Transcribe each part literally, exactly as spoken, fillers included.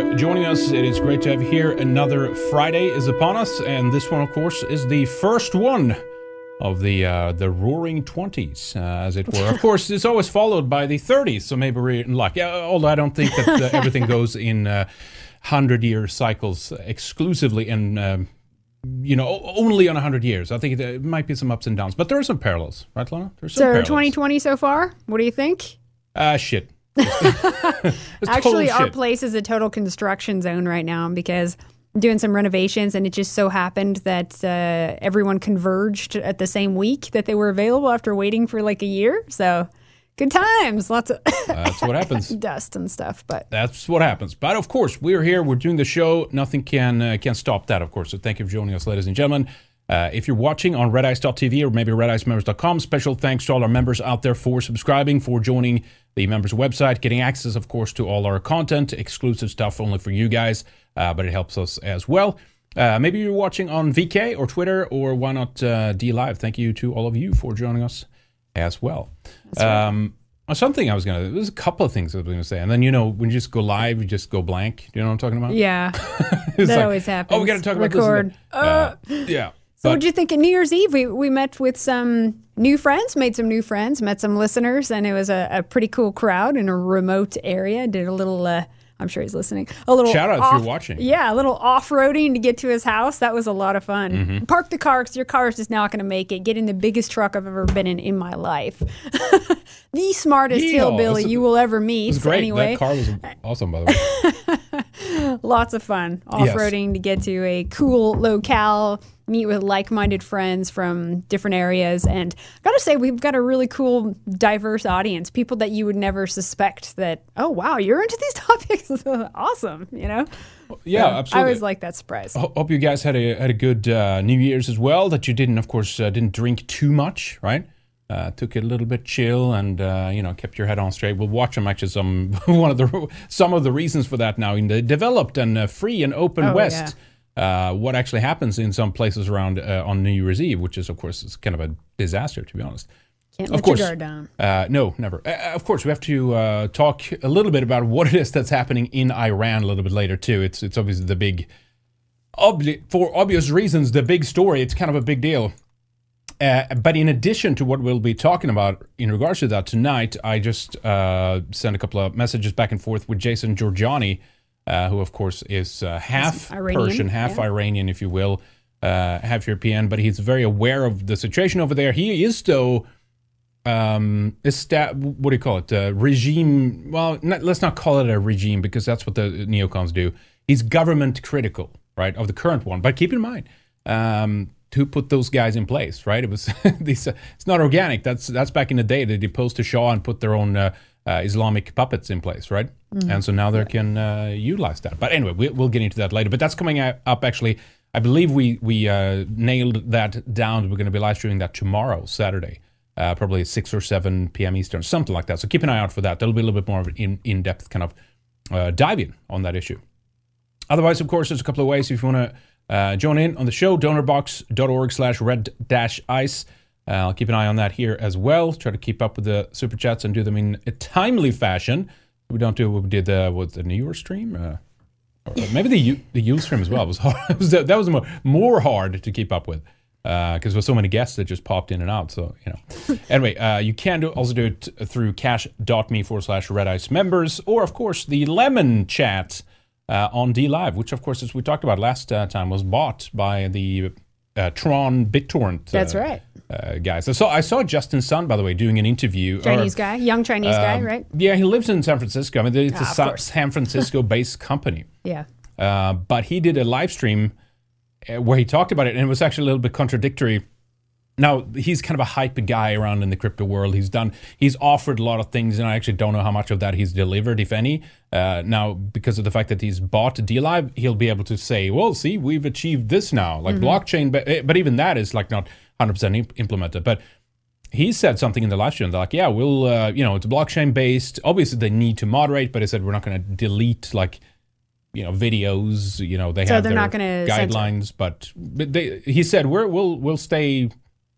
joining us. It is great to have you here. Another Friday is upon us, and this one, of course, is the first one of the uh, the Roaring Twenties, uh, as it were. Of course, it's always followed by the thirties, so maybe we're in luck. Yeah, although I don't think that uh, everything goes in uh, hundred-year cycles exclusively, and um, you know, only on a hundred years. I think there might be some ups and downs, but there are some parallels, right, Lana? There's some so parallels. twenty twenty so far. What do you think? Uh, shit. Actually, our shit. place is a total construction zone right now because I'm doing some renovations, and it just so happened that uh, everyone converged at the same week that they were available after waiting for like a year. So good times, lots of That's what happens. dust and stuff. But That's what happens. But of course, we're here. We're doing the show. Nothing can uh, can stop that, of course. So thank you for joining us, ladies and gentlemen. Uh, if you're watching on red ice dot t v or maybe red ice members dot com, special thanks to all our members out there for subscribing, for joining the members website, getting access, of course, to all our content, exclusive stuff only for you guys, uh, but it helps us as well. Uh, maybe you're watching on V K or Twitter, or why not uh, D Live. Thank you to all of you for joining us as well. That's right. Um, something I was going to, there's a couple of things I was going to say. And then, you know, when you just go live, you just go blank. Do you know what I'm talking about? yeah, It's that like, always happens. Oh, we got to talk about Record. this. and that. Uh, yeah. So But- what'd you think of New Year's Eve? We we met with some new friends, made some new friends, met some listeners, and it was a, a pretty cool crowd in a remote area. Did a little, uh, I'm sure he's listening, a little Shout out if off- you're watching. Yeah, a little off-roading to get to his house. That was a lot of fun. Mm-hmm. Park the car because your car is just not going to make it. Get in the biggest truck I've ever been in in my life. The smartest Yeehaw. hillbilly That's a- you will ever meet. It was great. Anyway, That car was awesome, by the way. lots of fun off-roading to get to a cool locale, meet with like-minded friends from different areas, and I gotta say we've got a really cool diverse audience, people that you would never suspect that, oh wow, you're into these topics. Awesome, you know. Yeah, So absolutely. I always like that surprise. Ho- Hope you guys had a had a good uh, New Year's as well. That you didn't, of course, uh, didn't drink too much, right? Uh, took it a little bit chill, and uh, you know, kept your head on straight. We'll watch them. Actually, some one of the some of the reasons for that now in the developed and uh, free and open Oh, West. Uh, what actually happens in some places around uh, on New Year's Eve, which is, of course, is kind of a disaster, to be honest. Can't Of let course. your guard down. Uh, no, never. Uh, of course, we have to uh, talk a little bit about what it is that's happening in Iran a little bit later too. It's it's obviously the big, obvi- for obvious reasons, the big story. It's kind of a big deal. Uh, but in addition to what we'll be talking about in regards to that tonight, I just uh, sent a couple of messages back and forth with Jason Georgiani, uh, who of course is uh, half Iranian, Persian, half yeah. Iranian, if you will, uh, half European. But he's very aware of the situation over there. He is though. Um, esta- what do you call it? Uh, regime. Well, not, let's not call it a regime because that's what the neocons do. He's government critical, right, of the current one. But keep in mind, um, to put those guys in place, right? It was these. Uh, it's not organic. That's that's back in the day. They deposed the Shah and put their own uh, uh, Islamic puppets in place, right? Mm-hmm. And so now they can uh, utilize that. But anyway, we, we'll get into that later. But that's coming up actually. I believe we we uh, nailed that down. We're going to be live streaming that tomorrow, Saturday. Uh, probably six or seven p.m. Eastern, something like that. So keep an eye out for that. There'll be a little bit more of an in, in-depth kind of uh, dive in on that issue. Otherwise, of course, there's a couple of ways if you want to uh, join in on the show. donorbox.org slash red dash ice. Uh, I'll keep an eye on that here as well. Try to keep up with the super chats and do them in a timely fashion. We don't do what we did uh, with the New Year stream. Uh, or maybe the U, the U stream as well. It was hard. It was, that was more, more hard to keep up with. Because uh, there were so many guests that just popped in and out. So, you know. Anyway, uh, you can do, also do it through cash.me forward slash Red Ice members. Or, of course, the Lemon Chat uh, on D Live, which, of course, as we talked about last uh, time, was bought by the uh, Tron BitTorrent uh, That's right. uh, guys. I saw, I saw Justin Sun, by the way, doing an interview. Chinese or, guy, young Chinese guy, um, right? Yeah, he lives in San Francisco. I mean, it's Ah, a of Sa- course. San Francisco-based company. Yeah. Uh, but he did a live stream uh, where he talked about it, and it was actually a little bit contradictory. Now, he's kind of a hype guy around in the crypto world. He's done, he's offered a lot of things, and I actually don't know how much of that he's delivered, if any. Uh, now, because of the fact that he's bought D Live, he'll be able to say, well, see, we've achieved this now, like mm-hmm. blockchain, but, but even that is like not one hundred percent imp- implemented. But he said something in the live stream, they're like, yeah, we'll, uh, you know, it's blockchain based. Obviously, they need to moderate, but he said, we're not going to delete, like, you know, videos, you know, they So have they're their not gonna guidelines, but, but they, he said, we're, we'll, we'll stay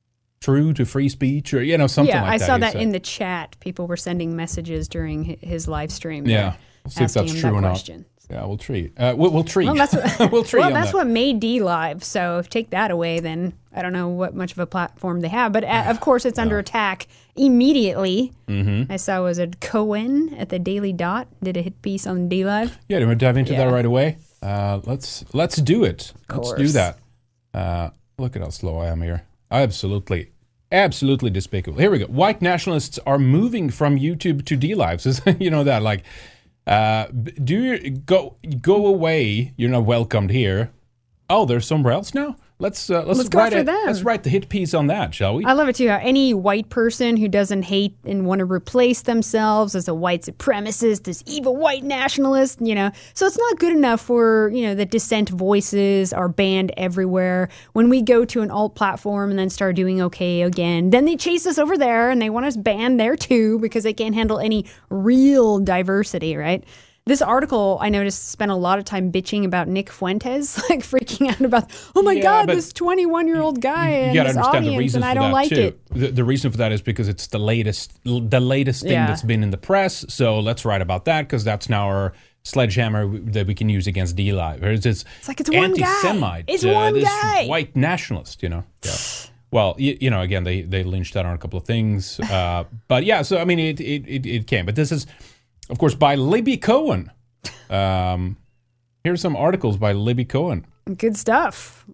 true to free speech, or, you know, something yeah, like that. I saw he that said. in the chat. People were sending messages during hi- his live stream. Yeah. there, See if asking that's him true that or not. question. Yeah, we'll treat. Uh, we'll, we'll treat. Well, that's what, we'll treat well, that's that. what made D Live. So if take that away, then I don't know what much of a platform they have. But uh, of course, it's under attack immediately. Mm-hmm. I saw was it Cohen at the Daily Dot did a hit piece on D Live. Yeah, do we dive into yeah. that right away? Uh, let's let's do it. Let's do that. Uh, look at how slow I am here. Absolutely. Absolutely despicable. Here we go. White nationalists are moving from YouTube to D Live. So, you know that, like, uh, do you go go away? You're not welcomed here. Oh, there's somewhere else now. Let's uh, let's, let's go write for a, them. Let's write the hit piece on that, shall we? I love it too. How any white person who doesn't hate and want to replace themselves as a white supremacist, this evil white nationalist, you know. So it's not good enough for, you know, the dissent voices are banned everywhere. When we go to an alt platform and then start doing okay again, then they chase us over there and they want us banned there too because they can't handle any real diversity, right? This article, I noticed, spent a lot of time bitching about Nick Fuentes, like freaking out about, oh my yeah, God, this twenty-one-year-old guy and his audience, and I don't like too. it. The, the reason for that is because it's the latest, the latest thing yeah. that's been in the press. So let's write about that because that's now our sledgehammer that we can use against D Live. It's, it's like it's one anti-Semite, guy. It's uh, one this guy. White nationalist, you know. Yeah. Well, you, you know, again, they they lynched that on a couple of things, uh, but yeah. So I mean, it it it, it came, but this is, of course, by Libby Cohen. Um, here's some articles by Libby Cohen. Good stuff.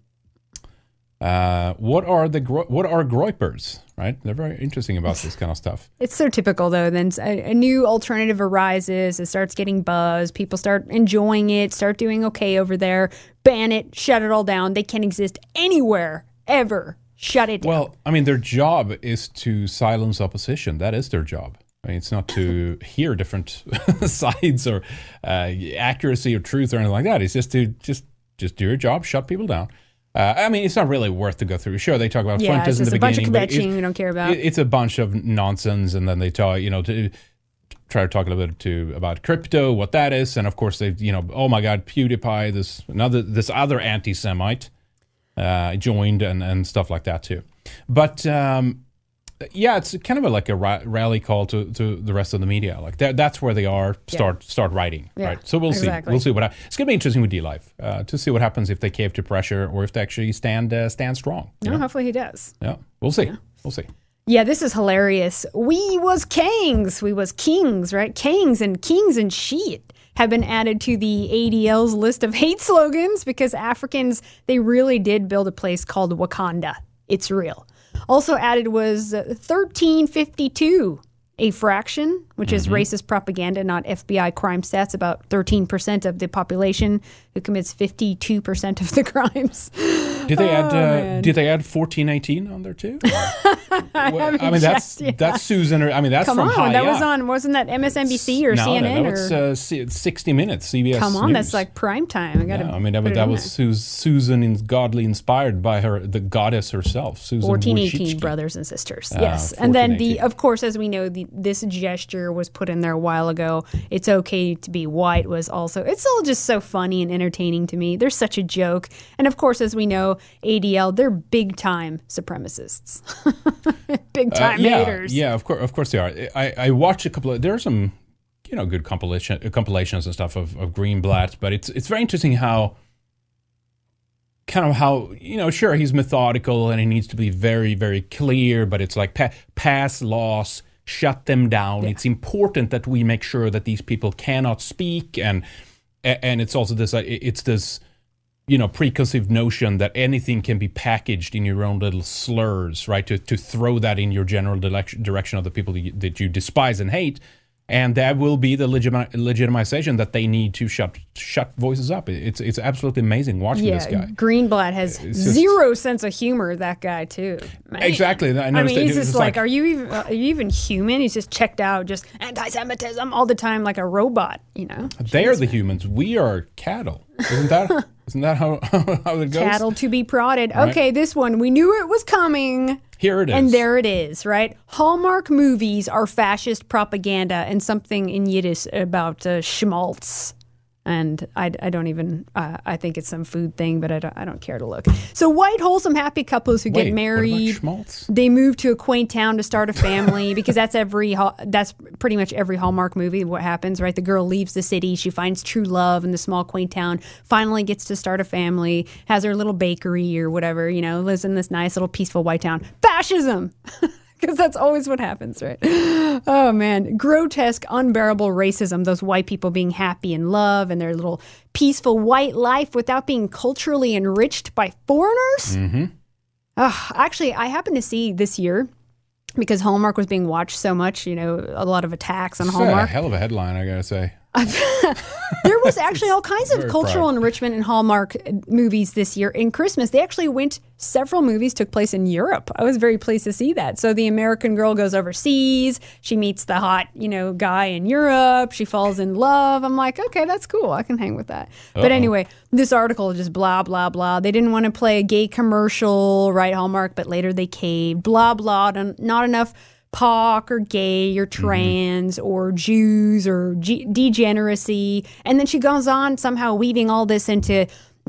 Uh, what are the gro- what are groypers? Right, they're very interesting about this kind of stuff. It's so typical, though. Then a, a new alternative arises. It starts getting buzz. People start enjoying it. Start doing okay over there. Ban it. Shut it all down. They can't exist anywhere ever. Shut it down. Well, I mean, their job is to silence opposition. That is their job. I mean, it's not to hear different sides or uh, accuracy or truth or anything like that. It's just to just just do your job, shut people down. Uh, I mean, it's not really worth to go through. Sure, they talk about yeah, Fuentes in the beginning. Yeah, it's just a bunch of kvetching we don't care about. It, it's a bunch of nonsense, and then they talk, you know, to try to talk a little bit to about crypto, what that is, and of course they, you know, oh my God, PewDiePie, this another this other anti-Semite uh, joined and and stuff like that too. But um, yeah, it's kind of a, like a ra- rally call to, to the rest of the media. Like that, that's where they are. Start yeah. start writing, yeah, right? So we'll exactly. see. We'll see what ha- it's going to be interesting with D Live uh, to see what happens if they cave to pressure or if they actually stand uh, stand strong. No, know? Hopefully he does. Yeah, we'll see. Yeah. We'll see. Yeah, this is hilarious. We was kings. We was kings, right? Kings and kings and shit have been added to the A D L's list of hate slogans because Africans, they really did build a place called Wakanda. It's real. Also added was thirteen fifty-two, a fraction, which mm-hmm. is racist propaganda, not F B I crime stats, about thirteen percent of the population who commits fifty-two percent of the crimes. Did they add? Oh, uh, did they add fourteen eighteen on there too? I, well, I mean, that's yet. that's Susan. I mean, that's Come from on, high that up. was on. Wasn't that M S N B C or no, C N N? No, that was uh, sixty Minutes, C B S. Come on, News. that's like prime time. I got to. Yeah, I mean, that, that was Su- Susan, in, godly inspired by her, the goddess herself, Susan. fourteen eighteen, brothers and sisters. Uh, yes, and then the, of course, as we know, the, this gesture was put in there a while ago. It's okay to be white was also. It's all just so funny and entertaining to me. They're such a joke, and of course, as we know, A D L, they're big time supremacists, big time uh, yeah, haters. Yeah, of course, of course they are. I, I watched a couple of. There are some, you know, good compilation compilations and stuff of, of Greenblatt, but it's it's very interesting how. Kind of how, you know, sure, he's methodical and he needs to be very, very clear, but it's like pa- pass laws, shut them down. Yeah. It's important that we make sure that these people cannot speak, and and it's also this, it's this, you know, preconceived notion that anything can be packaged in your own little slurs, right? To to throw that in your general direction of the people that you, that you despise and hate. And that will be the legitimi- legitimization that they need to shut shut voices up. It's it's absolutely amazing watching yeah, this guy. Greenblatt has just, zero sense of humor. That guy too. Man. Exactly. I, I mean, he's just like, like, are you even are you even human? He's just checked out, just anti-Semitism all the time, like a robot. You know. They are the humans. We are cattle. Isn't that isn't that how how it goes? Cattle to be prodded. Right. Okay, this one we knew it was coming. Here it is. And there it is, right? Hallmark movies are fascist propaganda and something in Yiddish about uh, schmaltz. And I, I don't even, uh, I think it's some food thing, but I don't, I don't care to look. So white, wholesome, happy couples who Wait, get married, what about schmaltz? They move to a quaint town to start a family because that's every, that's pretty much every Hallmark movie. What happens, right? The girl leaves the city. She finds true love in the small quaint town, finally gets to start a family, has her little bakery or whatever, you know, lives in this nice little peaceful white town. Fascism! Because that's always what happens, right? Oh, man. Grotesque, unbearable racism. Those white people being happy in love and their little peaceful white life without being culturally enriched by foreigners. Mm-hmm. Oh, actually, I happened to see this year, because Hallmark was being watched so much, you know, a lot of attacks on It's Hallmark. a hell of a headline, I gotta say. There was actually all kinds of Very cultural proud. enrichment in Hallmark movies this year. In Christmas, they actually went, several movies took place in Europe. I was very pleased to see that. So the American girl goes overseas. She meets the hot, you know, guy in Europe. She falls in love. I'm like, okay, that's cool. I can hang with that. Uh-oh. But anyway, this article is just blah, blah, blah. They didn't want to play a gay commercial, right, Hallmark, but later they caved. Blah, blah. Not enough P O C or gay or trans mm-hmm. or Jews or G- degeneracy. And then she goes on somehow weaving all this into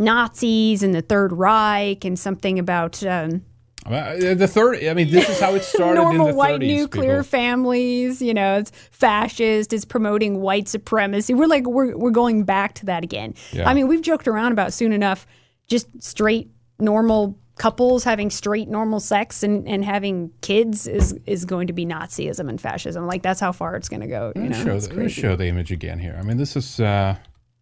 Nazis and the Third Reich and something about... Um, the third, I mean, this is how it started normal in the thirties. White nuclear people. families, you know, it's fascist, it's promoting white supremacy. We're like, we're, we're going back to that again. Yeah. I mean, we've joked around about soon enough, just straight, normal couples having straight normal sex and, and having kids is is going to be Nazism and fascism. Like, that's how far it's going to go. You let's, know? show the, let's show the image again here. I mean, this is uh,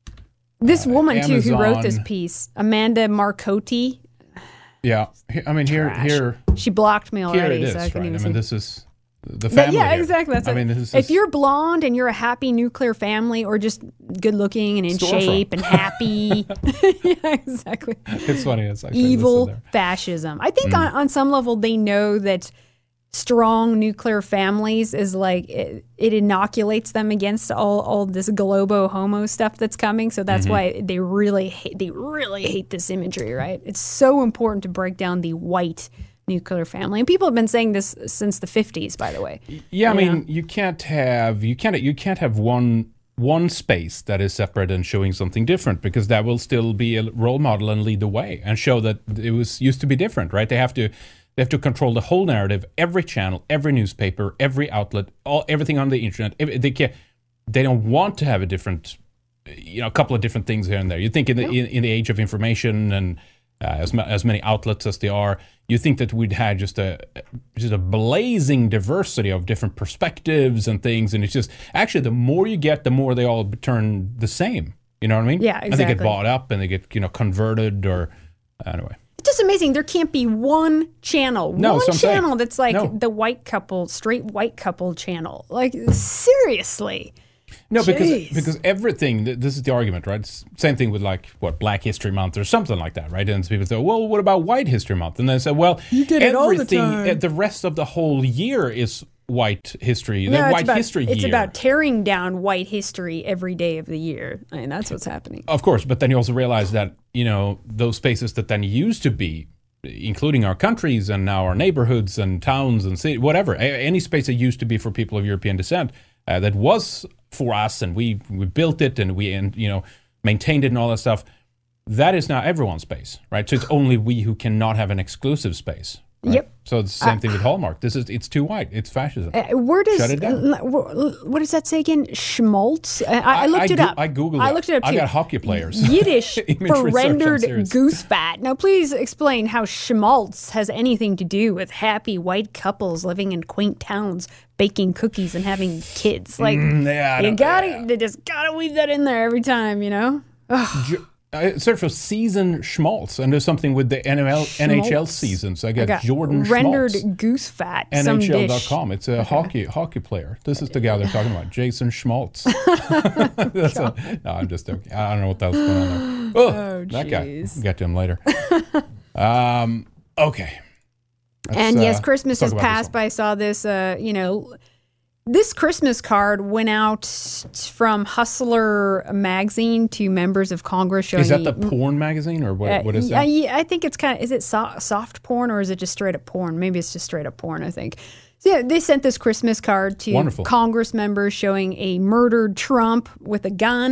this uh, woman Amazon. too who wrote this piece, Amanda Marcotti. Yeah, I mean, here Trash. here she blocked me already. Here it is, so I couldn't right? even I mean, see. this is the family. Yeah, here. exactly. That's I it. mean, this is, if you're blonde and you're a happy nuclear family, or just good looking and in shape and happy, yeah, exactly. It's funny. It's actually evil fascism. I think mm. on, on some level they know that strong nuclear families is like it, it inoculates them against all all this globo homo stuff that's coming. So that's mm-hmm. why they really hate, they really hate this imagery. Right? It's so important to break down the white nuclear family, and people have been saying this since the fifties, by the way. Yeah, I you mean, know? you can't have you can't you can't have one one space that is separate and showing something different, because that will still be a role model and lead the way and show that it was used to be different, right? They have to they have to control the whole narrative, every channel, every newspaper, every outlet, all everything on the internet. They can't, they don't want to have a different, you know, a couple of different things here and there. You think in the in, in the age of information and Uh, as, as many outlets as they are, you think that we'd had just a just a blazing diversity of different perspectives and things, and it's just actually the more you get, the more they all turn the same. You know what I mean? Yeah, exactly. And they get bought up and they get, you know, converted or anyway. It's just amazing. There can't be one channel, no, one channel saying. that's like no. the white couple, straight white couple channel. Like, seriously. No, Jeez. because because everything, this is the argument, right? It's same thing with like, what, Black History Month or something like that, right? And people say, well, what about White History Month? And they say, well, you get it all the time. Everything, the rest of the whole year is white history, the no, white about, history it's year. It's about tearing down white history every day of the year. I mean, that's what's happening. Of course, but then you also realize that, you know, those spaces that then used to be, including our countries and now our neighborhoods and towns and cities, whatever, any space that used to be for people of European descent, uh, that was for us, and we, we built it and we, and you know, maintained it and all that stuff, that is now everyone's space, right? So it's only we who cannot have an exclusive space. Right? Yep. So it's the same uh, thing with Hallmark. This is it's too white. It's fascism. Uh, where does Shut it down. Uh, what does that say again? Schmaltz. I, I, I looked I, it up. I googled. I looked it up too. I got hockey players. Yiddish for rendered serious. goose fat. Now, please explain how schmaltz has anything to do with happy white couples living in quaint towns, baking cookies and having kids. Like, mm, yeah, you gotta, yeah. they just gotta weave that in there every time, you know. Ugh. I searched for season schmaltz, and there's something with the N H L seasons. I got, I got Jordan rendered Schmaltz. goose fat. N H L dot com. It's a okay. hockey hockey player. This is the guy they're talking about, Jason Schmaltz. That's a, no, I'm just joking. I don't know what that was going on there. Oh, oh that guy. We'll get to him later. um, okay. Let's, and yes, uh, Christmas has passed, but I saw this, uh, you know, this Christmas card went out from Hustler magazine to members of Congress. Showing is that the porn magazine or what? Uh, what is that? I, I think it's kind of, is it so, soft porn or is it just straight up porn? Maybe it's just straight up porn, I think. So yeah, they sent this Christmas card to Wonderful. Congress members showing a murdered Trump with a gun.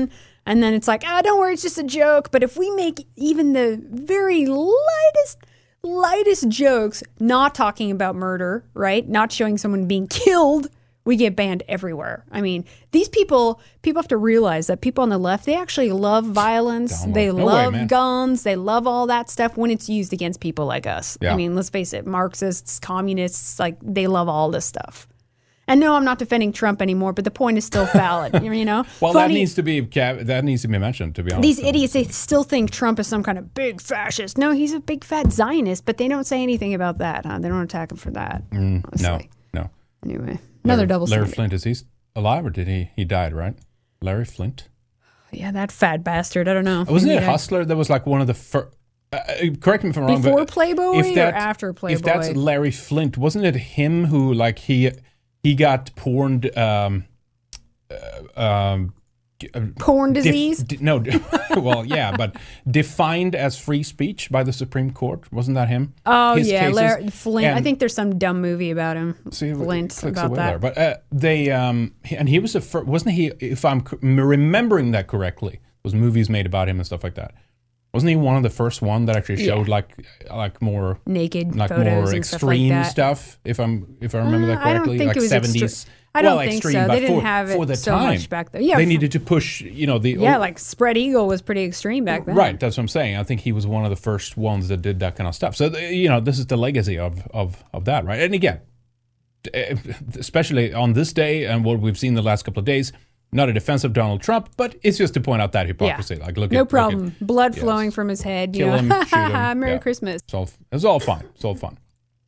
And then it's like, ah, oh, don't worry, it's just a joke. But if we make even the very lightest, lightest jokes, not talking about murder, right? Not showing someone being killed, we get banned everywhere. I mean, these people, people have to realize that people on the left, they actually love violence. Download. They No love way, man. guns. They love all that stuff when it's used against people like us. Yeah. I mean, let's face it, Marxists, communists, like they love all this stuff. And no, I'm not defending Trump anymore, but the point is still valid. You know, well, Funny, that needs to be that needs to be mentioned. To be honest, these idiots, they still think Trump is some kind of big fascist. No, he's a big fat Zionist, but they don't say anything about that. Huh? They don't attack him for that. Mm, no, no. Anyway, another Larry, double Larry standard. Flint, is he alive or did he? He died, right? Larry Flint. Yeah, that fat bastard. I don't know. Wasn't Maybe it I- Hustler that was like one of the first? Uh, correct me if I'm wrong. Before but Playboy if that, or after Playboy? If that's Larry Flint, wasn't it him who like he he got porned? Um, uh, um, Porn def- disease? d- no, well, yeah, but defined as free speech by the Supreme Court. Wasn't that him? Oh, His yeah, cases? Larry Flint. I And- think there's some dumb movie about him. See, it Flint, clicks about away that. there. But uh, they, um, he- and he was the first, wasn't he? If I'm c- remembering that correctly, was movies made about him and stuff like that. Wasn't he one of the first one that actually showed Yeah. like like more Naked like photos more and extreme stuff like that. stuff? If I'm if I remember that Uh, I don't correctly, think like it was seventies. extre- I don't well, think extreme, so. but They didn't for, have it for the so time, much back then. Yeah, they for- needed to push. You know the Yeah, like Spread Eagle was pretty extreme back then. Right, that's what I'm saying. I think he was one of the first ones that did that kind of stuff. So, th- you know, this is the legacy of, of, of that, right? And again, eh, especially on this day and what we've seen the last couple of days, not a defense of Donald Trump, but it's just to point out that hypocrisy. Yeah. Like, look No at, problem. Look at, Blood yes. flowing from his head. Kill you know? him, shoot him. Merry Yeah. Christmas. It's all, it's all fine. It's all fun.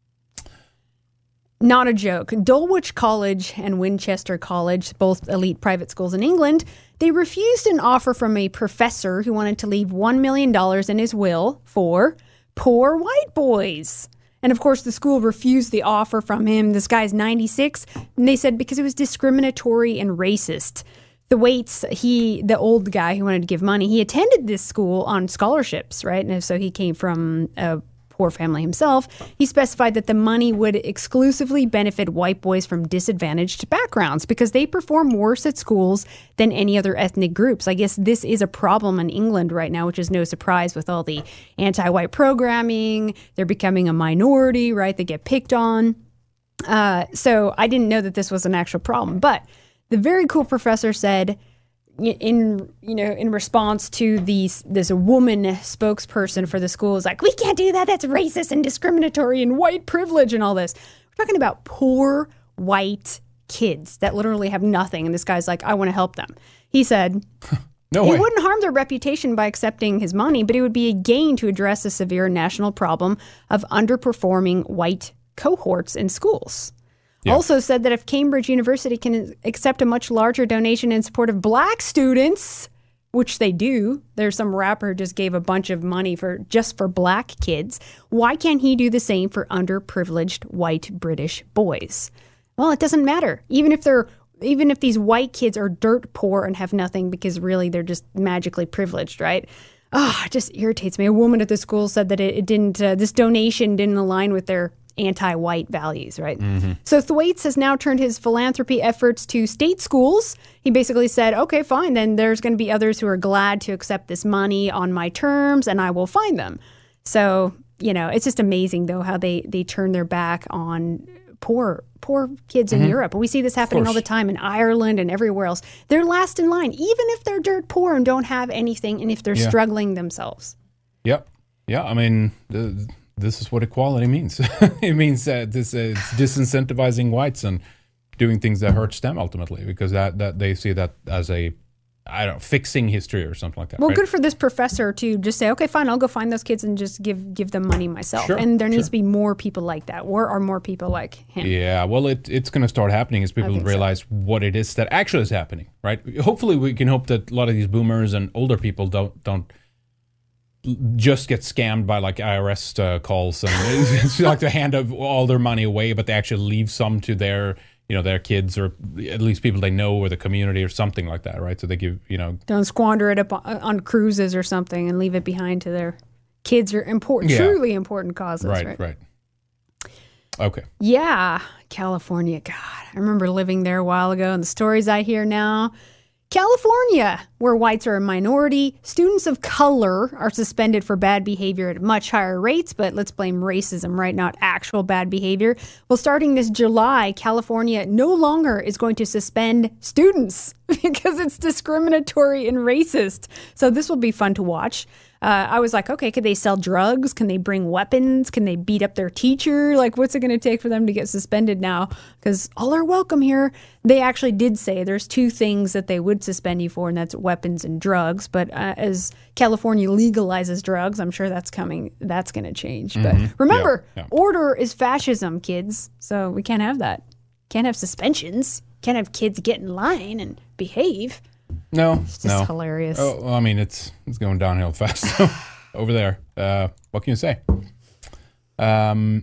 Not a joke. Dulwich College and Winchester College, both elite private schools in England, they refused an offer from a professor who wanted to leave one million dollars in his will for poor white boys. And of course, the school refused the offer from him. This guy's ninety-six. And they said because it was discriminatory and racist. The Waits, he, the old guy who wanted to give money, he attended this school on scholarships, right? And so he came from a poor family himself. He specified that the money would exclusively benefit white boys from disadvantaged backgrounds because they perform worse at schools than any other ethnic groups. I guess this is a problem in England right now, which is no surprise with all the anti-white programming. They're becoming a minority, right? They get picked on. Uh, so I didn't know that this was an actual problem. But the very cool professor said, in you know in response to these this woman spokesperson for the school is like, we can't do that, that's racist and discriminatory and white privilege and all this. We're talking about poor white kids that literally have nothing, and this guy's like, I want to help them. He said No it way. wouldn't harm their reputation by accepting his money, but it would be a gain to address a severe national problem of underperforming white cohorts in schools. Yeah. Also said that if Cambridge University can accept a much larger donation in support of black students, which they do, there's some rapper who just gave a bunch of money for just for black kids, why can't he do the same for underprivileged white British boys? Well, it doesn't matter. Even if they're even if these white kids are dirt poor and have nothing because really they're just magically privileged, right? Ah, oh, it just irritates me. A woman at the school said that it, it didn't, uh, this donation didn't align with their anti-white values, right? Mm-hmm. So Thwaites has now turned his philanthropy efforts to state schools. He basically said, okay, fine, then there's going to be others who are glad to accept this money on my terms, and I will find them. So, you know, it's just amazing, though, how they, they turn their back on poor poor kids in mm-hmm. Europe. We see this happening all the time in Ireland and everywhere else. They're last in line, even if they're dirt poor and don't have anything, and if they're yeah. struggling themselves. Yep. Yeah, I mean, the, this is what equality means. It means that this uh, it's disincentivizing whites and doing things that hurts them ultimately, because that, that they see that as a, I don't know, fixing history or something like that. Well, right? good for this professor to just say, okay, fine, I'll go find those kids and just give give them money myself. Sure, and there needs sure. to be more people like that. Where are more people like him? Yeah, well, it, it's going to start happening as people realize so. what it is that actually is happening, right? Hopefully we can hope that a lot of these boomers and older people don't don't just get scammed by like I R S uh, calls and it's like to hand all their money away, but they actually leave some to their, you know, their kids or at least people they know or the community or something like that, right? So they give, you know. Don't squander it up on, on cruises or something and leave it behind to their kids or important, yeah. truly important causes, right? Right, right. Okay. Yeah, California. God, I remember living there a while ago and the stories I hear now. California, where whites are a minority, students of color are suspended for bad behavior at much higher rates, but let's blame racism, right? Not actual bad behavior. Well, starting this July, California no longer is going to suspend students because it's discriminatory and racist. So this will be fun to watch. Uh, I was like, okay, could they sell drugs? Can they bring weapons? Can they beat up their teacher? Like, what's it going to take for them to get suspended now? Because all are welcome here. They actually did say there's two things that they would suspend you for, and that's weapons and drugs. But uh, as California legalizes drugs, I'm sure that's coming. That's going to change. Mm-hmm. But remember, yeah, yeah. Order is fascism, kids. So we can't have that. Can't have suspensions. Can't have kids get in line and behave. No, it's just no. hilarious. Oh, well, I mean, it's it's going downhill fast over there. Uh, what can you say? Um,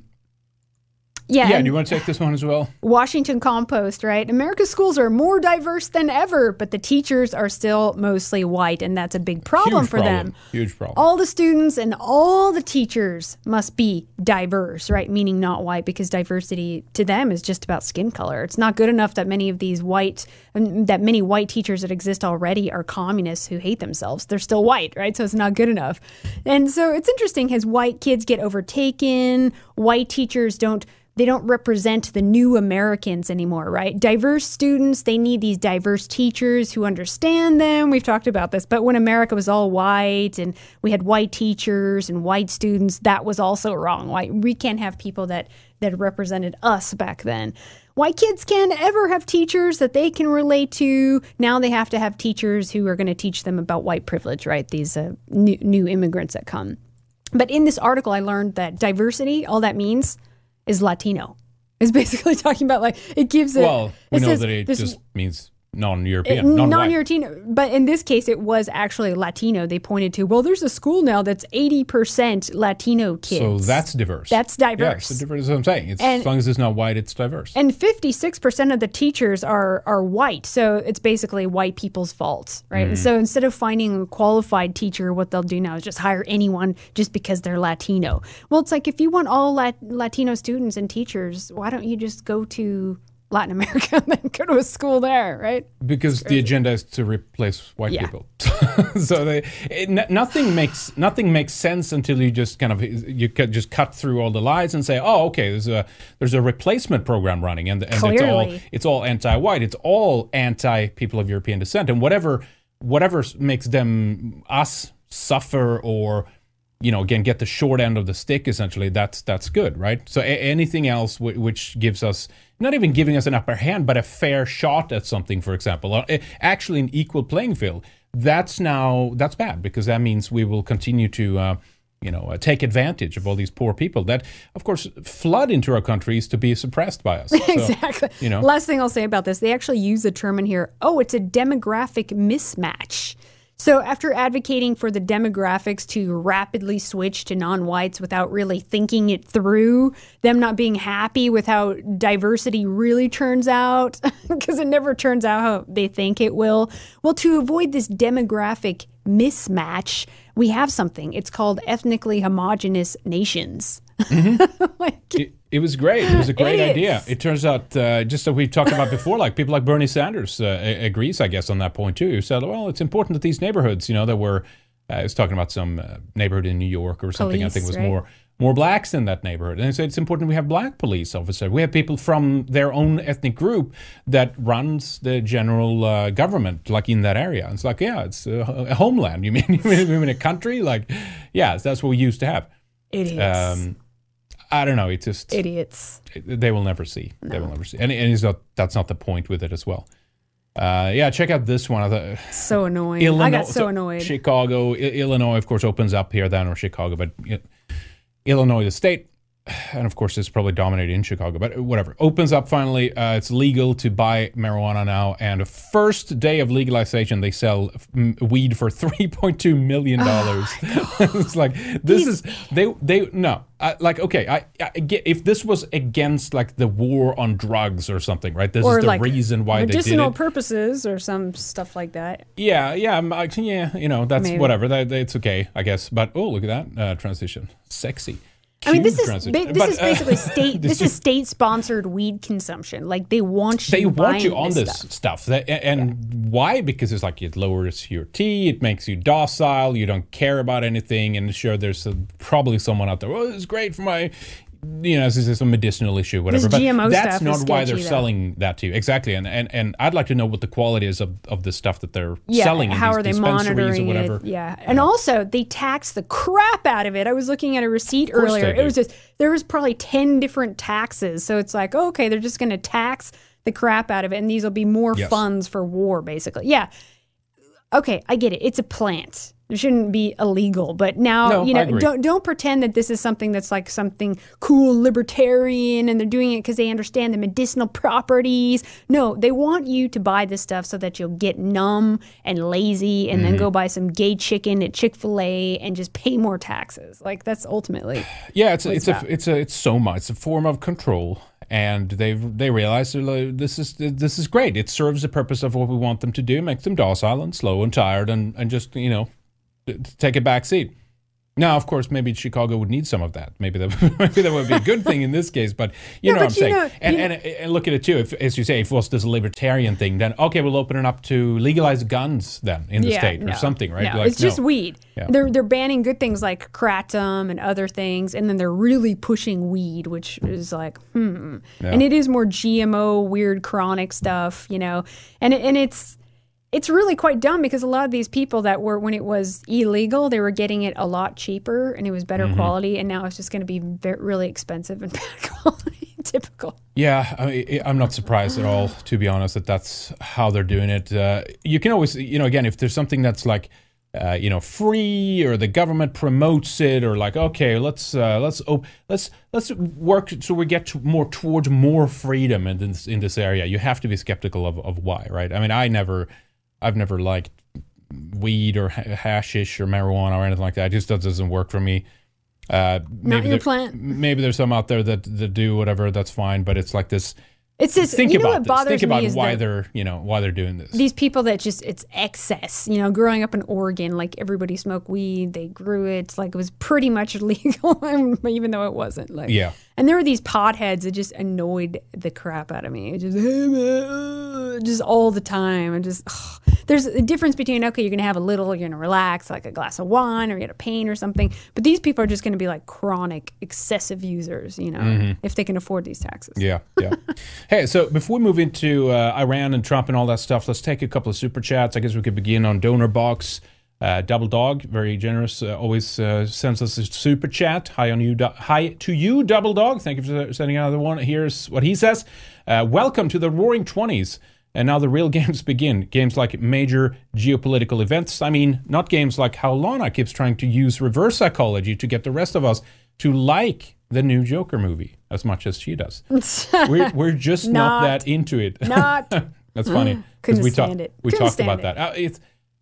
yeah. Yeah. Do you want to take this one as well? Washington Compost, right? America's schools are more diverse than ever, but the teachers are still mostly white, and that's a big problem Huge for problem. them. Huge problem. All the students and all the teachers must be diverse, right? Meaning not white, because diversity to them is just about skin color. It's not good enough that many of these white, that many white teachers that exist already are communists who hate themselves. They're still white, right? So it's not good enough. And so it's interesting as white kids get overtaken, white teachers don't They don't represent the new Americans anymore, right? Diverse students, they need these diverse teachers who understand them. We've talked about this, but when America was all white and we had white teachers and white students, that was also wrong. White, we can't have people that, that represented us back then. White kids can't ever have teachers that they can relate to. Now they have to have teachers who are going to teach them about white privilege, right? These uh, new, new immigrants that come. But in this article, I learned that diversity, all that means is Latino. It's basically talking about like it gives it. Well, we it know says, that it this, just means non-European, it, non-white. non-European. But in this case, it was actually Latino. They pointed to, well, there's a school now that's eighty percent Latino kids. So that's diverse. That's diverse. Yeah, so diverse is what I'm saying. It's, and, as long as it's not white, it's diverse. And fifty-six percent of the teachers are are white. So it's basically white people's fault, right? Mm. So instead of finding a qualified teacher, what they'll do now is just hire anyone just because they're Latino. Well, it's like if you want all Lat- Latino students and teachers, why don't you just go to Latin America and then go to a school there, right? Because the agenda is to replace white yeah. people. So they it, n- nothing makes nothing makes sense until you just kind of you c- just cut through all the lies and say, oh, okay, there's a there's a replacement program running, and, and it's all it's all anti-white, it's all anti people of European descent, and whatever whatever makes them us suffer or, you know, again, get the short end of the stick, essentially, that's that's good, right? So a- anything else w- which gives us, not even giving us an upper hand, but a fair shot at something, for example, or actually an equal playing field, that's now, that's bad, because that means we will continue to, uh, you know, uh, take advantage of all these poor people that, of course, flood into our countries to be suppressed by us. So, exactly. You know. Last thing I'll say about this, they actually use the term in here, oh, it's a demographic mismatch. So after advocating for the demographics to rapidly switch to non-whites without really thinking it through, them not being happy with how diversity really turns out, because it never turns out how they think it will. Well, to avoid this demographic mismatch, we have something. It's called ethnically homogenous nations. Mm-hmm. like, it, it was great. It was a great idiots. idea. It turns out, uh, just that we've talked about before, like people like Bernie Sanders uh, agrees, I guess, on that point too. He said, well, it's important that these neighborhoods, you know, that were, uh, I was talking about some uh, neighborhood in New York or something, Police, I think it was right? more more blacks in that neighborhood. And he said it's important we have black police officers. We have people from their own ethnic group that runs the general uh, government, like in that area. And it's like, yeah, it's a, a homeland. You mean, you mean a country? Like, yeah, that's what we used to have. Idiots. Um, I don't know. It's just idiots. They will never see. No. They will never see. And, and it's not, that's not the point with it as well. Uh, yeah, check out this one. I thought, so annoying. Illinois, I got so, so annoyed. Chicago, I- Illinois, of course, opens up here then, or Chicago, but you know, Illinois, the state, and of course it's probably dominated in Chicago, but whatever, opens up finally. Uh, it's legal to buy marijuana now, and the first day of legalization, they sell f- weed for three point two million dollars. Oh it's like, this These... is, they, they, no, I, like, okay, I, I get, if this was against like the war on drugs or something, right? This or is the like reason why they did it. Medicinal purposes or some stuff like that. Yeah, yeah, I, yeah, you know, that's Maybe. whatever, that, it's okay, I guess. But, oh, look at that uh, transition. Sexy. I mean, this is ba- this but, is basically uh, state. This is state-sponsored weed consumption. Like they want you. They want you on this, this stuff, stuff. and, and yeah. why? Because it's like it lowers your T, it makes you docile. You don't care about anything, and sure, there's a, probably someone out there. Oh, this is great for my. You know, this is a medicinal issue, whatever. This G M O but that's stuff not is why they're sketchy, selling that to you. Exactly. And, and and I'd like to know what the quality is of, of the stuff that they're yeah, selling in how these are they dispensaries monitoring or whatever. It? Yeah. And yeah. also, they tax the crap out of it. I was looking at a receipt earlier. It was just, there was probably ten different taxes. So it's like, oh, okay, they're just going to tax the crap out of it. And these will be more yes. funds for war, basically. Yeah. Okay, I get it. It's a plant. It shouldn't be illegal, but now no, you know don't don't pretend that this is something that's like something cool libertarian and they're doing it because they understand the medicinal properties. No, they want you to buy this stuff so that you'll get numb and lazy and mm-hmm. then go buy some gay chicken at Chick-fil-A and just pay more taxes. Like that's ultimately yeah, it's a, it's a it's a it's so much. It's a form of control. And they they realize like, this is this is great. It serves the purpose of what we want them to do, makes them docile and slow and tired and, and just, you know, take a back seat. Now, of course, maybe Chicago would need some of that. Maybe that maybe that would be a good thing in this case. But you no, know but what I'm saying. Know, and, and and look at it too. If, as you say, if it was this libertarian thing, then okay, we'll open it up to legalize guns then in the yeah, state or no, something, right? No, like, it's just no. weed. Yeah. They're they're banning good things like kratom and other things, and then they're really pushing weed, which is like hmm. Yeah. And it is more G M O, weird chronic stuff, you know, and and it's. It's really quite dumb because a lot of these people that were, when it was illegal, they were getting it a lot cheaper and it was better mm-hmm. quality. And now it's just going to be very, really expensive and bad quality. Typical. Yeah, I mean, I'm not surprised at all, to be honest, that that's how they're doing it. Uh, you can always, you know, again, if there's something that's like, uh, you know, free or the government promotes it or like, okay, let's uh, let's oh, let's let's work so we get to more towards more freedom in this in this area. You have to be skeptical of, of why, right? I mean, I never. I've never liked weed or hashish or marijuana or anything like that. It just doesn't work for me. Uh, Not your there, plant. Maybe there's some out there that, that do whatever. That's fine. But it's like this. It's this. Think you know about what bothers this. Think about me is why that they're you know why they're doing this. These people that just it's excess. You know, growing up in Oregon, like everybody smoked weed. They grew it. Like it was pretty much legal, even though it wasn't. Like yeah. And there were these potheads that just annoyed the crap out of me. It just, hey man, just all the time. And just, ugh. There's a difference between, okay, you're going to have a little, you're going to relax, like a glass of wine, or you get a pain or something. But these people are just going to be like chronic, excessive users, you know, mm-hmm. if they can afford these taxes. Yeah, yeah. Hey, so before we move into uh, Iran and Trump and all that stuff, let's take a couple of super chats. I guess we could begin on Donor Box. Uh, Double Dog, very generous, uh, always uh, sends us a super chat. Hi on you, do- hi to you, Double Dog. Thank you for sending another one. Here's what he says: uh, "Welcome to the Roaring Twenties, and now the real games begin. Games like major geopolitical events. I mean, not games like how Lana keeps trying to use reverse psychology to get the rest of us to like the new Joker movie as much as she does. we're we're just not, not that into it. Not. That's funny because we talked we talked about it. that. Uh, it's.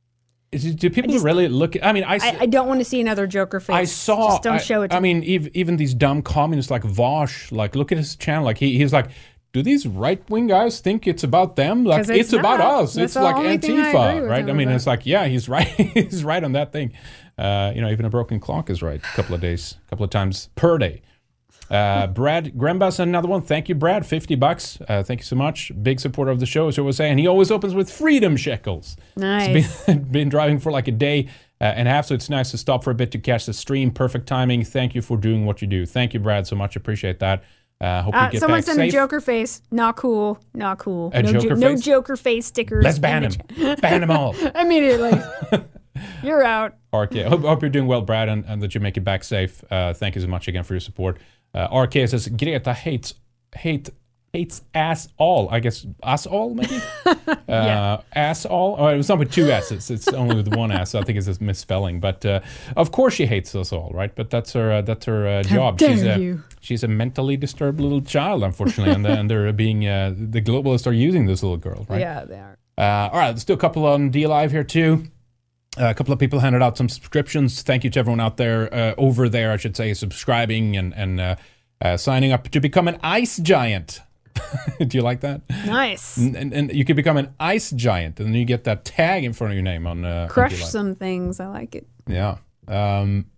Do people just, really look at, I mean, I, I, I don't want to see another Joker face. I saw, just don't I, show it to I me. mean, even, even these dumb communists like Vosh, like, look at his channel. Like, he, he's like, do these right-wing guys think it's about them? Like, it's, it's about us. That's it's like Antifa, I right? I mean, about. It's like, yeah, he's right. He's right on that thing. Uh, you know, even a broken clock is right a couple of days, a couple of times per day. Uh, Brad Grembas, another one. Thank you, Brad. fifty bucks. Uh, thank you so much. Big supporter of the show, as I was saying. He always opens with freedom shekels. Nice. He's been, been driving for like a day uh, and a half, so it's nice to stop for a bit to catch the stream. Perfect timing. Thank you for doing what you do. Thank you, Brad, so much. Appreciate that. Uh, hope uh, you get someone back sent safe. a Joker face. Not cool. Not cool. A no, Joker jo- face? No Joker face stickers. Let's ban him. Ban them all. Immediately. You're out. R K, hope, hope you're doing well, Brad, and, and that you make it back safe. Uh, thank you so much again for your support. Uh, R K says Greta hates hate hates ass all. I guess us all maybe. uh, yeah. Ass all. Oh, it was not with two s's. It's only with one s. So I think it's a misspelling. But uh, of course she hates us all, right? But that's her. Uh, that's her uh, job. How dare she's a you. she's a mentally disturbed little child, unfortunately, and, the, and they're being uh, the globalists are using this little girl, right? Yeah, they are. Uh, all right, let's do a couple on D Live here too. Uh, a couple of people handed out some subscriptions. Thank you to everyone out there, uh, over there, I should say, subscribing and, and uh, uh, signing up to become an ice giant. Do you like that? Nice. And, and, and you can become an ice giant, and then you get that tag in front of your name on uh, Crush on some things. I like it. Yeah. Um,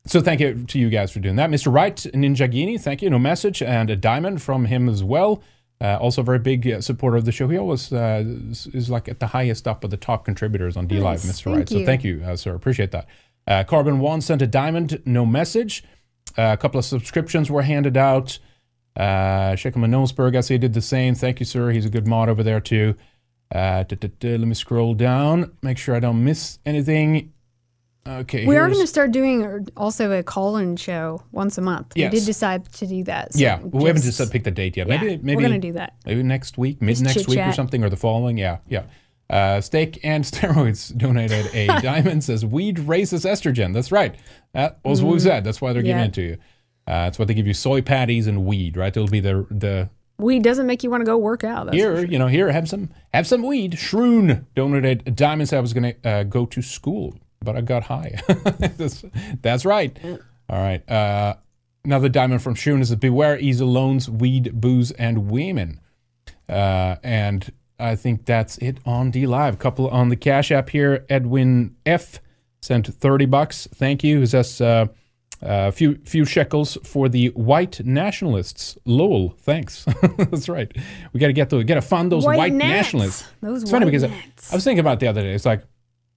So thank you to you guys for doing that. Mister Wright, Ninja Genie, thank you. No message. And a diamond from him as well. Uh, also a very big uh, supporter of the show. He always uh, is, is like at the highest up of the top contributors on D Live, nice. Mister Thank Wright. you. So thank you, uh, sir. Appreciate that. Uh, Carbon One sent a diamond, no message. Uh, a couple of subscriptions were handed out. Uh, Shekel Manosberg, I see, did the same. Thank you, sir. He's a good mod over there, too. Uh, da, da, da, let me scroll down. Make sure I don't miss anything. Okay. We are going to start doing also a call-in show once a month. Yes. We did decide to do that. So yeah, we haven't just just picked the date yet. Yeah, Maybe, maybe we're going to do that. Maybe next week, mid Just next week or chit-chat. something, or the following. Yeah, yeah. Uh, Steak and Steroids donated a diamond. Says weed raises estrogen. That's right. That was what we said. That's why they're giving Yeah. it to you. Uh, it's what they give you: soy patties and weed. Right? It'll be the the Weed doesn't make you want to go work out. That's for here. sure. You know, here have some have some weed. Shroon donated a diamond. Said I was going to uh, go to school, but I got high. that's, that's right. All right. Uh, another diamond from Shroon is beware easy loans, weed, booze, and women. Uh, and I think that's it on D Live. A couple on the Cash App here. Edwin F sent thirty bucks. Thank you. He says a uh, uh, few few shekels for the white nationalists. Lol. Thanks. That's right. We got to get those. Got to fund those white, White gnats. nationalists. Those It's funny white because I, gnats. I was thinking about it the other day. It's like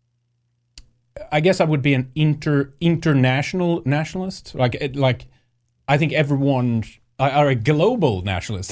I guess I would be an inter international nationalist. Like it, like I think everyone are a global nationalist.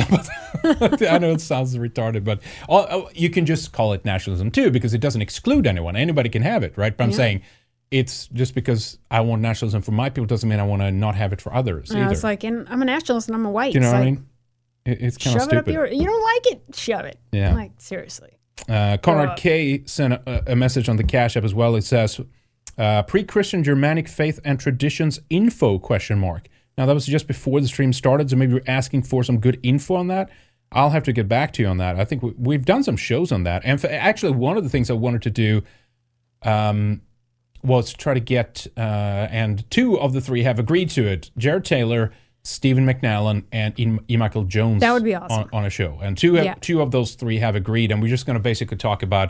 I know it sounds retarded, but all, you can just call it nationalism too because it doesn't exclude anyone. Anybody can have it, right? But I'm Yeah. saying it's just because I want nationalism for my people doesn't mean I want to not have it for others You know, either. it's like, and I'm a nationalist and I'm a white. Do you know It's what I like, mean? It, it's kind of shove it up stupid. your. You don't like it? Shove it. Yeah. Like seriously. Uh, Conrad Grow up. K sent a, a message on the Cash App as well. It says, uh, pre-Christian Germanic faith and traditions info question mark. Now, that was just before the stream started, so maybe you're asking for some good info on that. I'll have to get back to you on that. I think we, we've done some shows on that. And f- actually, one of the things I wanted to do um, was try to get, uh, and two of the three have agreed to it, Jared Taylor, Stephen McNallen, and E. E. Michael Jones That would be awesome. on, on a show. And two, have, Yeah. two of those three have agreed, and we're just going to basically talk about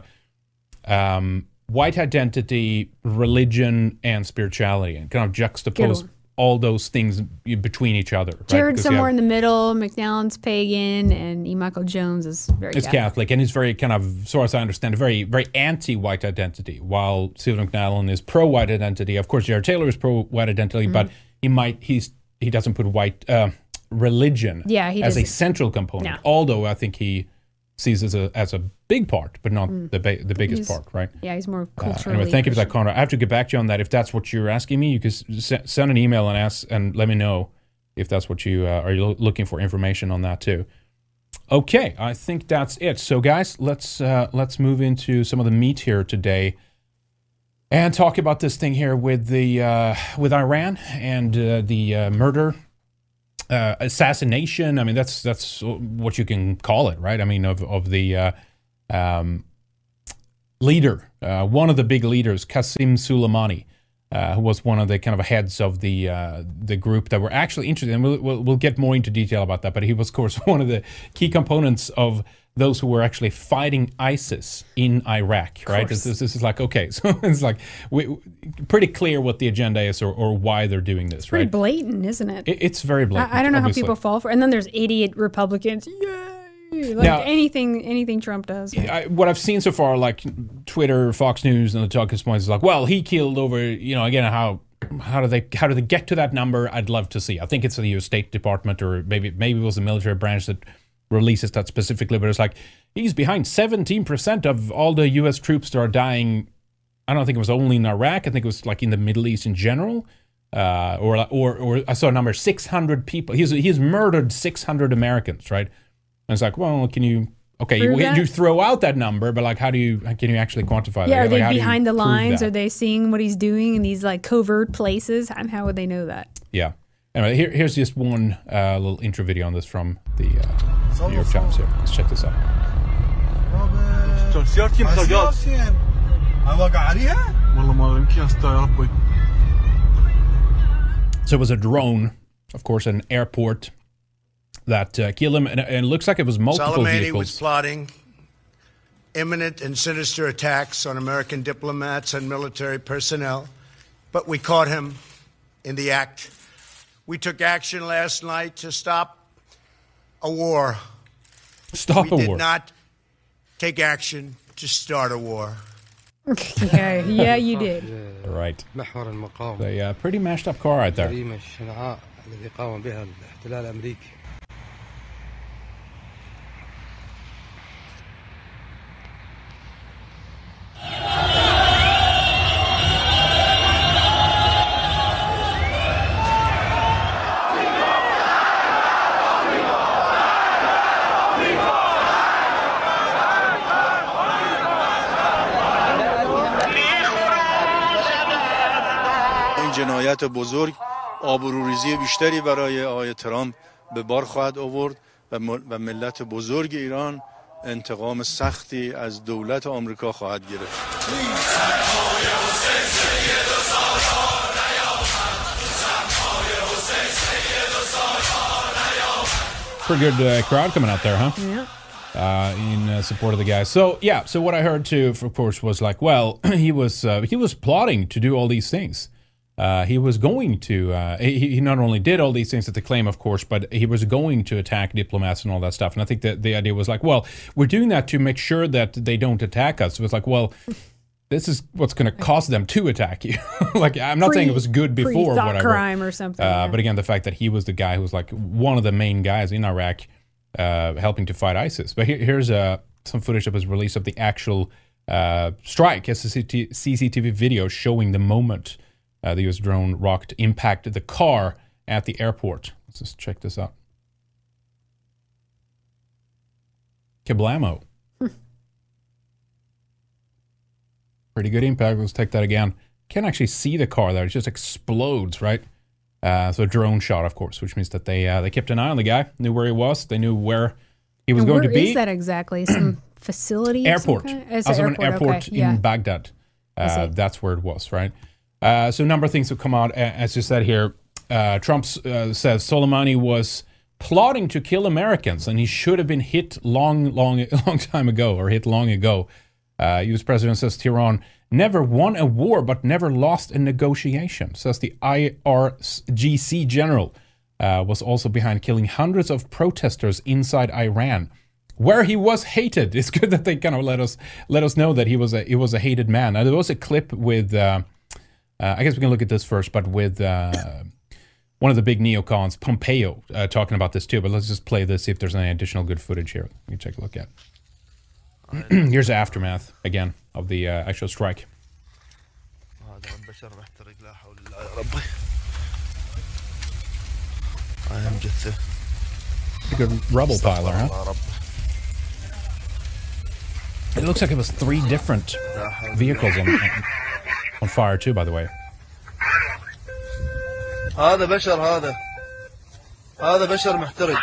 um, white identity, religion, and spirituality, and kind of juxtapose one. all those things between each other. Right? Jared Because you somewhere have- in the middle. McNallen's pagan, and E. Michael Jones is very. It's Catholic, and he's very kind of, so as I understand, very very anti-white identity, while Stephen McNallen is pro-white identity. Of course, Jared Taylor is pro-white identity, Mm-hmm. but he might he's he doesn't put white uh, religion Yeah, he as a doesn't. central component. No. Although I think he sees it as a as a big part, but not the ba- the biggest Mm. He's- part, right? Yeah, he's more Uh, culturally. anyway, thank you for that, Christian. Conrad. I have to get back to you on that. If that's what you're asking me, you can s- send an email and ask and let me know if that's what you uh, are you lo- looking for information on that too. Okay, I think that's it. So, guys, let's uh, let's move into some of the meat here today, and talk about this thing here with the uh, with Iran and uh, the uh, murder. Uh, assassination. I mean, that's that's what you can call it, right? I mean, of of the uh, um, leader, uh, one of the big leaders, Qasem Soleimani, uh, who was one of the kind of heads of the uh, the group that were actually interested. And we'll, we'll we'll get more into detail about that. But he was, of course, one of the key components of those who were actually fighting ISIS in Iraq, right? This, this is like, okay, so it's like we, pretty clear what the agenda is or, or why they're doing this, Pretty right? blatant, isn't it? It, it's very blatant. I, I don't know obviously. how people fall for. And then there's idiot Republicans. Yay! Like Now- anything, anything Trump does. I, what I've seen so far, like Twitter, Fox News, and the talking points is like, well, he killed over, you know, again, how how do they how do they get to that number? I'd love to see. I think it's the U S State Department, or maybe maybe it was the military branch that releases that specifically. But it's like he's behind seventeen percent of all the U S troops that are dying. I don't think it was only in Iraq. I think it was like in the Middle East in general. Uh, or or or I saw a number six hundred people. He's he's murdered six hundred Americans, right? And it's like, well, can you? Okay, you, Prove that? you throw out that number, but like, how do you? How can you actually quantify that? Yeah, are Like, they how do you behind the prove lines? that? Are they seeing what he's doing in these like covert places? And how would they know that? Yeah. Anyway, here, here's just one uh, little intro video on this from the uh, New York Times. Here, let's check this out. سيارتي مطلقات هواك عليها؟ والله ما يمكن استغرب. So it was a drone, of course, an airport that uh, killed him, and, and it looks like it was multiple Soleimani vehicles. was plotting imminent and sinister attacks on American diplomats and military personnel, but we caught him in the act. We took action last night to stop a war. Stop we a did war. not take action to start a war. yeah, yeah, you did. Right. محور المقاومة. The uh, pretty mashed up car right there. الجريمة الشنعاء الذي قام بها الاحتلال الأمريكي. جنایت بزرگ آبروریزی بیشتری برای آقای ترامپ به بار خواهد آورد و ملت بزرگ ایران انتقام سختی از دولت آمریکا خواهد گرفت. Pretty good uh, crowd coming out there, huh? Yeah. Uh, in uh, support of the guy. So yeah, so what I heard too, of course, was like, well, he was uh, he was plotting to do all these things. Uh, he was going to. Uh, he, he not only did all these things that they claim, of course, but he was going to attack diplomats and all that stuff. And I think that the idea was like, well, we're doing that to make sure that they don't attack us. It was like, well, this is what's going to cause them to attack you. Like, I'm not Pre, saying it was good before, thought whatever. crime or something. Uh, yeah. But again, the fact that he was the guy who was like one of the main guys in Iraq, uh, helping to fight ISIS. But here, here's uh, some footage that was released of the actual uh, strike. It's a C C T V video showing the moment uh, the U S drone rocked impacted the car at the airport. Let's just check this out. Kablamo. Pretty good impact. Let's take that again. Can't actually see the car there. It just explodes, right? Uh, so a drone shot, of course, which means that they uh, they kept an eye on the guy, knew where he was, they knew where he was and going where to be. Where is that exactly? Some facility? Airport. Some kind? It's As an of airport, an airport okay. in yeah. Baghdad. Uh, that's where it was, right? Uh, so a number of things have come out. As you said here, uh, Trump uh, says Soleimani was plotting to kill Americans, and he should have been hit long, long, long time ago, or hit long ago. Uh, U S President says Tehran never won a war, but never lost a negotiation. Says the I R G C general uh, was also behind killing hundreds of protesters inside Iran, where he was hated. It's good that they kind of let us let us know that he was a he was a hated man. Now, there was a clip with, uh, uh, I guess we can look at this first, but with uh, one of the big neocons, Pompeo, uh, talking about this too. But let's just play this, see if there's any additional good footage here. Let me take a look at. Here's the aftermath again of the uh, actual strike. A good rubble pile there, huh? It looks like it was three different vehicles on, on fire too, by the way. هذا بشر هذا هذا بشر محترق.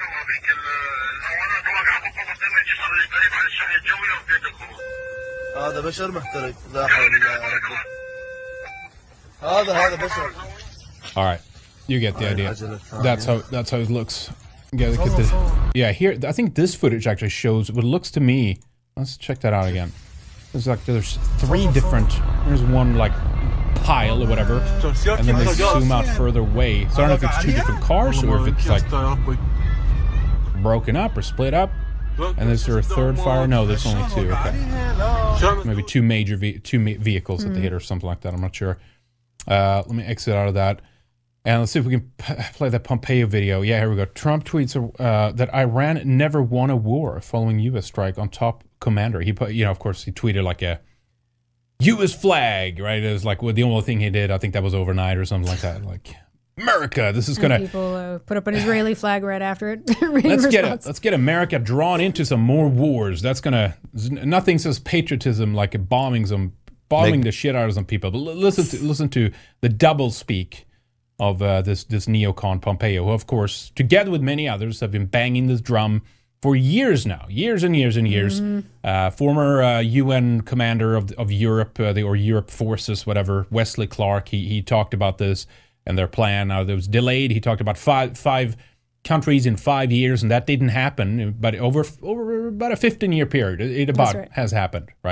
هذا بشر محترق لا حول الله يا ربي هذا هذا بشر. All right, you get the idea. That's how that's how it looks. Yeah, look at the, yeah, here I think this footage actually shows what looks to me. Let's check that out again. There's like there's three different. There's one like pile or whatever, and then they zoom out further away. So I don't know if it's two different cars or if it's like broken up or split up. And is there a third fire? No, there's only two. Okay, maybe two major ve two vehicles mm. that they hit or something like that. I'm not sure. Uh, let me exit out of that. And let's see if we can p play that Pompeo video. Yeah, here we go. Trump tweets uh, that Iran never won a war following U S strike on top commander. He put, you know, of course, he tweeted like a U S flag, right? It was like well, the only thing he did. I think that was overnight or something like that. Like America, this is gonna. And people uh, put up an Israeli flag right after it. let's get it. Let's get America drawn into some more wars. That's gonna. Nothing says patriotism like bombing some, bombing Make, the shit out of some people. But listen to listen to the double speak of uh, this this neocon Pompeo, who, of course, together with many others, have been banging this drum for years now, years and years and years. Mm-hmm. uh, former uh, U N commander of of Europe, uh, the, or Europe forces, whatever, Wesley Clark, he he talked about this and their plan. Now, it was delayed. He talked about five five countries in five years, and that didn't happen. But over over about a fifteen year period, it, it about right. has happened, right?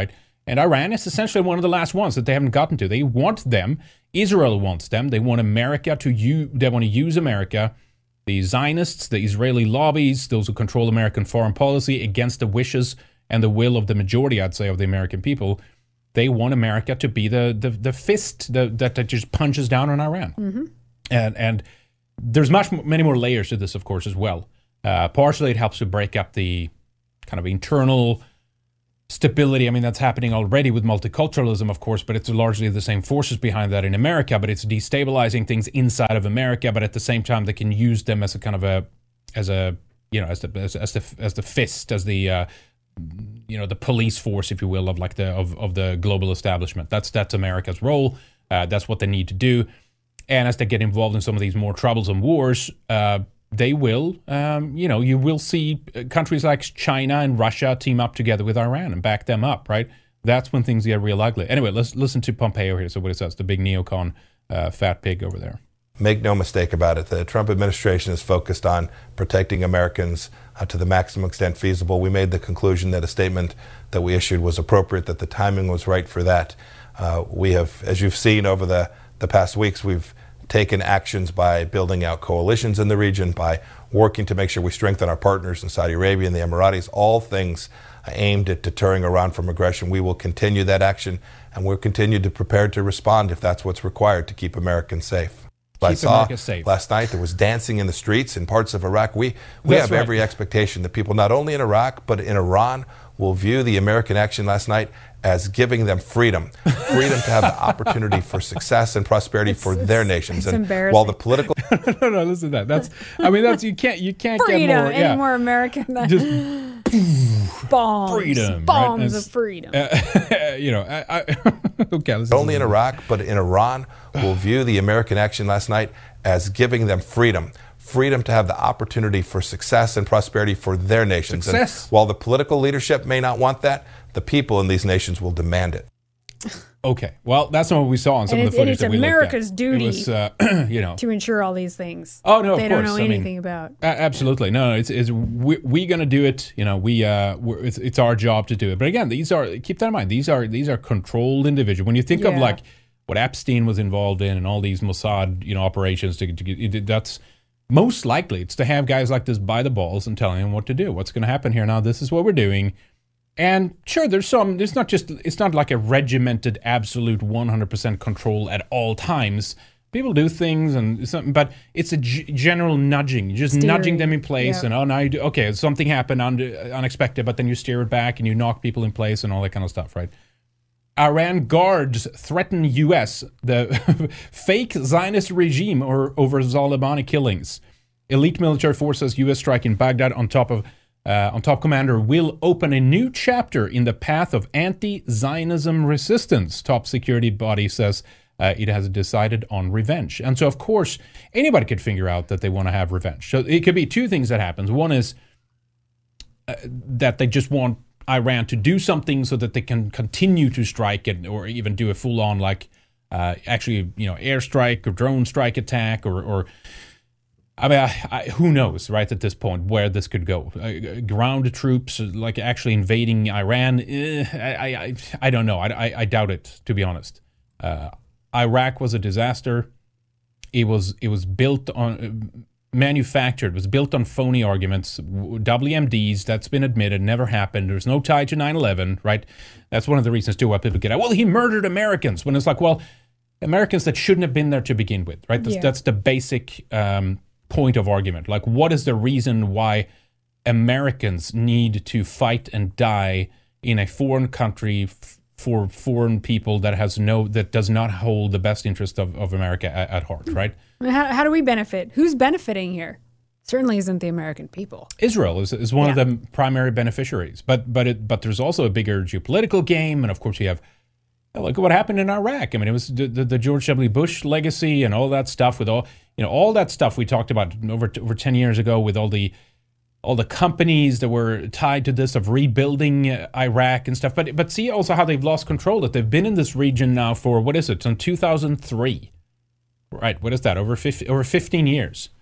And Iran is essentially one of the last ones that they haven't gotten to. They want them. Israel wants them. They want America to use, they want to use America. The Zionists, the Israeli lobbies, those who control American foreign policy against the wishes and the will of the majority, I'd say, of the American people, they want America to be the the, the fist the, that, that just punches down on Iran. Mm-hmm. And and there's much many more layers to this, of course, as well. Uh, partially, it helps to break up the kind of internal stability. I mean, that's happening already with multiculturalism, of course, but it's largely the same forces behind that in America, but it's destabilizing things inside of America, but at the same time, they can use them as a kind of a, as a, you know, as the, as, as the, as the fist, as the, uh, you know, the police force, if you will, of like the, of, of the global establishment. That's, that's America's role. Uh, that's what they need to do. And as they get involved in some of these more troublesome wars, uh, they will, um, you know, you will see countries like China and Russia team up together with Iran and back them up, right? That's when things get real ugly. Anyway, let's listen to Pompeo here. So what he says, the big neocon uh, fat pig over there. Make no mistake about it. The Trump administration is focused on protecting Americans uh, to the maximum extent feasible. We made the conclusion that a statement that we issued was appropriate, that the timing was right for that. Uh, we have, as you've seen over the, the past weeks, we've taken actions by building out coalitions in the region, by working to make sure we strengthen our partners in Saudi Arabia and the Emiratis, all things aimed at deterring Iran from aggression. We will continue that action, and we'll continue to prepare to respond if that's what's required to keep Americans safe. I saw safe. Last night there was dancing in the streets in parts of Iraq. We, we have right. every expectation that people not only in Iraq but in Iran will view the American action last night as giving them freedom, freedom to have the opportunity for success and prosperity it's, for it's, their nations. It's and embarrassing. While the political no, no, no, listen to that. That's, I mean, that's you can't, you can't freedom, get more, any yeah. more American than just bombs, freedom, bombs right? of freedom. Uh, you know, I, I okay. Not only in Iraq but in Iran will view the American action last night as giving them freedom. Freedom to have the opportunity for success and prosperity for their nations. Success. And while the political leadership may not want that, the people in these nations will demand it. Okay, well, that's not what we saw on some and of the footage it's that we America's looked at. duty It was, uh, you know, to ensure all these things. Oh no, of they course. don't know I anything mean, about. Uh, absolutely, no, no. It's, it's we we gonna do it. You know, we uh, we're, it's it's our job to do it. But again, these are keep that in mind. These are these are controlled individuals. When you think yeah. of like what Epstein was involved in and all these Mossad, you know, operations to, to get that's. Most likely, it's to have guys like this by the balls and telling them what to do. What's going to happen here now? This is what we're doing. And sure, there's some. There's not just. It's not like a regimented, absolute, one hundred percent control at all times. People do things, and something, but it's a g- general nudging, just Steering. nudging them in place. Yeah. And oh, now you do. Okay, something happened un- unexpected, but then you steer it back and you knock people in place and all that kind of stuff, right? Iran guards threaten U S the fake Zionist regime or over Soleimani killings. Elite military forces U S strike in Baghdad on top of uh, on top commander will open a new chapter in the path of anti-Zionism resistance. Top security body says uh, it has decided on revenge. And so, of course, anybody could figure out that they want to have revenge. So it could be two things that happens. One is uh, that they just want Iran to do something so that they can continue to strike it, or even do a full-on, like, uh, actually, you know, airstrike or drone strike attack, or, or I mean, I, I, who knows, right, at this point, where this could go. Uh, ground troops, like, actually invading Iran, eh, I, I, I don't know. I, I, I doubt it, to be honest. Uh, Iraq was a disaster. It was, it was built on... Uh, manufactured, was built on phony arguments, W M Ds, that's been admitted, never happened. There's no tie to nine eleven, right? That's one of the reasons, too, why people get out, well, he murdered Americans, when it's like, well, Americans that shouldn't have been there to begin with, right? That's, yeah. that's the basic um, point of argument. Like, what is the reason why Americans need to fight and die in a foreign country f- for foreign people that has no, that does not hold the best interest of, of America at, at heart, right? How, how do we benefit? Who's benefiting here? Certainly isn't the American people. Israel is is one yeah. of the primary beneficiaries, but but it, but there's also a bigger geopolitical game, and of course you have, look at what happened in Iraq. I mean, it was the, the, the George W. Bush legacy and all that stuff, with all you know all that stuff we talked about over over ten years ago, with all the all the companies that were tied to this of rebuilding Iraq and stuff. But but see also how they've lost control. That they've been in this region now for, what is it, since two thousand three. Right, what is that? Over fifty, over fifteen years,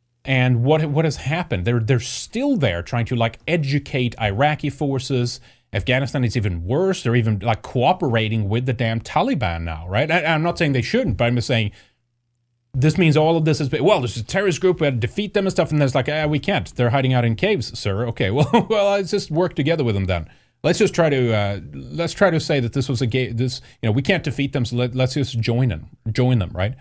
and what what has happened? They're they're still there trying to like educate Iraqi forces Afghanistan is even worse. They're even like cooperating with the damn Taliban now, right? I, I'm not saying they shouldn't, but I'm just saying this means all of this is, well, there's a terrorist group, we had to defeat them and stuff, and there's like, ah, we can't. They're hiding out in caves, sir. Okay, well, well, let's just work together with them then. Let's just try to uh, let's try to say that this was a ga- this you know we can't defeat them, so let, let's just join them, join them, right?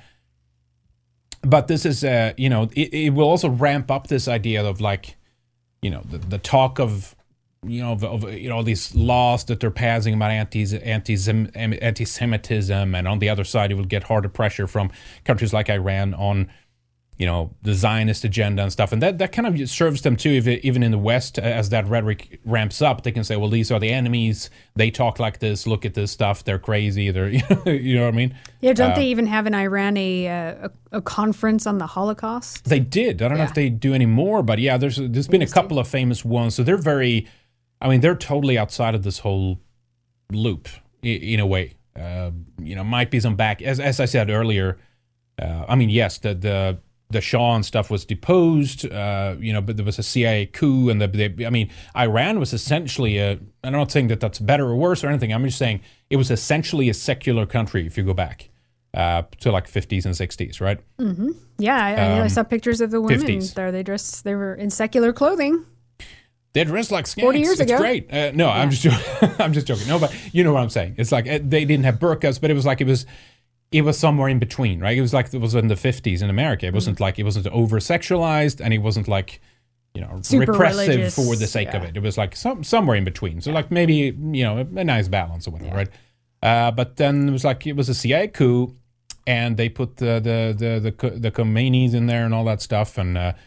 But this is uh, you know it, it will also ramp up this idea of like you know the, the talk of you know of, of you know these laws that they're passing about anti anti anti-Semitism, and on the other side it will get harder pressure from countries like Iran on you know the Zionist agenda and stuff, and that, that kind of serves them too. If it, even in the West, as that rhetoric ramps up, they can say, well, these are the enemies. They talk like this. Look at this stuff. They're crazy. They're you know, you know what I mean? Yeah. Don't uh, they even have in Iran a, a a conference on the Holocaust? They did. I don't yeah. know if they do any more, but yeah, there's there's been a couple of famous ones. So they're very, I mean, they're totally outside of this whole loop in, in a way. Uh, you know, might be some back as as I said earlier. Uh, I mean, yes, the the. The Shah and stuff was deposed, uh, you know, but there was a C I A coup, and the, they, I mean, Iran was essentially a. I'm not saying that that's better or worse or anything. I'm just saying it was essentially a secular country if you go back uh, to like fifties and sixties, right? Mm-hmm. Yeah, I, um, I saw pictures of the women fifties. There. They dressed. They were in secular clothing. They dressed like skanks. Forty years it's ago. Great. Uh, no, yeah. I'm just joking. I'm just joking. No, but you know what I'm saying. It's like they didn't have burqas, but it was like it was. It was somewhere in between, right? It was like it was in the fifties in America. It wasn't mm-hmm. like it wasn't over sexualized, and it wasn't like you know super repressive religious. for the sake yeah. of it. It was like some somewhere in between. So yeah. like maybe you know a, a nice balance or whatever, yeah. right? Uh, but then it was like it was a C I A coup, and they put the the the the, the Khomeinis in there and all that stuff, and uh,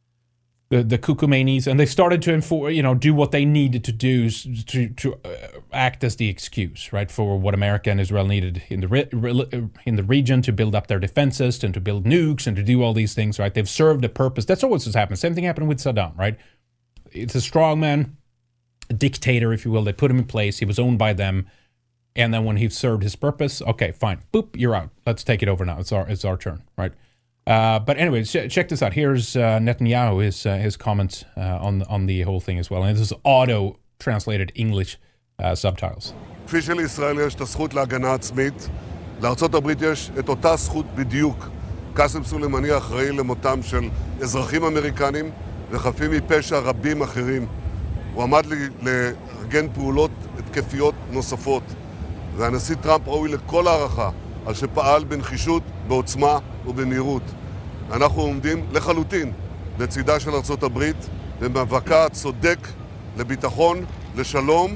the the Khomeinis, and they started to enforce, you know, do what they needed to do to to uh, act as the excuse, right, for what America and Israel needed in the re- re- in the region to build up their defenses and to build nukes and to do all these things, right? They've served a purpose. That's always what's happened. Same thing happened with Saddam, right? It's a strongman, a dictator, if you will. They put him in place. He was owned by them, and then when he served his purpose, okay, fine, boop, you're out. Let's take it over now. It's our it's our turn, right? Uh, but anyway, ch- check this out. Here's uh, Netanyahu, his uh, his comments uh, on on the whole thing as well, and this is auto translated English uh, subtitles. כפי שלישראל יש את הזכות להגנה עצמית, לארצות הברית יש את אותה זכות בדיוק. קאסם סולימאני אחראי למותם של אזרחים אמריקנים וחפים מפשע רבים אחרים. הוא עמד לארגן פעולות התקפיות נוספות, והנשיא טראמפ ראוי לכל הערכה על שפעל בנחישות, בעוצמה ובמהירות. אנחנו עומדים לחלוטין לצידה של ארצות הברית במאבקה צודק לביטחון, לשלום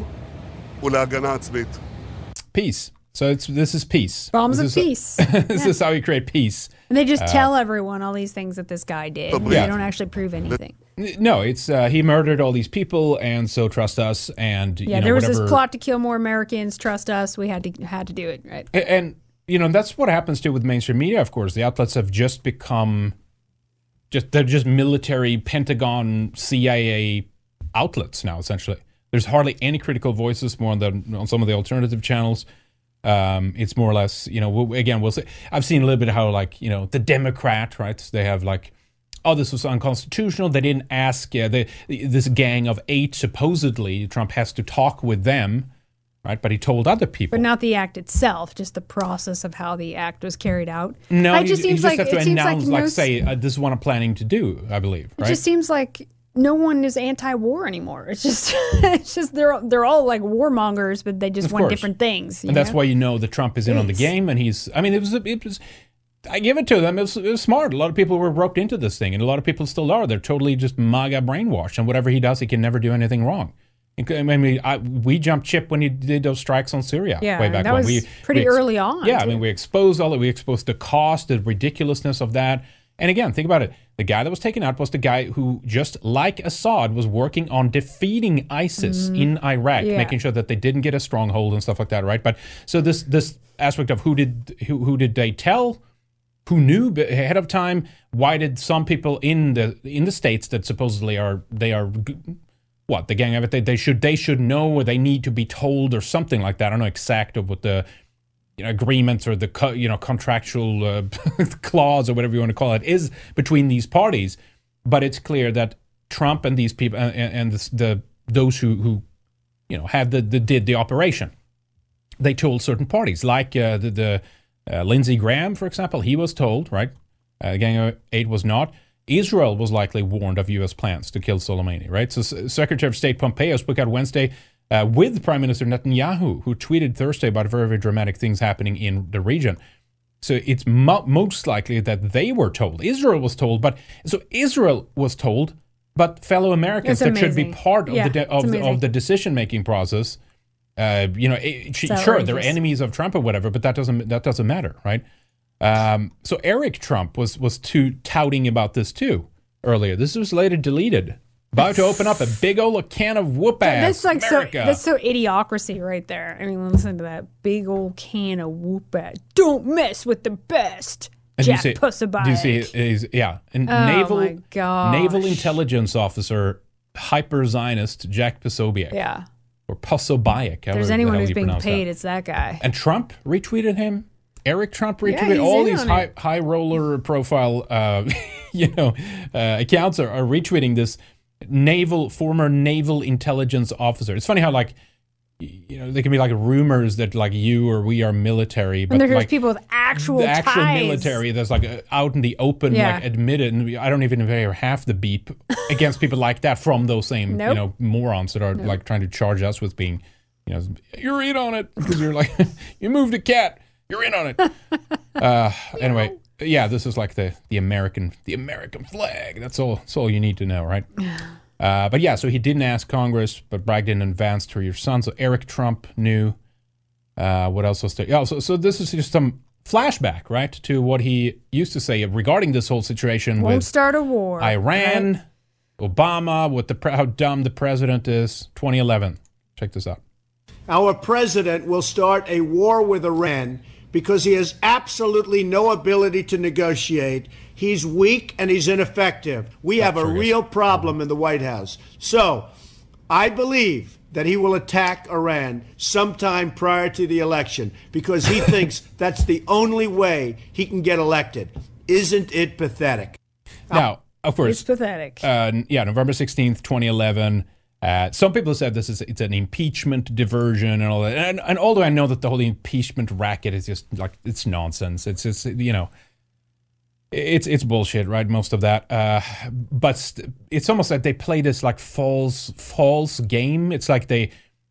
ולהגנה עצמית. Peace. So it's this is peace. Bombs this of is peace. A, this yeah. is how you create peace. And they just uh, tell everyone all these things that this guy did. Yeah. They don't actually prove anything. No, it's uh, he murdered all these people, and so trust us. And yeah, you know, there was whatever. this plot to kill more Americans. Trust us. We had to had to do it, right? And, and you know that's what happens too with mainstream media. Of course, the outlets have just become just they're just military, Pentagon, C I A outlets now. Essentially, there's hardly any critical voices more on the on some of the alternative channels. Um, it's more or less, you know, we'll, again, we'll say, I've seen a little bit how, like, you know, the Democrat, right? They have like, oh, this was unconstitutional. They didn't ask, yeah, they, this gang of eight, supposedly, Trump has to talk with them, right? But he told other people. But not the act itself, just the process of how the act was carried out. No, it just you, seems you just like, have to it announce, seems like, like no, say, uh, this is what I'm planning to do, I believe, right? It just seems like no one is anti-war anymore. It's just, it's just they're they're all like warmongers, but they just of want course. different things. And know? that's why you know that Trump is in Jeez. on the game, and he's. I mean, it was. It was. I give it to them. It was, it was smart. A lot of people were roped into this thing, and a lot of people still are. They're totally just MAGA brainwashed, and whatever he does, he can never do anything wrong. I mean, we, I, we jumped ship when he did those strikes on Syria yeah, way back that when. was we, pretty we ex- early on. Yeah, too. I mean, we exposed all that. We exposed the cost, the ridiculousness of that. And again, think about it. The guy that was taken out was the guy who, just like Assad, was working on defeating ISIS mm-hmm. in Iraq, yeah. making sure that they didn't get a stronghold and stuff like that, right? But so this this aspect of who did who, who did they tell, who knew ahead of time? Why did some people in the in the states that supposedly are they are what the gang of it they, they should they should know, or they need to be told, or something like that? I don't know exact of what the you know, agreements or the co- you know contractual uh, clause or whatever you want to call it is between these parties, but it's clear that Trump and these people and, and the, the those who, who you know, had the, the did the operation. They told certain parties, like uh, the, the uh, Lindsey Graham, for example, he was told, right? Uh, Gang of Eight was not. Israel was likely warned of U S plans to kill Soleimani, right? So S- Secretary of State Pompeo spoke out Wednesday uh, with Prime Minister Netanyahu, who tweeted Thursday about very, very dramatic things happening in the region. So it's mo- most likely that they were told. Israel was told, but so Israel was told, but fellow Americans that should be part of yeah, the de- of, the, of the decision-making process. Uh, you know, it, sure, they're enemies of Trump or whatever, but that doesn't that doesn't matter, right? Um, so Eric Trump was was too touting about this too earlier. This was later deleted. About to open up a big old can of whoop ass. That's like America. so. That's so idiocracy right there. I mean, listen to that big old can of whoop ass. Don't mess with the best. And Jack do you see, Posobiec. Do you see? He's, yeah, and Oh naval my gosh. naval intelligence officer, hyper Zionist Jack Posobiec. Yeah. Or Posobiec. If there's anyone who's being paid, that. it's that guy. And Trump retweeted him. Eric Trump retweeted yeah, all these high it. high roller profile, uh, you know, uh, accounts are, are retweeting this naval former naval intelligence officer. It's funny how like, you know, they can be like rumors that like you or we are military, but and there's like people with actual the actual ties. military that's like uh, out in the open, yeah. like admitted, and I don't even hear half the beep against people like that from those same nope. you know morons that are nope. like trying to charge us with being, you know, you're in on it because you're like you moved a cat. You're in on it. Uh, anyway, yeah, this is like the, the American the American flag. That's all. That's all you need to know, right? Uh, but yeah, so he didn't ask Congress, but bragged in advance to your son. So Eric Trump knew. Uh, what else was there? Yeah, so so this is just some flashback, right, to what he used to say regarding this whole situation. Won't with start a war. Iran, right? Obama, what the how dumb the president is. twenty eleven. Check this out. Our president will start a war with Iran because he has absolutely no ability to negotiate. He's weak and he's ineffective. We have a real problem in the White House. So I believe that he will attack Iran sometime prior to the election because he thinks that's the only way he can get elected. Isn't it pathetic? Now, of course. It's pathetic. Uh, yeah, November sixteenth, twenty eleven. Uh, some people said this is it's an impeachment diversion and all that. And, and although I know that the whole impeachment racket is just like, it's nonsense. It's just, you know, it's it's bullshit, right? Most of that. Uh, but st- it's almost like they play this like false, false game. It's like they,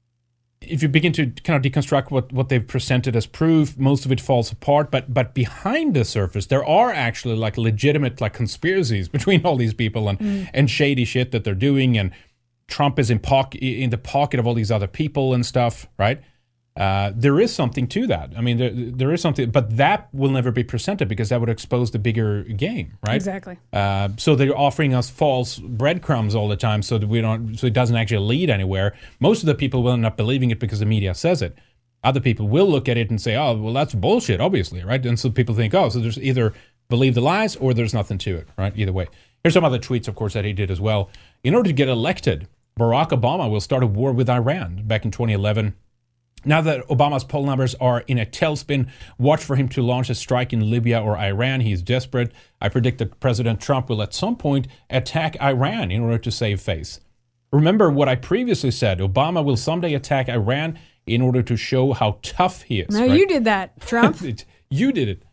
if you begin to kind of deconstruct what, what they've presented as proof, most of it falls apart. But but behind the surface, there are actually like legitimate like conspiracies between all these people and, mm. and shady shit that they're doing. And Trump is in, poc- in the pocket of all these other people and stuff, right? Uh, there is something to that. I mean, there, there is something, but that will never be presented because that would expose the bigger game, right? Exactly. Uh, so they're offering us false breadcrumbs all the time, so that we don't, so it doesn't actually lead anywhere. Most of the people will end up believing it because the media says it. Other people will look at it and say, "Oh, well, that's bullshit," obviously, right? And so people think, "Oh, so there's either believe the lies or there's nothing to it," right? Either way. Here's some other tweets, of course, that he did as well. In order to get elected, Barack Obama will start a war with Iran back in twenty eleven. Now that Obama's poll numbers are in a tailspin, watch for him to launch a strike in Libya or Iran. He's desperate. I predict that President Trump will at some point attack Iran in order to save face. Remember what I previously said. Obama will someday attack Iran in order to show how tough he is. No, right? you did that, Trump. You did it.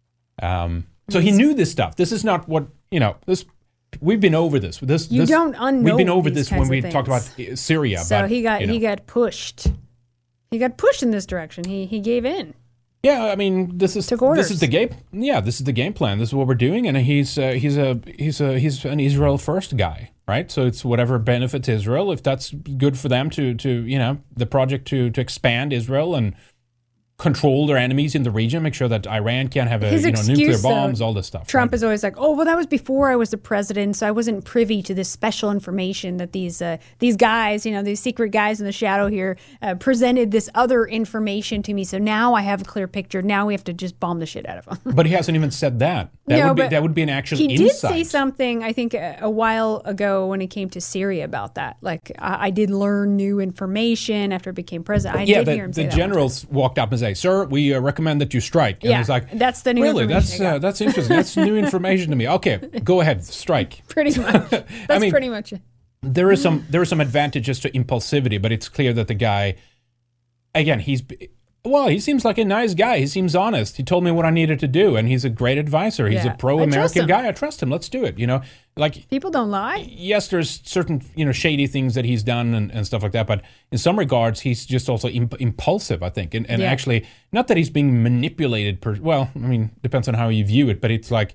Um, so he knew this stuff. This is not what, you know, this... We've been over this. This you this, don't unknow. We've been over these this when we things. talked about Syria. So but, he got you know. he got pushed. He got pushed in this direction. He he gave in. Yeah, I mean, this is Took orders. this is the game. Yeah, this is the game plan. This is what we're doing, and he's uh, he's a he's a he's an Israel first guy, right? So it's whatever benefits Israel. If that's good for them to to you know the project to to expand Israel and control their enemies in the region, make sure that Iran can't have a, His you know, excuse, nuclear bombs, though, all this stuff. Trump right? is always like, oh, well, that was before I was the president, so I wasn't privy to this special information that these uh, these guys, you know, these secret guys in the shadow here uh, presented this other information to me. So now I have a clear picture. Now we have to just bomb the shit out of them. But he hasn't even said that. That no, would be but that would be an actual he insight. did say something, I think, a, a while ago when it came to Syria about that. Like, I, I did learn new information after I became president. I yeah, did the, hear him say the that generals walked up and say, "Sir, we uh, recommend that you strike." And yeah, he's like, that's the new really? information. That's uh, that's interesting. That's new information to me. Okay, go ahead, strike. Pretty much. That's I mean, pretty much it. there is some there are some advantages to impulsivity, but it's clear that the guy, again, he's well, he seems like a nice guy. He seems honest. He told me what I needed to do, and he's a great advisor. He's Yeah. a pro-American guy. I trust him. Let's do it. You know, like People don't lie. yes, there's certain you know shady things that he's done and, and stuff like that, but in some regards, he's just also imp- impulsive, I think, and and Yeah. actually, not that he's being manipulated. Per well, I mean, depends on how you view it, but it's like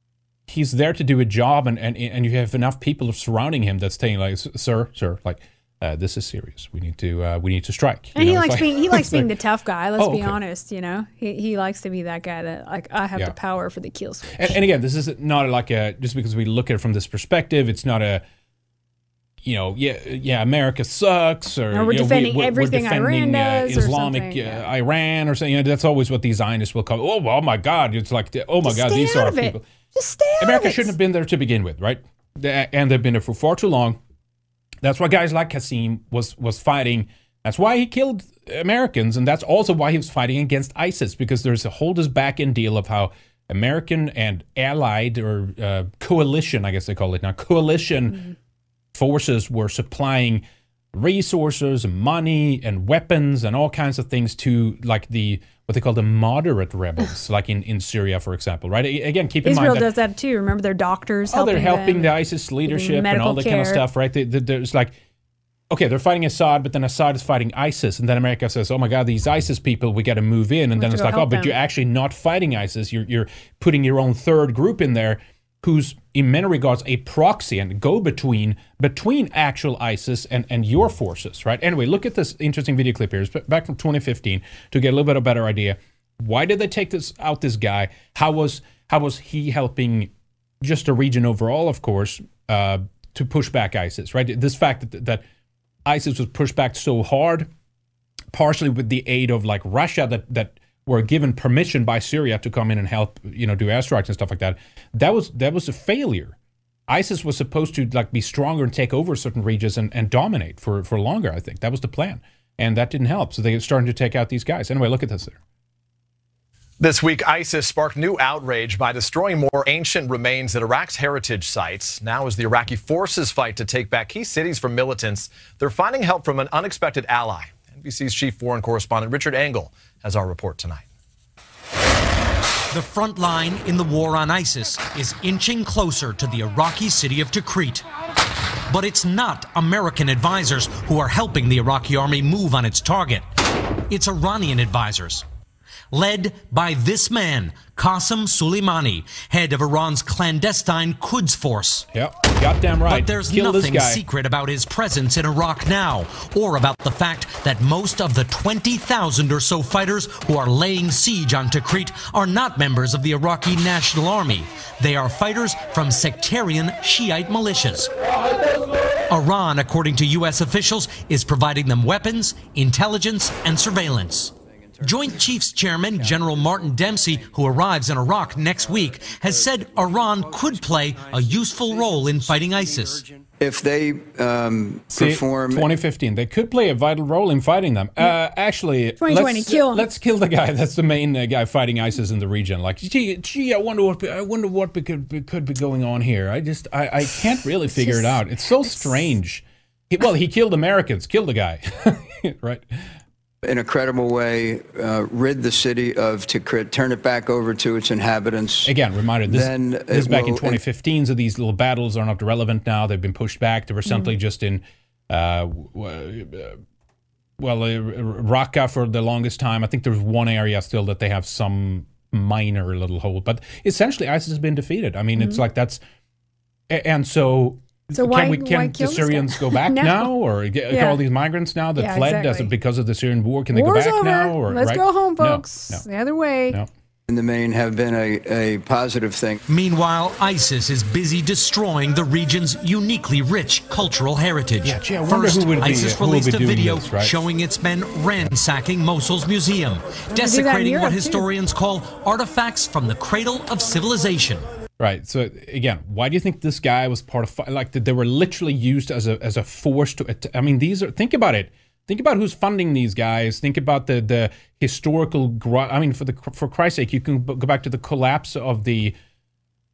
he's there to do a job, and and and you have enough people surrounding him that's saying like, sir, sir, like. Uh, this is serious. We need to. Uh, we need to strike. And You he know, it's likes like- being he likes it's being like- the tough guy. Let's Oh, be okay. honest. You know, he he likes to be that guy that like I have Yeah. the power for the kill switch. And, and again, this is not like a just because we look at it from this perspective. It's not a, you know, yeah, yeah, America sucks, or Or we're you know, defending we're, we're everything defending, Iran uh, does or Islamic something, uh, yeah. Iran, or something. You know, that's always what these Zionists will call. Oh, oh my God! It's like, oh my Just God, stay these out are of it. people. Just stay out America of it. shouldn't have been there to begin with, right? The- And they've been there for far too long. That's why guys like Qasim was was fighting. That's why he killed Americans, and that's also why he was fighting against ISIS, because there's a whole this back end deal of how American and allied or uh, coalition, I guess they call it now, coalition Mm-hmm. forces were supplying resources, money, and weapons, and all kinds of things to like the what they call the moderate rebels, like in, in Syria, for example, right? A- Again, keep in Israel mind that does that too. Remember, their doctors. oh, they're helping them, the ISIS leadership and medical all that kind of care. stuff, right? They, they, there's like, okay, they're fighting Assad, but then Assad is fighting ISIS, and then America says, "Oh my God, these ISIS people, we got to move in," and We then have it's to like, go "Oh, help but them." you're actually not fighting ISIS. You're you're putting your own third group in there, who's in many regards a proxy and go-between between actual ISIS and and your forces, right?" Anyway, look at this interesting video clip here. It's back from twenty fifteen to get a little bit of a better idea. Why did they take this out? This guy, how was how was he helping just the region overall, of course, uh, to push back ISIS, right? This fact that that ISIS was pushed back so hard, partially with the aid of like Russia that that were given permission by Syria to come in and help, you know, do airstrikes and stuff like that. That was that was a failure. ISIS was supposed to like be stronger and take over certain regions and, and dominate for, for longer, I think. That was the plan. And that didn't help. So they're starting to take out these guys. Anyway, look at this there. This week, ISIS sparked new outrage by destroying more ancient remains at Iraq's heritage sites. Now, as the Iraqi forces fight to take back key cities from militants, they're finding help from an unexpected ally. N B C's chief foreign correspondent Richard Engel has our report tonight. The front line in the war on ISIS is inching closer to the Iraqi city of Tikrit. But it's not American advisors who are helping the Iraqi army move on its target. It's Iranian advisors, led by this man, Qasem Soleimani, head of Iran's clandestine Quds force. Yep, goddamn right. But there's Kill this nothing guy. secret about his presence in Iraq now, or about the fact that most of the twenty thousand or so fighters who are laying siege on Tikrit are not members of the Iraqi National Army. They are fighters from sectarian Shiite militias. Iran, according to U S officials, is providing them weapons, intelligence, and surveillance. Joint Chiefs Chairman General Martin Dempsey, who arrives in Iraq next week, has said Iran could play a useful role in fighting ISIS. If they um, See, perform... twenty fifteen, they could play a vital role in fighting them. Uh, actually, twenty twenty, let's, kill him. let's kill the guy that's the main uh, guy fighting ISIS in the region. Like, gee, gee, I wonder what I wonder what be- could be, could be going on here. I just I, I can't really figure just- it out. It's so strange. He, well, he killed Americans, killed the guy, right? in a credible way, uh, rid the city of Tikrit, turn it back over to its inhabitants. Again, reminder, this, Then this is it back in will- twenty fifteen, so these little battles are not relevant now. They've been pushed back. They were simply Mm-hmm. just in, uh, w- uh, well, uh, Raqqa for the longest time. I think there's one area still that they have some minor little hold. But essentially, ISIS has been defeated. I mean, Mm-hmm. it's like that's... a- And so... So can why- we why can kill the this guy? Syrians go back No. now, or get, Yeah. all these migrants now that Yeah, fled as exactly. because of the Syrian war? Can they War's go back over. now? Or Let's right? go home, No, folks. no. The other way. No. In the main, have been a, a positive thing. Meanwhile, ISIS is busy destroying the region's uniquely rich cultural heritage. Yeah, gee, I wonder First, who would be- ISIS who would be released a doing video this, right? showing its men ransacking Mosul's museum, do that in desecrating Europe, what too. historians call artifacts from the cradle of civilization. Right. So again, why do you think this guy was part of fi- like that? They were literally used as a as a force to. att- I mean, these are. Think about it. Think about who's funding these guys. Think about the the historical. Gr- I mean, for the for Christ's sake, you can b- go back to the collapse of the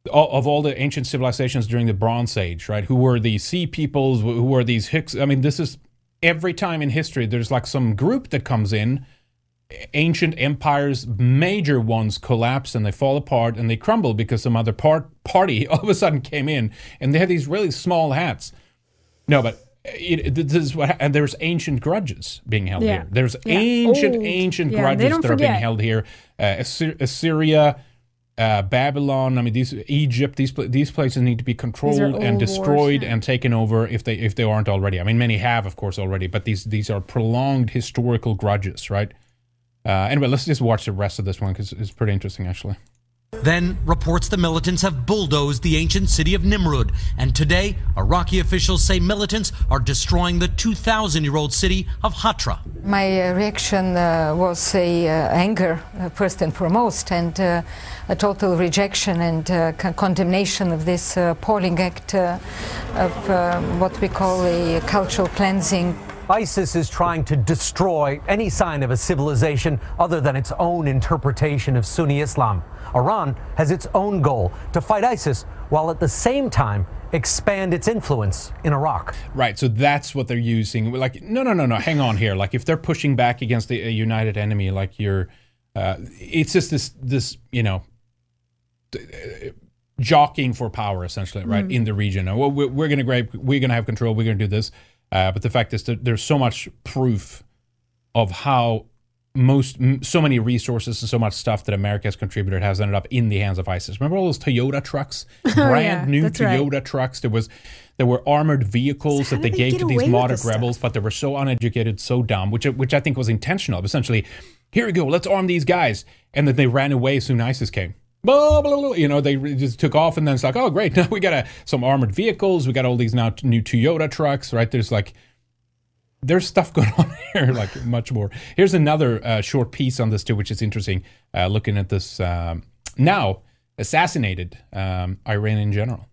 of all the ancient civilizations during the Bronze Age, right? Who were these sea peoples? Who were these Hicks? I mean, this is every time in history there's like some group that comes in. Ancient empires, major ones collapse and they fall apart and they crumble because some other part party all of a sudden came in and they had these really small hats. No, but it, this is what, and there's ancient grudges being held yeah. here. There's yeah. ancient, Old. ancient yeah, grudges that forget. are being held here. Uh, Assyria. Assyria Uh, Babylon, I mean, these Egypt, these these places need to be controlled and destroyed wars, yeah. and taken over if they if they aren't already. I mean, many have, of course, already, but these these are prolonged historical grudges, right? Uh, anyway, let's just watch the rest of this one because it's pretty interesting, actually. Then reports the militants have bulldozed the ancient city of Nimrud, and today Iraqi officials say militants are destroying the two thousand year old city of Hatra. My uh, reaction uh, was a uh, anger uh, first and foremost, and uh, a total rejection and uh, con condemnation of this uh, appalling act uh, of uh, what we call a cultural cleansing. ISIS is trying to destroy any sign of a civilization other than its own interpretation of Sunni Islam. Iran has its own goal to fight ISIS while at the same time expand its influence in Iraq. Right, so that's what they're using. Like, no, no, no, no, hang on here. Like, if they're pushing back against a united enemy, like you're, uh, it's just this, this, you know, jockeying for power, essentially, right, mm. in the region. Well, we're, we're going to grab, we're going to have control, we're going to do this. Uh, but the fact is that there's so much proof of how most, so many resources and so much stuff that America has contributed has ended up in the hands of ISIS. Remember all those Toyota trucks, brand oh, yeah, new Toyota right. trucks? There was, there were armored vehicles so that they, they gave to these moderate rebels, stuff? But they were so uneducated, so dumb, which which I think was intentional. Essentially, here we go, let's arm these guys, and that they ran away as soon as ISIS came. Blah, blah, blah, you know, they just took off, and then it's like, oh, great, now we got a, some armored vehicles, we got all these now new Toyota trucks, right? There's like, there's stuff going on here, like much more. Here's another uh, short piece on this too, which is interesting, uh, looking at this um, now assassinated um, Iranian general.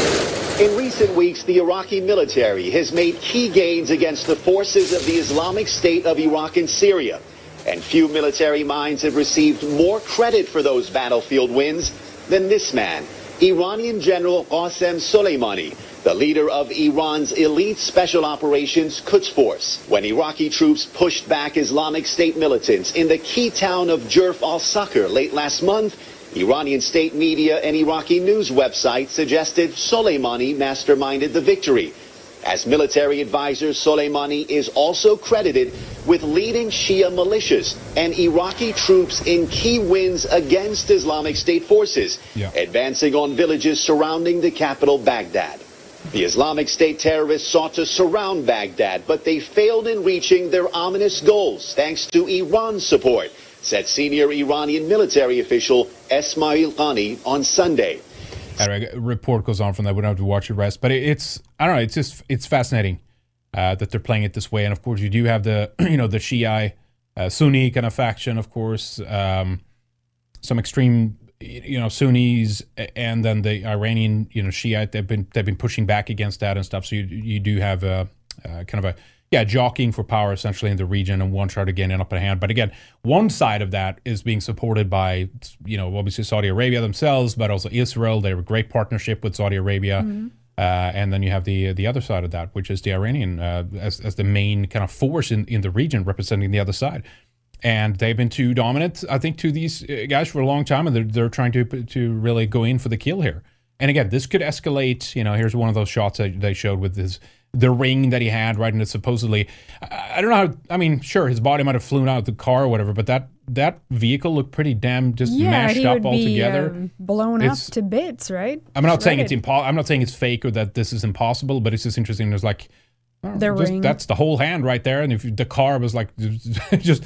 In recent weeks, the Iraqi military has made key gains against the forces of the Islamic State of Iraq and Syria. And few military minds have received more credit for those battlefield wins than this man, Iranian General Qasem Soleimani, the leader of Iran's elite special operations Quds Force. When Iraqi troops pushed back Islamic State militants in the key town of Jurf al-Sakhr late last month, Iranian state media and Iraqi news websites suggested Soleimani masterminded the victory. As military advisor, Soleimani is also credited with leading Shia militias and Iraqi troops in key wins against Islamic State forces, yeah. advancing on villages surrounding the capital, Baghdad. The Islamic State terrorists sought to surround Baghdad, but they failed in reaching their ominous goals thanks to Iran's support, said senior Iranian military official Esmail Qani on Sunday. A report goes on from that. We don't have to watch the rest, but it's, I don't know, it's just, it's fascinating uh, that they're playing it this way. And of course, you do have the, you know, the Shia, uh, Sunni kind of faction, of course, um, some extreme, you know, Sunnis, and then the Iranian, you know, Shiite. They've been, they've been pushing back against that and stuff. So you, you do have a, a kind of a, yeah, jockeying for power essentially in the region, and one try to gain an upper hand. But again, one side of that is being supported by, you know, obviously Saudi Arabia themselves, but also Israel. They have a great partnership with Saudi Arabia. Mm-hmm. uh, and then you have the the other side of that, which is the Iranian uh, as, as the main kind of force in, in the region representing the other side. And they've been too dominant, I think, to these guys for a long time, and they're, they're trying to to really go in for the kill here. And again, this could escalate. You know, here's one of those shots that they showed with this, the ring that he had, right? And it's supposedly, I, I don't know how, I mean, sure, his body might have flown out of the car or whatever, but that that vehicle looked pretty damn just yeah, mashed he up would altogether. Be, um, blown it's, up to bits, right? I'm not Shredded. saying it's impo- I'm not saying it's fake or that this is impossible, but it's just interesting. There's like, oh, the just, ring. That's the whole hand right there. And if the car was like, just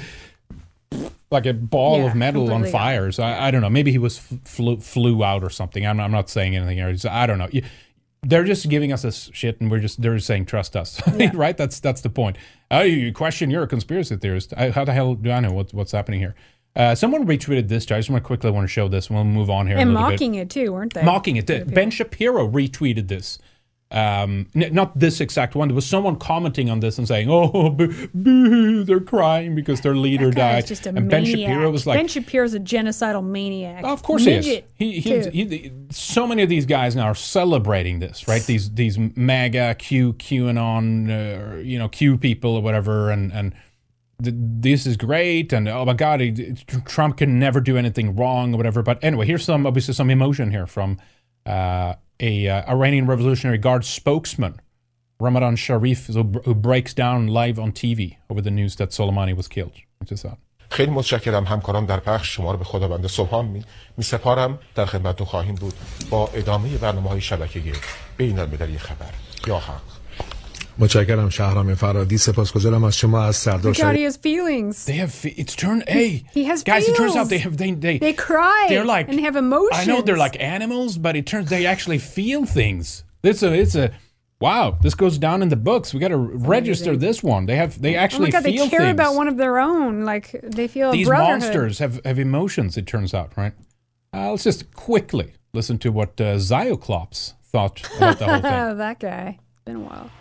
like a ball yeah, of metal on completely. fire. So I, I don't know. Maybe he was flew, flew out or something. I'm, I'm not saying anything here. Just, I don't know. They're just giving us this shit, and we're just they're just saying trust us, yeah. right? That's that's the point. Oh, you question you're a conspiracy theorist. I, how the hell do I know what's what's happening here? Uh, someone retweeted this. I just want to quickly want to show this. We'll move on here. And a little mocking bit. it too, weren't they? Mocking it. Ben Shapiro retweeted this. Um, n- not this exact one. There was someone commenting on this and saying, "Oh, boo, boo, they're crying because their leader That guy died." is just a and maniac. Ben Shapiro was like, Ben Shapiro's a genocidal maniac. Oh, of course Midget, he is. He, he, he, so many of these guys now are celebrating this, right? These these MAGA, Q, QAnon, uh, you know, Q people or whatever, and and th- this is great, and oh my God, he, Trump can never do anything wrong or whatever. But anyway, here's some obviously some emotion here from uh, a uh, Iranian Revolutionary Guard spokesman, Ramadan Sharif, who, who breaks down live on T V over the news that Soleimani was killed. Which is that. خیلی متشکرم همکاران در پخش شما رو به خداوند صبحان می, می سپارم در خدمتتون خواهیم بود با ادامه برنامه‌های شبکه بین‌المللی خبر یا حق. متشکرم شهرام فرادی. سپاسگزارم از شما از سردار God, he has feelings. They have fe- it's turned hey he has guys feels. It turns out they have they they, they cry they're like and have emotions. I know they're like animals, but it turns they actually feel things. It's a it's a wow, this goes down in the books. We got to register amazing. this one. They have they actually oh my God, feel they care things. about one of their own. Like they feel These a brotherhood. monsters have have emotions, it turns out, right? Uh, let's just quickly listen to what uh, Zyoclops thought about the whole thing. That guy. It's been a while.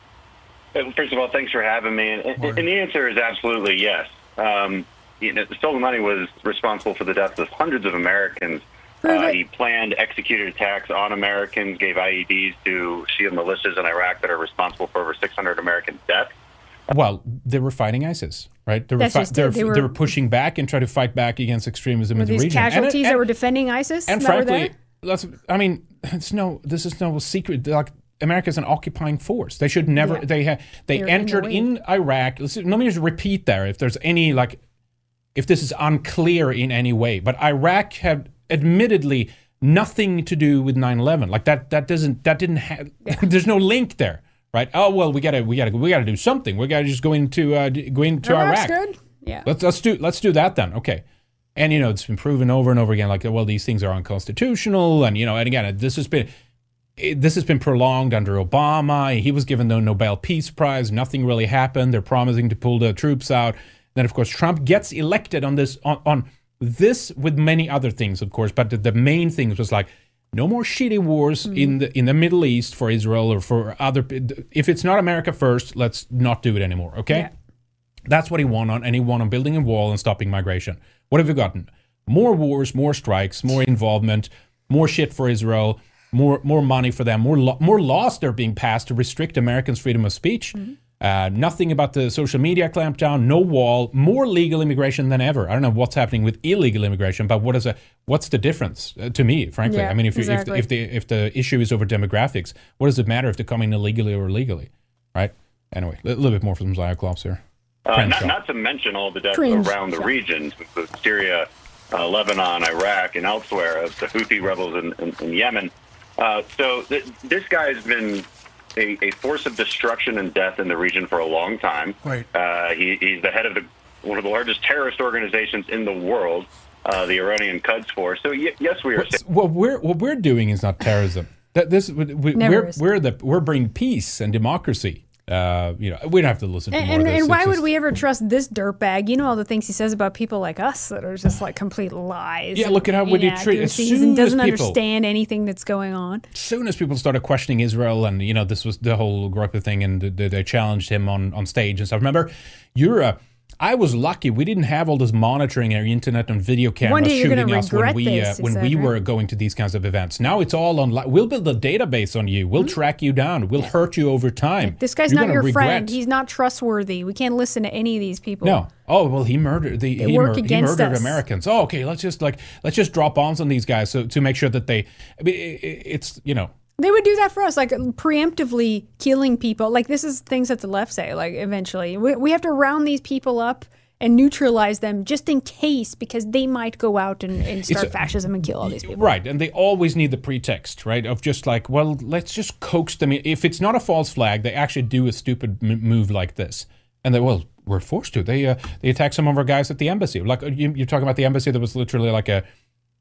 First of all, thanks for having me. And, and the answer is absolutely yes. Um, you know, Soleimani was responsible for the deaths of hundreds of Americans. Uh, he planned, executed attacks on Americans, gave I E Ds to Shia militias in Iraq that are responsible for over six hundred American deaths. Well, they were fighting ISIS, right? They were, That's fi- just it. they're, They were- they were pushing back and trying to fight back against extremism Were in the these region. And it- casualties and- that were defending ISIS And that frankly, were there? let's, I mean, it's no, this is no secret. Like, America's an occupying force. They should never. Yeah. They ha- they They're in the entered way. in, Iraq. Listen, let me just repeat there. If there's any like, if this is unclear in any way, but Iraq had admittedly nothing to do with nine eleven. Like that. That doesn't. That didn't have. there's no link there, right? Oh well, we gotta. We gotta. We gotta do something. We gotta just go into uh, go into Iraq's Iraq. good. Yeah. Let's let's do let's do that then. Okay. And you know it's been proven over and over again. Like well, these things are unconstitutional, and you know, and again, this has been. This has been prolonged under Obama. He was given the Nobel Peace Prize. Nothing really happened. They're promising to pull the troops out. Then, of course, Trump gets elected on this, on, on this with many other things, of course. But the, the main thing was like, no more shitty wars mm-hmm. in the in the Middle East for Israel or for other. If it's not America first, let's not do it anymore. Okay, yeah. That's what he won on, and he won on building a wall and stopping migration. What have we gotten? More wars, more strikes, more involvement, more shit for Israel. More more money for them, more lo- more laws that are being passed to restrict Americans' freedom of speech. Mm-hmm. Uh, nothing about the social media clampdown, no wall, more legal immigration than ever. I don't know what's happening with illegal immigration, but what is a what's the difference uh, to me, frankly? Yeah, I mean, if, exactly. if, if, the, if the issue is over demographics, what does it matter if they're coming illegally or legally, right? Anyway, a little bit more from Zyoclops here. Uh, not, not to mention all the deaths Cringe. around the regions, with Syria, uh, Lebanon, Iraq, and elsewhere, of the Houthi rebels in, in, in Yemen. Uh, so th- this guy has been a, a force of destruction and death in the region for a long time. Right. Uh, he, he's the head of the, one of the largest terrorist organizations in the world, uh, the Iranian Quds Force. So y- yes, we are. What's, what we're what we're doing is not terrorism. That this we, we, we're is. we're the we're bringing peace and democracy. Uh, you know, we don't have to listen to And, more and, of this. and why It's would just- we ever trust this dirtbag? You know all the things he says about people like us that are just like complete lies. Yeah, look at how we treat- as inaccuracies soon and as doesn't people- understand anything that's going on. As soon as people started questioning Israel, and you know, this was the whole Gropa thing, and they, they challenged him on, on stage and stuff. Remember, you're a. I was lucky we didn't have all this monitoring our internet and video cameras One day you're shooting gonna us when regret we uh, this, when et we cetera. were going to these kinds of events. Now it's all online. We'll build a database on you. We'll Mm-hmm. track you down. We'll hurt you over time. This guy's You're not gonna your regret. friend. He's not trustworthy. We can't listen to any of these people. No. Oh well, he murdered the They he, work mur- he against murdered us. Americans. Oh, okay. Let's just like let's just drop bombs on these guys so to make sure that they. I mean, it, it- it's you know. They would do that for us, like preemptively killing people. Like this is things that the left say. Like eventually, we, we have to round these people up and neutralize them just in case, because they might go out and, and start a- fascism and kill all these people. Right, and they always need the pretext, right, of just like, well, let's just coax them in. If it's not a false flag, they actually do a stupid m- move like this. And they, well, we're forced to. They uh, they attack some of our guys at the embassy. Like you, you're talking about the embassy that was literally like a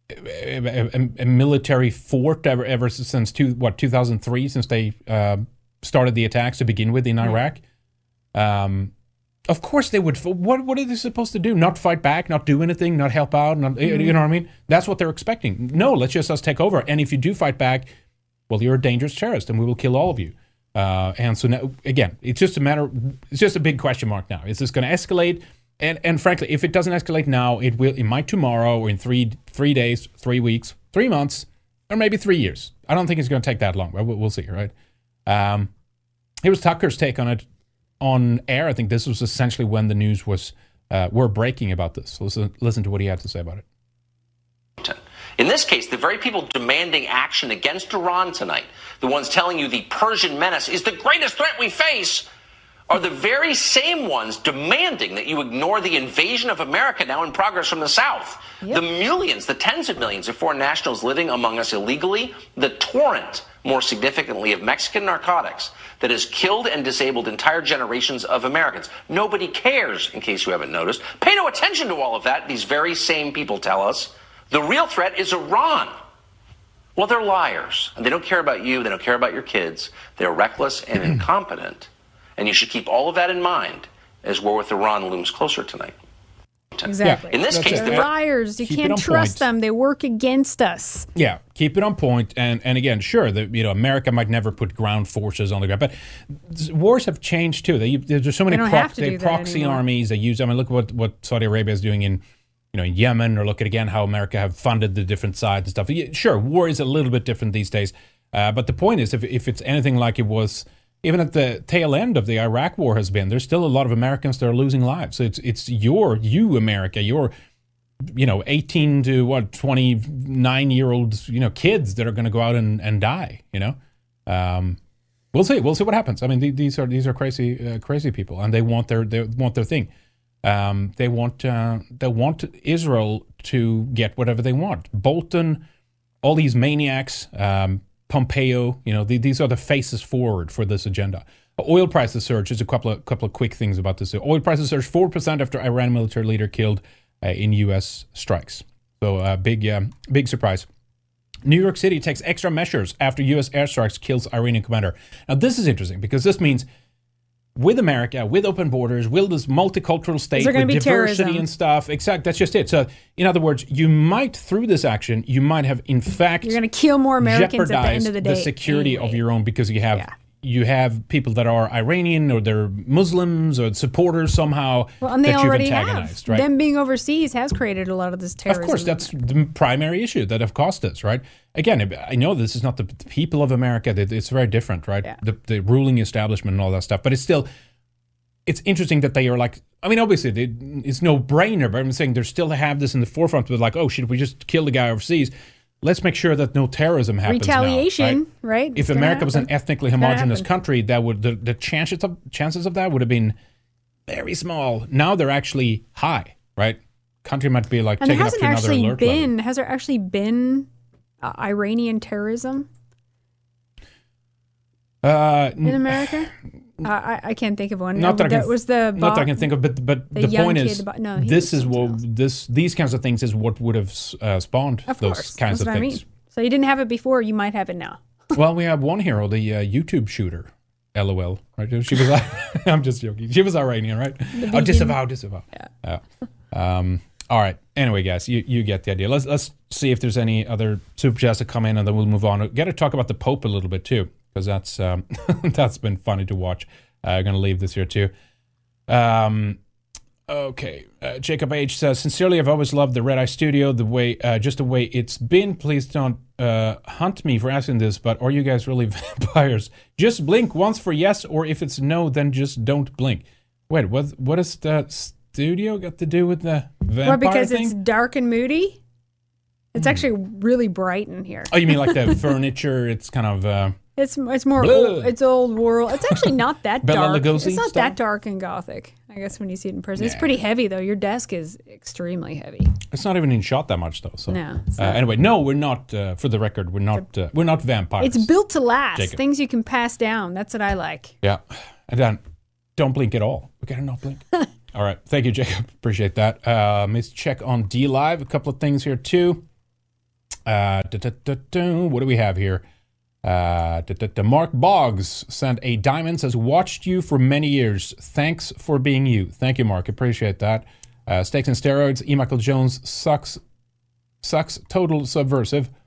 a, a, a military fort ever ever since two, what two thousand three, since they uh, started the attacks to begin with in Iraq. Um, of course they would. What what are they supposed to do? Not fight back? Not do anything? Not help out? Not, Mm-hmm. You know what I mean? That's what they're expecting. No, let's just us take over. And if you do fight back, well, you're a dangerous terrorist and we will kill all of you. Uh, and so now, again, it's just a matter, it's just a big question mark now. Is this going to escalate? And and frankly, if it doesn't escalate now, it will. It might tomorrow, or in three three days, three weeks, three months, or maybe three years. I don't think it's going to take that long. We'll, we'll see, right? Um, here was Tucker's take on it on air. I think this was essentially when the news was uh, were breaking about this. So listen, listen to what he had to say about it. In this case, the very people demanding action against Iran tonight, the ones telling you the Persian menace is the greatest threat we face, are the very same ones demanding that you ignore the invasion of America now in progress from the South. Yep. The millions, the tens of millions of foreign nationals living among us illegally, the torrent, more significantly, of Mexican narcotics that has killed and disabled entire generations of Americans. Nobody cares, in case you haven't noticed. Pay no attention to all of that, these very same people tell us. The real threat is Iran. Well, they're liars, and they don't care about you, they don't care about your kids. They're reckless and incompetent. And you should keep all of that in mind as war with Iran looms closer tonight. Exactly. In this case, they're liars. You can't trust them. They work against us. Yeah, keep it on point. And and again, sure, the, you know, America might never put ground forces on the ground, but wars have changed too. They, there's so many prox- they proxy armies. They use. I mean, look at what what Saudi Arabia is doing in, you know, in Yemen, or look at again how America have funded the different sides and stuff. Sure, war is a little bit different these days, uh, but the point is, if if it's anything like it was. Even at the tail end of the Iraq war has been, there's still a lot of Americans that are losing lives. So it's it's your, you America, your, you know, eighteen to what, twenty-nine year olds, you know, kids that are going to go out and, and die, you know. Um, we'll see. We'll see what happens. I mean, th- these are these are crazy, uh, crazy people, and they want their, they want their thing. Um, they want uh, they want Israel to get whatever they want. Bolton, all these maniacs, um, Pompeo, you know, the, these are the faces forward for this agenda. Oil prices surge. Just a couple of couple of quick things about this. Oil prices surged four percent after Iran military leader killed uh, in U S strikes. So uh, big um, big surprise. New York City takes extra measures after U S airstrikes kills Iranian commander. Now this is interesting because this means with America, with open borders, with this multicultural state, with diversity terrorism and stuff. Exactly. That's just it. So, in other words, you might, through this action, you might have, in fact, you're going to kill more Americans at the end of the day. The security anyway. of your own, because you have yeah. you have people that are Iranian or they're Muslims or supporters somehow well, and they that already you've antagonized. Have. Right? Them being overseas has created a lot of this terrorism. Of course, that's the primary issue that have caused this, right? Again, I know this is not the people of America. It's very different, right? Yeah. The, the ruling establishment and all that stuff. But it's still... It's interesting that they are like, I mean, obviously, they, it's no brainer, but I'm saying they still have this in the forefront with like, oh, should we just kill the guy overseas? Let's make sure that no terrorism happens. Retaliation, now, right? right? If America was an ethnically homogenous country, that would the, the chances of chances of that would have been very small. Now they're actually high, right? Country might be like and taken up to another alert been, level. Has there actually been uh, Iranian terrorism uh, in America? Uh, I, I can't think of one. Not that, that I can, was the not that I can think of, but but the, the point is, kid, no, this is what this these kinds of things is what would have uh, spawned of those course. kinds That's of what things. I mean. So you didn't have it before, you might have it now. Well, we have one hero, the uh, YouTube shooter, LOL. Right? She was. I'm just joking. She was Iranian, right? Oh, disavow, disavow. Yeah. yeah. Um. All right. Anyway, guys, you, you get the idea. Let's let's see if there's any other super chats that come in, and then we'll move on. We got to talk about the Pope a little bit too, because that's um, that's been funny to watch. Uh, I'm going to leave this here too. Um, okay. Uh, Jacob H says, sincerely, I've always loved the Red Eye Studio, the way, uh, just the way it's been. Please don't uh, hunt me for asking this, but are you guys really vampires? Just blink once for yes, or if it's no, then just don't blink. Wait, what? What does the studio got to do with the vampire Well, because thing? it's dark and moody. It's hmm. actually really bright in here. Oh, you mean like the furniture? It's kind of... Uh, It's it's more old, it's old world. It's actually not that Bela dark. Lugosi it's not style? that dark and gothic. I guess when you see it in person, Yeah. it's pretty heavy though. Your desk is extremely heavy. It's not even in shot that much though. So No, it's uh, not. anyway, no, we're not. Uh, for the record, we're not. Uh, we're not vampires. It's built to last. Jacob. Things you can pass down. That's what I like. Yeah, and then don't blink at all. We gotta not blink. All right, thank you, Jacob. Appreciate that. Uh, let's check on D Live. A couple of things here too. Uh, da, da, da, da. What do we have here? Uh, da, da, da. Mark Boggs sent a diamond, says, watched you for many years. Thanks for being you. Thank you, Mark. Appreciate that. Uh, Steaks and Steroids. E. Michael Jones sucks. Sucks. Total subversive.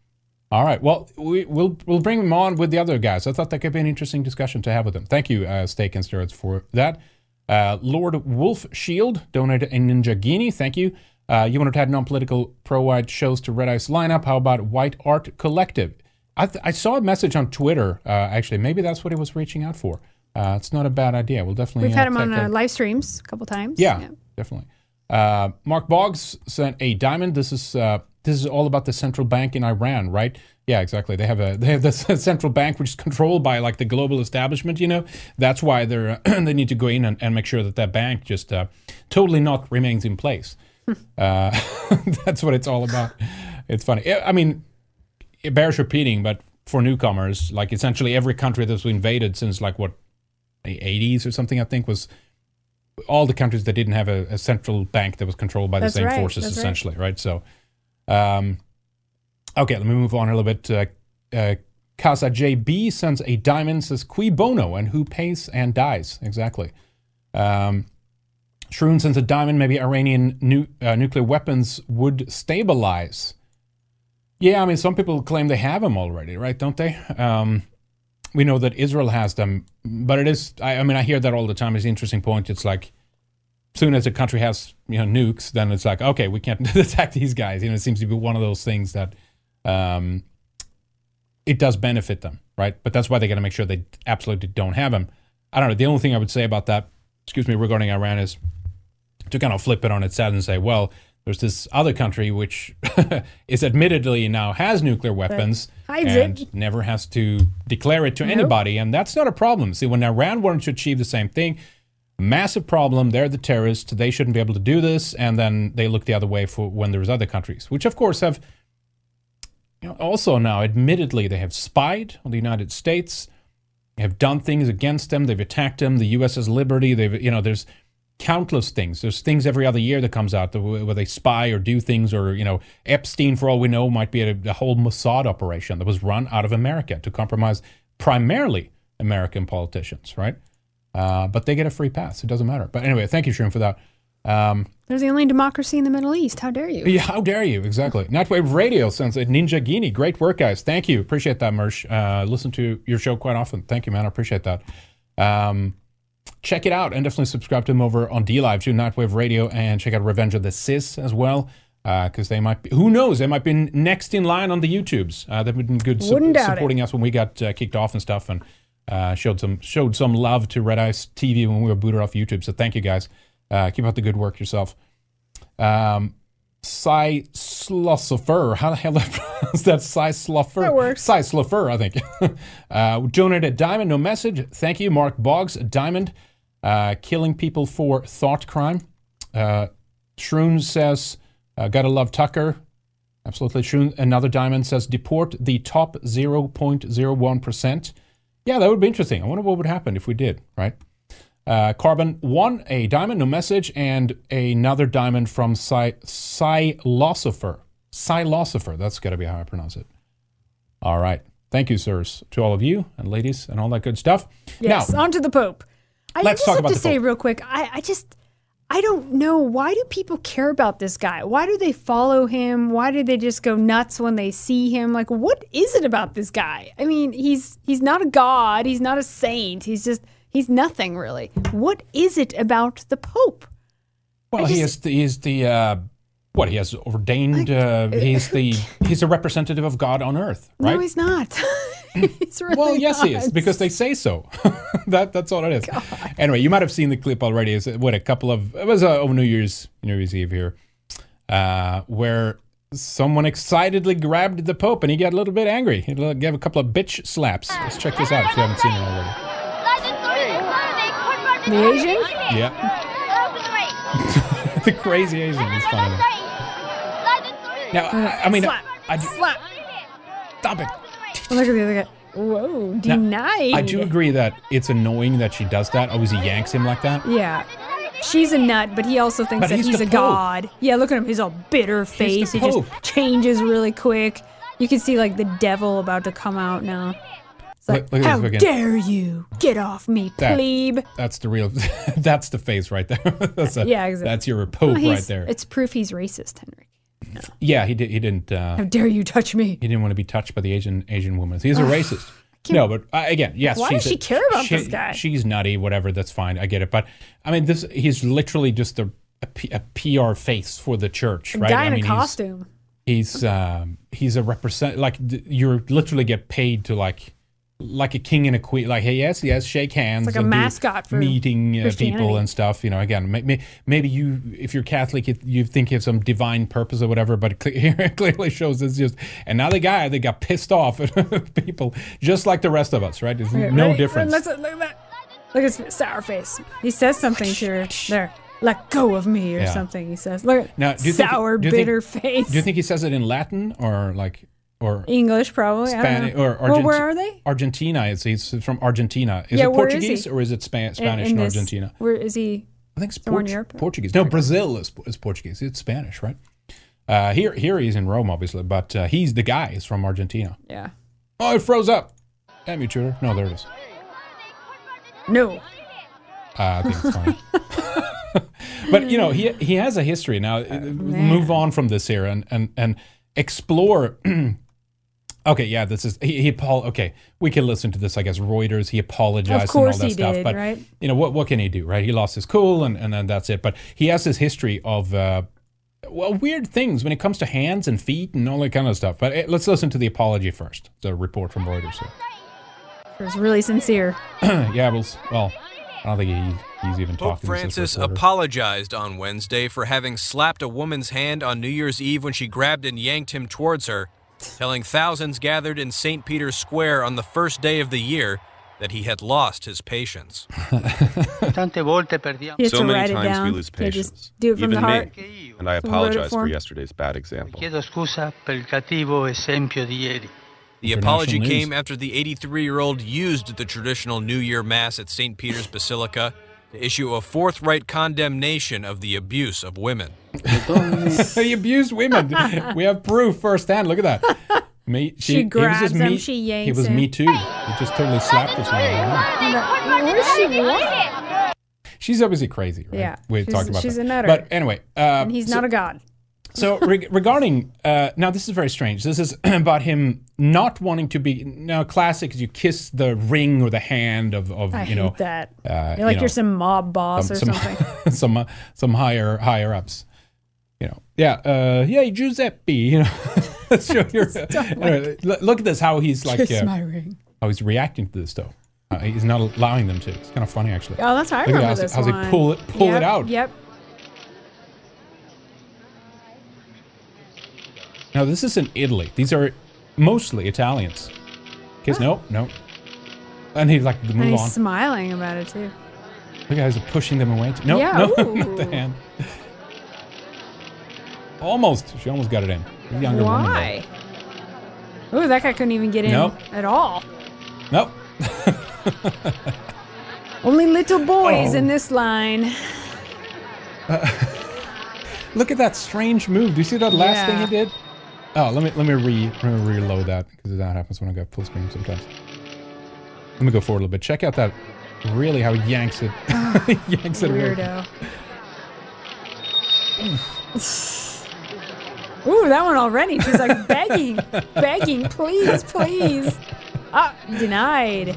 All right. Well, we, we'll we'll bring them on with the other guys. I thought that could be an interesting discussion to have with them. Thank you, uh, Steak and Steroids, for that. Uh, Lord Wolf Shield donated a Ninja Guinea. Thank you. Uh, you wanted to add non-political pro-white shows to Red Ice lineup. How about White Art Collective? I, th- I saw a message on Twitter. Uh, actually, maybe that's what he was reaching out for. Uh, it's not a bad idea. We'll definitely. We've had uh, him on take uh, a- live streams a couple times. Yeah, yeah. definitely. Uh, Mark Boggs sent a diamond. This is uh, this is all about the central bank in Iran, right? Yeah, exactly. They have a they have this central bank which is controlled by like the global establishment. You know, that's why they're they need to go in and, and make sure that that bank just uh, totally not remains in place. uh, that's what it's all about. It's funny. I mean, it bears repeating, but for newcomers, like essentially every country that's been invaded since like what the eighties or something, I think was. All the countries that didn't have a, a central bank that was controlled by That's the same right, forces, that's essentially, right? So, um, okay, let me move on a little bit. Uh, uh, Casa J B sends a diamond, says, Qui bono, and who pays and dies? Exactly. Um, Shroon sends a diamond, maybe Iranian nu- uh, nuclear weapons would stabilize. Yeah, I mean, some people claim they have them already, right? Don't they? Um, we know that Israel has them, but it is, I, I mean, I hear that all the time. It's an interesting point. It's like, as soon as a country has, you know, nukes, then it's like, okay, we can't attack these guys. You know, it seems to be one of those things that um, it does benefit them, right? But that's why they got to make sure they absolutely don't have them. I don't know. The only thing I would say about that, excuse me, regarding Iran is to kind of flip it on its head and say, well, there's this other country which is admittedly now has nuclear weapons Hides and it. never has to declare it to Nope. anybody, and that's not a problem. See, when Iran wanted to achieve the same thing, massive problem, they're the terrorists, they shouldn't be able to do this, and then they look the other way for when there's other countries, which of course have, you know, also now, admittedly, they have spied on the United States, they have done things against them, they've attacked them, the U S S liberty, they've, you know, there's countless things. There's things every other year that comes out that, where they spy or do things, or, you know, Epstein, for all we know, might be a, a whole Mossad operation that was run out of America to compromise primarily American politicians, right? Uh, but they get a free pass. It doesn't matter. But anyway, thank you, Shroom, for that. Um, There's the only democracy in the Middle East. How dare you? yeah, how dare you? Exactly. Nightwave Radio sends a Ninja Guinea. Great work, guys. Thank you. Appreciate that, Mersh. Uh, listen to your show quite often. Thank you, man. I appreciate that. Um, check it out and definitely subscribe to them over on DLive too, Nightwave Radio, and check out Revenge of the Sis as well, because uh, they might be, who knows, they might be next in line on the YouTubes. Uh, they've been good su- Wouldn't doubt supporting it. us when we got uh, kicked off and stuff, and uh, showed some showed some love to Red Ice T V when we were booted off YouTube. So thank you, guys. Uh, keep up the good work yourself. Um, Cy Slosopher, how the hell do I pronounce that? Cy Sloffer. That works. Cy Sloffer, I think. uh, donated a diamond, no message. Thank you, Mark Boggs, a diamond. Uh, killing people for thought crime. Uh, Shroon says, uh, gotta love Tucker. Absolutely. Shroon, another diamond, says, deport the top zero point zero one percent. Yeah, that would be interesting. I wonder what would happen if we did, right? Uh, Carbon, one, a diamond, no message, and another diamond from Cy- Silosopher. Silosopher, that's got to be how I pronounce it. All right. Thank you, sirs, to all of you and ladies and all that good stuff. Yes, Now, on to the Pope. I let's just talk have about to the say Pope. real quick, I, I just, I don't know. Why do people care about this guy? Why do they follow him? Why do they just go nuts when they see him? Like, what is it about this guy? I mean, he's he's not a god. He's not a saint. He's just, he's nothing really. What is it about the Pope? Well, he is the, he is the uh, what he has ordained. Uh, he's the he's a representative of God on earth, right? No, he's not. he's really well, yes, not. he is, because they say so. that that's all it is. God. Anyway, you might have seen the clip already. It's what a couple of it was uh, over New Year's New Year's Eve here, uh, where someone excitedly grabbed the Pope and he got a little bit angry. He gave a couple of bitch slaps. Let's check this out if you haven't seen it already. The Asian? Yeah. The crazy Asian is funny. Now, I, I mean, slap, I, I do, slap. Stop it. Look at the other guy. Whoa, Now, denied. I do agree that it's annoying that she does that. Always he yanks him like that. Yeah. She's a nut, but he also thinks But that he's he's, the a Pope. god. Yeah, look at him. He's all bitter face. the He just Pope. changes really quick. You can see like the devil about to come out now. It's like, Look- look at how this again. dare you? Get off me, That- plebe. That's the real. That's the face right there. that's a, Yeah, exactly. That's your Pope Well, right he's- there. It's proof he's racist, Henrik. No. Yeah, he did. He didn't. Uh, How dare you touch me? He didn't want to be touched by the Asian Asian woman. He's a racist. No, but uh, again, yes. Why she's does she a, care about she, this guy? She's nutty. Whatever. That's fine. I get it. But I mean, this. He's literally just a a, P, a P R face for the church, A right? guy I in mean, a costume. He's he's, um, he's a represent. Like you literally get paid to like. Like a king and a queen, like hey, yes, yes, shake hands. It's like a and do mascot for meeting uh, Christianity. people and stuff. You know, again, may, may, maybe you, if you're Catholic, you, you think you have some divine purpose or whatever. But it, here it clearly shows it's just another guy that got pissed off at people, just like the rest of us, right? There's Okay, no ready? difference. Let's, look at that. Look at his sour face. He says something to her. There, let go of me, or Yeah. something. He says, "Look at Now, do you think- sour, do you think- bitter face." Do you think he says it in Latin or like or English, probably. I don't Spanish know. or Well, Argenti- where are they? Argentina. It's he's from Argentina. Is Yeah, it where is Portuguese he? or is it Spa- Spanish in in, this- Argentina? Where is he? I think it's somewhere in Port- Europe. Portuguese. No, Brazil is, is Portuguese. It's Spanish, right? Uh, here, here he's in Rome, obviously, but uh, he's the guy. He's from Argentina. Yeah. Oh, it froze up. Damn you, Tudor. No, there it is. No. Uh, I think it's fine. But you know, he he has a history now. Oh, Move on from this here and and and explore. Okay, yeah, this is he. he apo- okay, we can listen to this. I guess Reuters. He apologized Of course and all that he stuff. did, But right? you know what? What can he do? Right? He lost his cool, and and then that's it. But he has this history of uh, well, weird things when it comes to hands and feet and all that kind of stuff. But uh, let's listen to the apology first. The report from Reuters here. It was really sincere. Yeah, well, well, I don't think he, he's even Pope talking. Francis to this reporter. apologized on Wednesday for having slapped a woman's hand on New Year's Eve when she grabbed and yanked him towards her, telling thousands gathered in Saint Peter's Square on the first day of the year that he had lost his patience. He has So to many write it times down. we lose They just patience. do it from Even the me. heart. And I Someone wrote it apologize for for him. yesterday's bad example. Chiedo scusa per il cattivo esempio di ieri. The International apology news. came after the eighty-three-year-old used the traditional New Year Mass at Saint Peter's Basilica to issue a forthright condemnation of the abuse of women. He abused women. We have proof firsthand. Look at that. Me, She he was grabs just him, me, she He yanks was him. me too. He just totally slapped this woman. What does she want? She's obviously crazy, right? Yeah, we she's- talked about she's that. a nutter. But anyway, uh, And he's so, not a god. so reg- regarding uh, now, this is very strange. This is about him not wanting to be now. Classic is you kiss the ring or the hand of, of I you know hate that. Uh, You're like you know, you're some mob boss or some something. some uh, some higher higher ups. You know, yeah, uh, yeah, Giuseppe. You know, let's show your. Anyway, l- look at this. How he's like. Kiss uh, my ring. How he's reacting to this though. Uh, he's not allowing them to. It's kind of funny actually. Oh, that's how I Look at remember how's this he, how's one. he pull it pull Yep, it out. Yep. Now this is in Italy. These are mostly Italians. Kiss? No, no. And he's like move And he's on. smiling about it too. Look at how he's pushing them away. No, Yeah, no, ooh. not the hand. Almost. She almost got it in. A younger woman. Why? Ooh, that guy couldn't even get in Nope. at all. Nope. Only little boys Oh. in this line. Look at that strange move. Do you see that last Yeah. thing he did? Oh, let me let me re let me reload that because that happens when I got full screen sometimes. Let me go forward a little bit. Check out that. Really, how he yanks it. yanks it away. Weirdo. Ooh, that one already. She's like begging, begging, please, please. Ah, denied.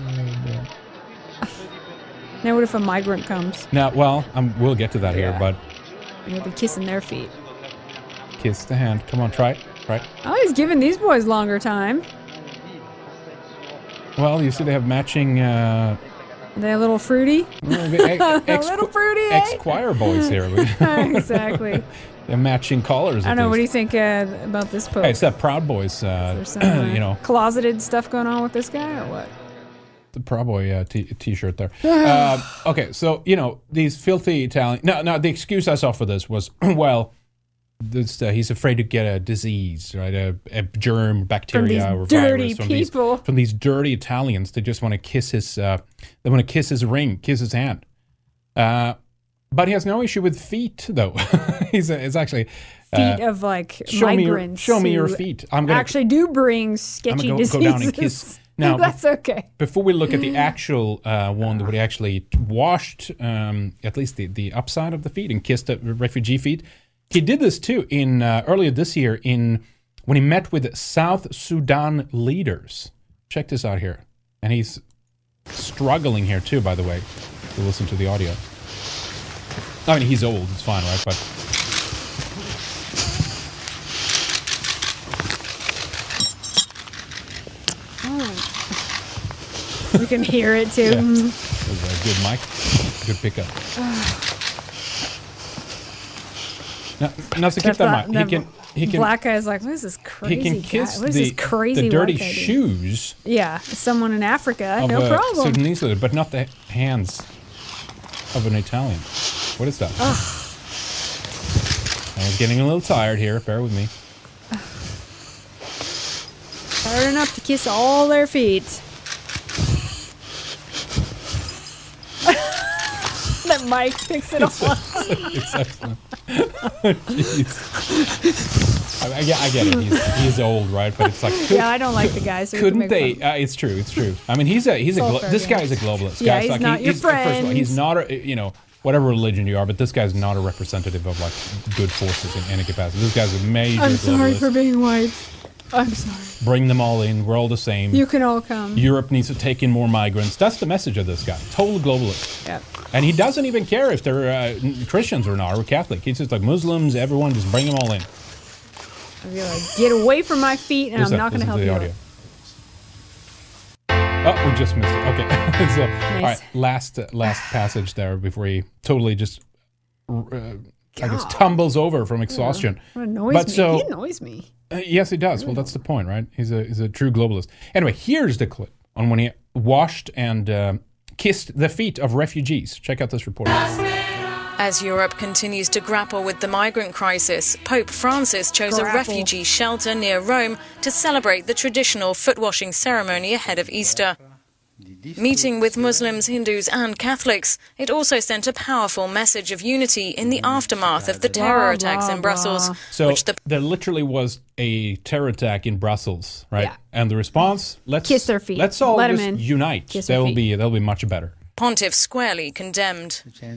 Now what if a migrant comes? Now, well, um, we'll get to that here, Yeah. but You'll be kissing their feet. kiss the hand. Come on, try it. Try it. Oh, he's giving these boys longer time. Well, you see, they have matching. Uh, They're a little fruity. a a little fruity, eh? ex-choir boys here. Exactly. They're matching collars. I at don't know. What do you least. think uh, about this post? Hey, it's that Proud Boys. Uh, There's some uh, you know, closeted stuff going on with this guy, or what? the Proud Boy uh, t- t-shirt there. uh, okay, so you know these filthy Italian. No, no. The excuse I saw for this was, well, this, uh, he's afraid to get a disease, right? A, a germ, bacteria, From or these dirty virus from these people. from these dirty Italians. They just want to kiss his. Uh, they want to kiss his ring, kiss his hand. Uh, but he has no issue with feet, though. he's a, it's actually. Feet uh, of like show me your, migrants. show me your who feet. I'm gonna actually do bring I'm sketchy gonna go, diseases. go down and kiss. Now That's okay. Before we look at the actual uh, one that we actually washed, um, at least the, the upside of the feet and kissed the refugee feet. He did this too in uh, earlier this year in when he met with South Sudan leaders. Check this out here. And he's struggling here too, by the way. We'll listen to the audio. I mean, he's old. It's fine, right? But oh. We can hear it too. Yeah. That was a good mic. Good pickup. now, now to keep that in mind, he can. He can, black guy's like, what is this crazy he can kiss guy? What is the, this crazy the dirty white guy shoes. Yeah, someone in Africa, of no a problem. Sudanese leader, but not the hands of an Italian. What is that? I was getting a little tired here. Bear with me. Tired enough to kiss all their feet. That Mike picks it it's up. It's excellent. Jeez. I, I, get, I get it. He's, he's old, right? But it's like, could, yeah, I don't like the guy. So couldn't they? Uh, it's true. It's true. I mean, he's a he's it's a glo- this guy is a globalist. Yeah, Guys, he's like, not he, your he's, friend. First of all, he's not a, you know, whatever religion you are, but this guy's not a representative of like good forces in any capacity. This guy's a major. I'm sorry globalist. for being white. I'm sorry. Bring them all in. We're all the same. You can all come. Europe needs to take in more migrants. That's the message of this guy. Total globalist. Yeah. And he doesn't even care if they're uh, Christians or not, or Catholic. He's just like Muslims, everyone, just bring them all in. I'd be like, get away from my feet, and Listen, I'm not going to help to you. audio. Oh, we just missed it. Okay. so, nice. All right, last uh, last passage there before he totally just, uh, I guess, tumbles over from exhaustion. Yeah. What annoys but me? So, he annoys me. Uh, yes, he does. Well, that's the point, right? He's a he's a true globalist. Anyway, here's the clip on when he washed and uh, kissed the feet of refugees. Check out this report. As Europe continues to grapple with the migrant crisis, Pope Francis chose grapple. a refugee shelter near Rome to celebrate the traditional foot-washing ceremony ahead of Easter. Meeting with Muslims, Hindus and Catholics, it also sent a powerful message of unity in the aftermath of the terror attacks in Brussels. So which the there literally was a terror attack in Brussels, right? Yeah. And the response, let's kiss their feet. Let's all Let just in. unite. Kiss That'll feet. be that'll be much better. Pontiff squarely condemned.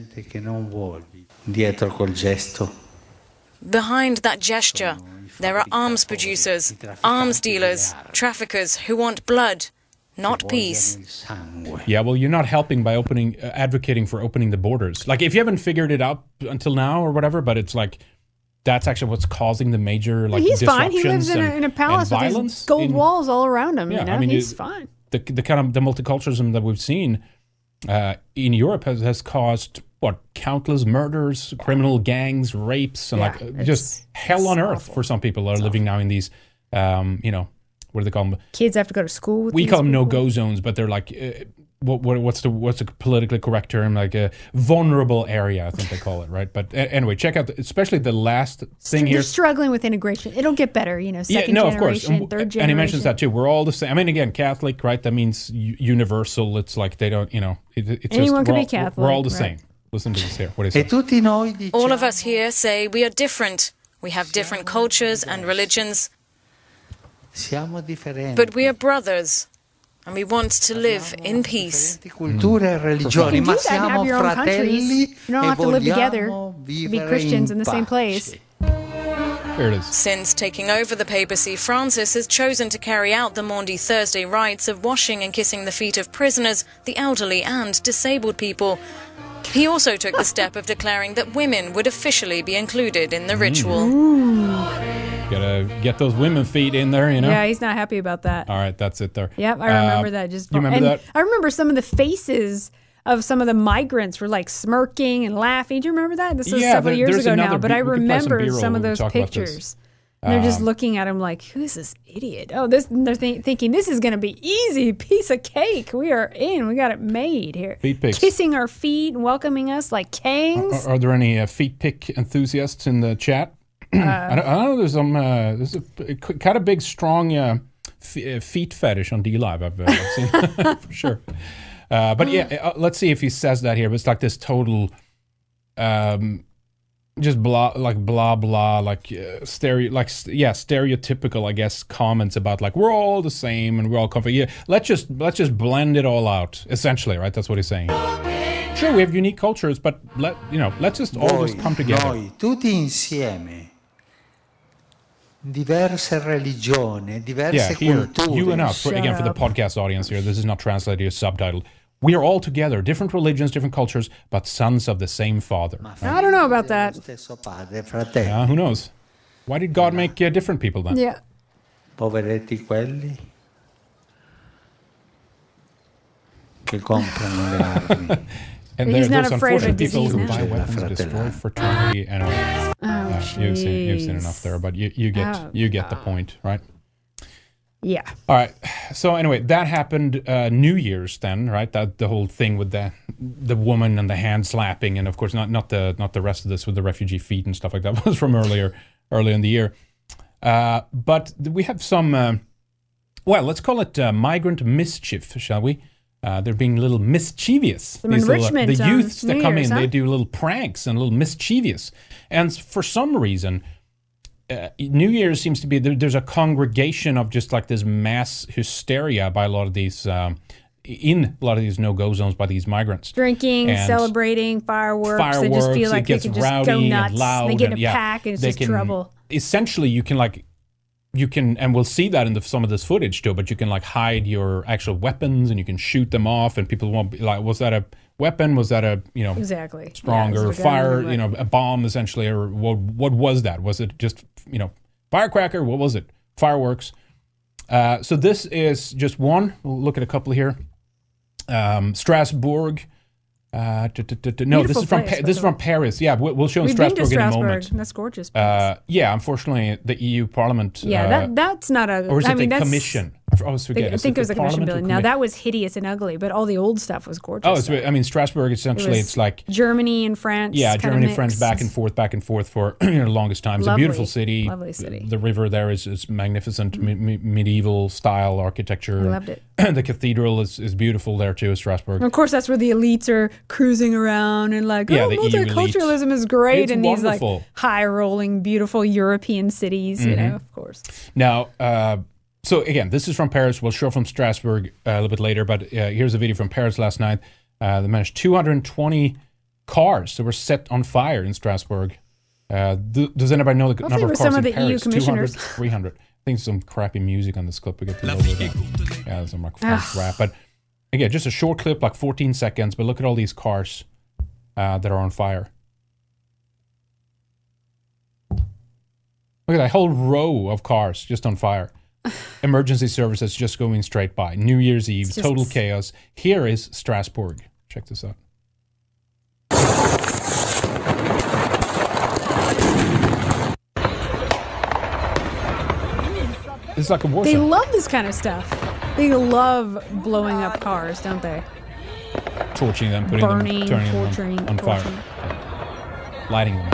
Behind that gesture, there are arms producers, arms dealers, traffickers who want blood, not peace. Yeah, well, you're not helping by opening, uh, advocating for opening the borders. Like, if you haven't figured it out until now or whatever, but it's like, that's actually what's causing the major, like, he's fine. He disruptions lives in a, and- in a palace and with violence his gold in- walls all around him. Yeah, you know, I mean, he's you- fine. The, the kind of the multiculturalism that we've seen uh, in Europe has, has caused, what, countless murders, criminal gangs, rapes, and Yeah, like uh, it's- just hell on it's earth awful. for some people that are living now in these, um, you know, what do they call them? Kids have to go to school with We these call them people. no-go zones, but they're like, uh, what, what, what's the what's the politically correct term? Like a vulnerable area, I think they call it, right? But uh, anyway, check out the, especially the last thing They're here. struggling with integration. It'll get better, you know, second yeah, no, of course. generation, And, third generation. and he mentions that too. We're all the same. I mean, again, Catholic, right? That means u- universal. It's like they don't, you know, it, it's Anyone just, can we're be all, Catholic, We're all the right. same. Listen to this here. What is it? All of us here say we are different. We have different cultures and religions, but we are brothers, and we want to live in peace. culture e religioni, You can ma do that and have siamo your own countries. fratelli You don't e have to live together. vogliamo Be vivere Christians in the same pace. place. There it is. Since taking over the papacy, Francis has chosen to carry out the Maundy Thursday rites of washing and kissing the feet of prisoners, the elderly and disabled people. He also took the step of declaring that women would officially be included in the ritual. Gotta get those women feet in there, you know? Yeah, he's not happy about that. All right, that's it there. Yep, I remember Uh, that. Just You remember and that? I remember some of the faces of some of the migrants were like smirking and laughing. Do you remember that? This was Yeah, several there- years there's ago another now, but B- I we could play some remember B-roll some of when we those talk about this. pictures. And they're just Um, looking at him like, who's this idiot? Oh, this. And they're think, thinking this is going to be easy, piece of cake. We are in. We got it made here. Feet pics. Kissing our feet and welcoming us like kings. Are, are there any uh, feet pick enthusiasts in the chat? I, don't, I don't know. There's some. Uh, there's a, a kind of big, strong uh, f- uh, feet fetish on D Live. I've, uh, I've seen for sure. Uh, but yeah, uh, let's see if he says that here. But it's like this total, um, just blah, like blah blah, like uh, stereo, like st- yeah, stereotypical, I guess, comments about like we're all the same and we're all comfy. Yeah, let's just let's just blend it all out. Essentially, right? That's what he's saying. Sure, we have unique cultures, but let you know, let's just all Voi, just come together. Noi, tutti insieme, diverse religioni, diverse Yeah, here, culture. you and us. For, again, for the podcast audience here, this is not translated as subtitled. We are all together, different religions, different cultures, but sons of the same Father. I don't know about that. Yeah, who knows? Why did God make uh, different people then? Yeah. Poveretti quelli che comprano le armi. And there, those unfortunate people who buy weapons and destroy fraternity. Anyway, oh, uh, you've seen you've seen enough there, but you, you get oh, you get the point, right? Yeah. All right. So anyway, that happened uh, New Year's then, right? That the whole thing with the the woman and the hand slapping, and of course not not the not the rest of this with the refugee feet and stuff like that was from earlier earlier in the year. Uh, but we have some, uh, well, let's call it uh, migrant mischief, shall we? Uh, they're being a little mischievous. Some These little, enrichment the on youths that New come Year's, in, huh? they do little pranks and a little mischievous. And for some reason, uh, New Year's seems to be, there, there's a congregation of just like this mass hysteria by a lot of these, um, in a lot of these no-go zones by these migrants. Drinking, And celebrating, fireworks. Fireworks, They just feel like it gets they can just rowdy go nuts. and loud. They get in and, a yeah, pack and it's they just can- trouble. Essentially, you can like, you can, and we'll see that in the, some of this footage too, but you can like hide your actual weapons and you can shoot them off and people won't be like, was that a weapon? Was that a, you know, Exactly. stronger Yeah, it's a gun, fire, right. you know, a bomb essentially, or what, what was that? Was it just, you know, firecracker? What was it? Fireworks. Uh, so this is just one. We'll look at a couple here. Um, Strasbourg. Uh, t- t- t- t- no, this Beautiful is from place, pa- by this is the way. from Paris. Yeah, we- we'll show in We've been to Strasbourg in a Strasbourg. moment. That's gorgeous. Uh, yeah, unfortunately, the E U Parliament. Yeah, uh, that that's not a. or is I it mean, the that's, Commission? I always forget. I Is think it was the the commission Parliament or building. Now commi- that was hideous and ugly, but all the old stuff was gorgeous. Oh, it's, I mean, Strasbourg. Essentially, It was it's like Germany and France. yeah, kinda Germany, France, mixed. back and forth, back and forth for you know, the longest time. It's Lovely, a beautiful city. lovely city. The river there is, is magnificent, me- me- medieval style architecture. I loved it. The cathedral is, is beautiful there too, Strasbourg. And of course, that's where the elites are cruising around and like, Yeah, oh, the E U elite. multiculturalism is great It's in these like wonderful. high-rolling, beautiful European cities. You Mhm. know, of course. Now, uh, so again, this is from Paris. We'll show from Strasbourg uh, a little bit later, but uh, here's a video from Paris last night. Uh, they managed two hundred twenty cars that were set on fire in Strasbourg. Uh, th- does anybody know the Hopefully number it of was cars some in of the E U Paris? two hundred, commissioners. three hundred. I think some crappy music on this clip. We get to know that. Yeah, some like French Ugh. rap. But again, just a short clip, like fourteen seconds, but look at all these cars uh, that are on fire. Look at that whole row of cars just on fire. Emergency services just going straight by. New Year's Eve, just- total chaos. Here is Strasbourg. Check this out. It's like a war They zone. love this kind of stuff. They love blowing up cars, don't they? Torching them, putting Burning, them, turning torturing, them on, on fire. torching. Lighting them.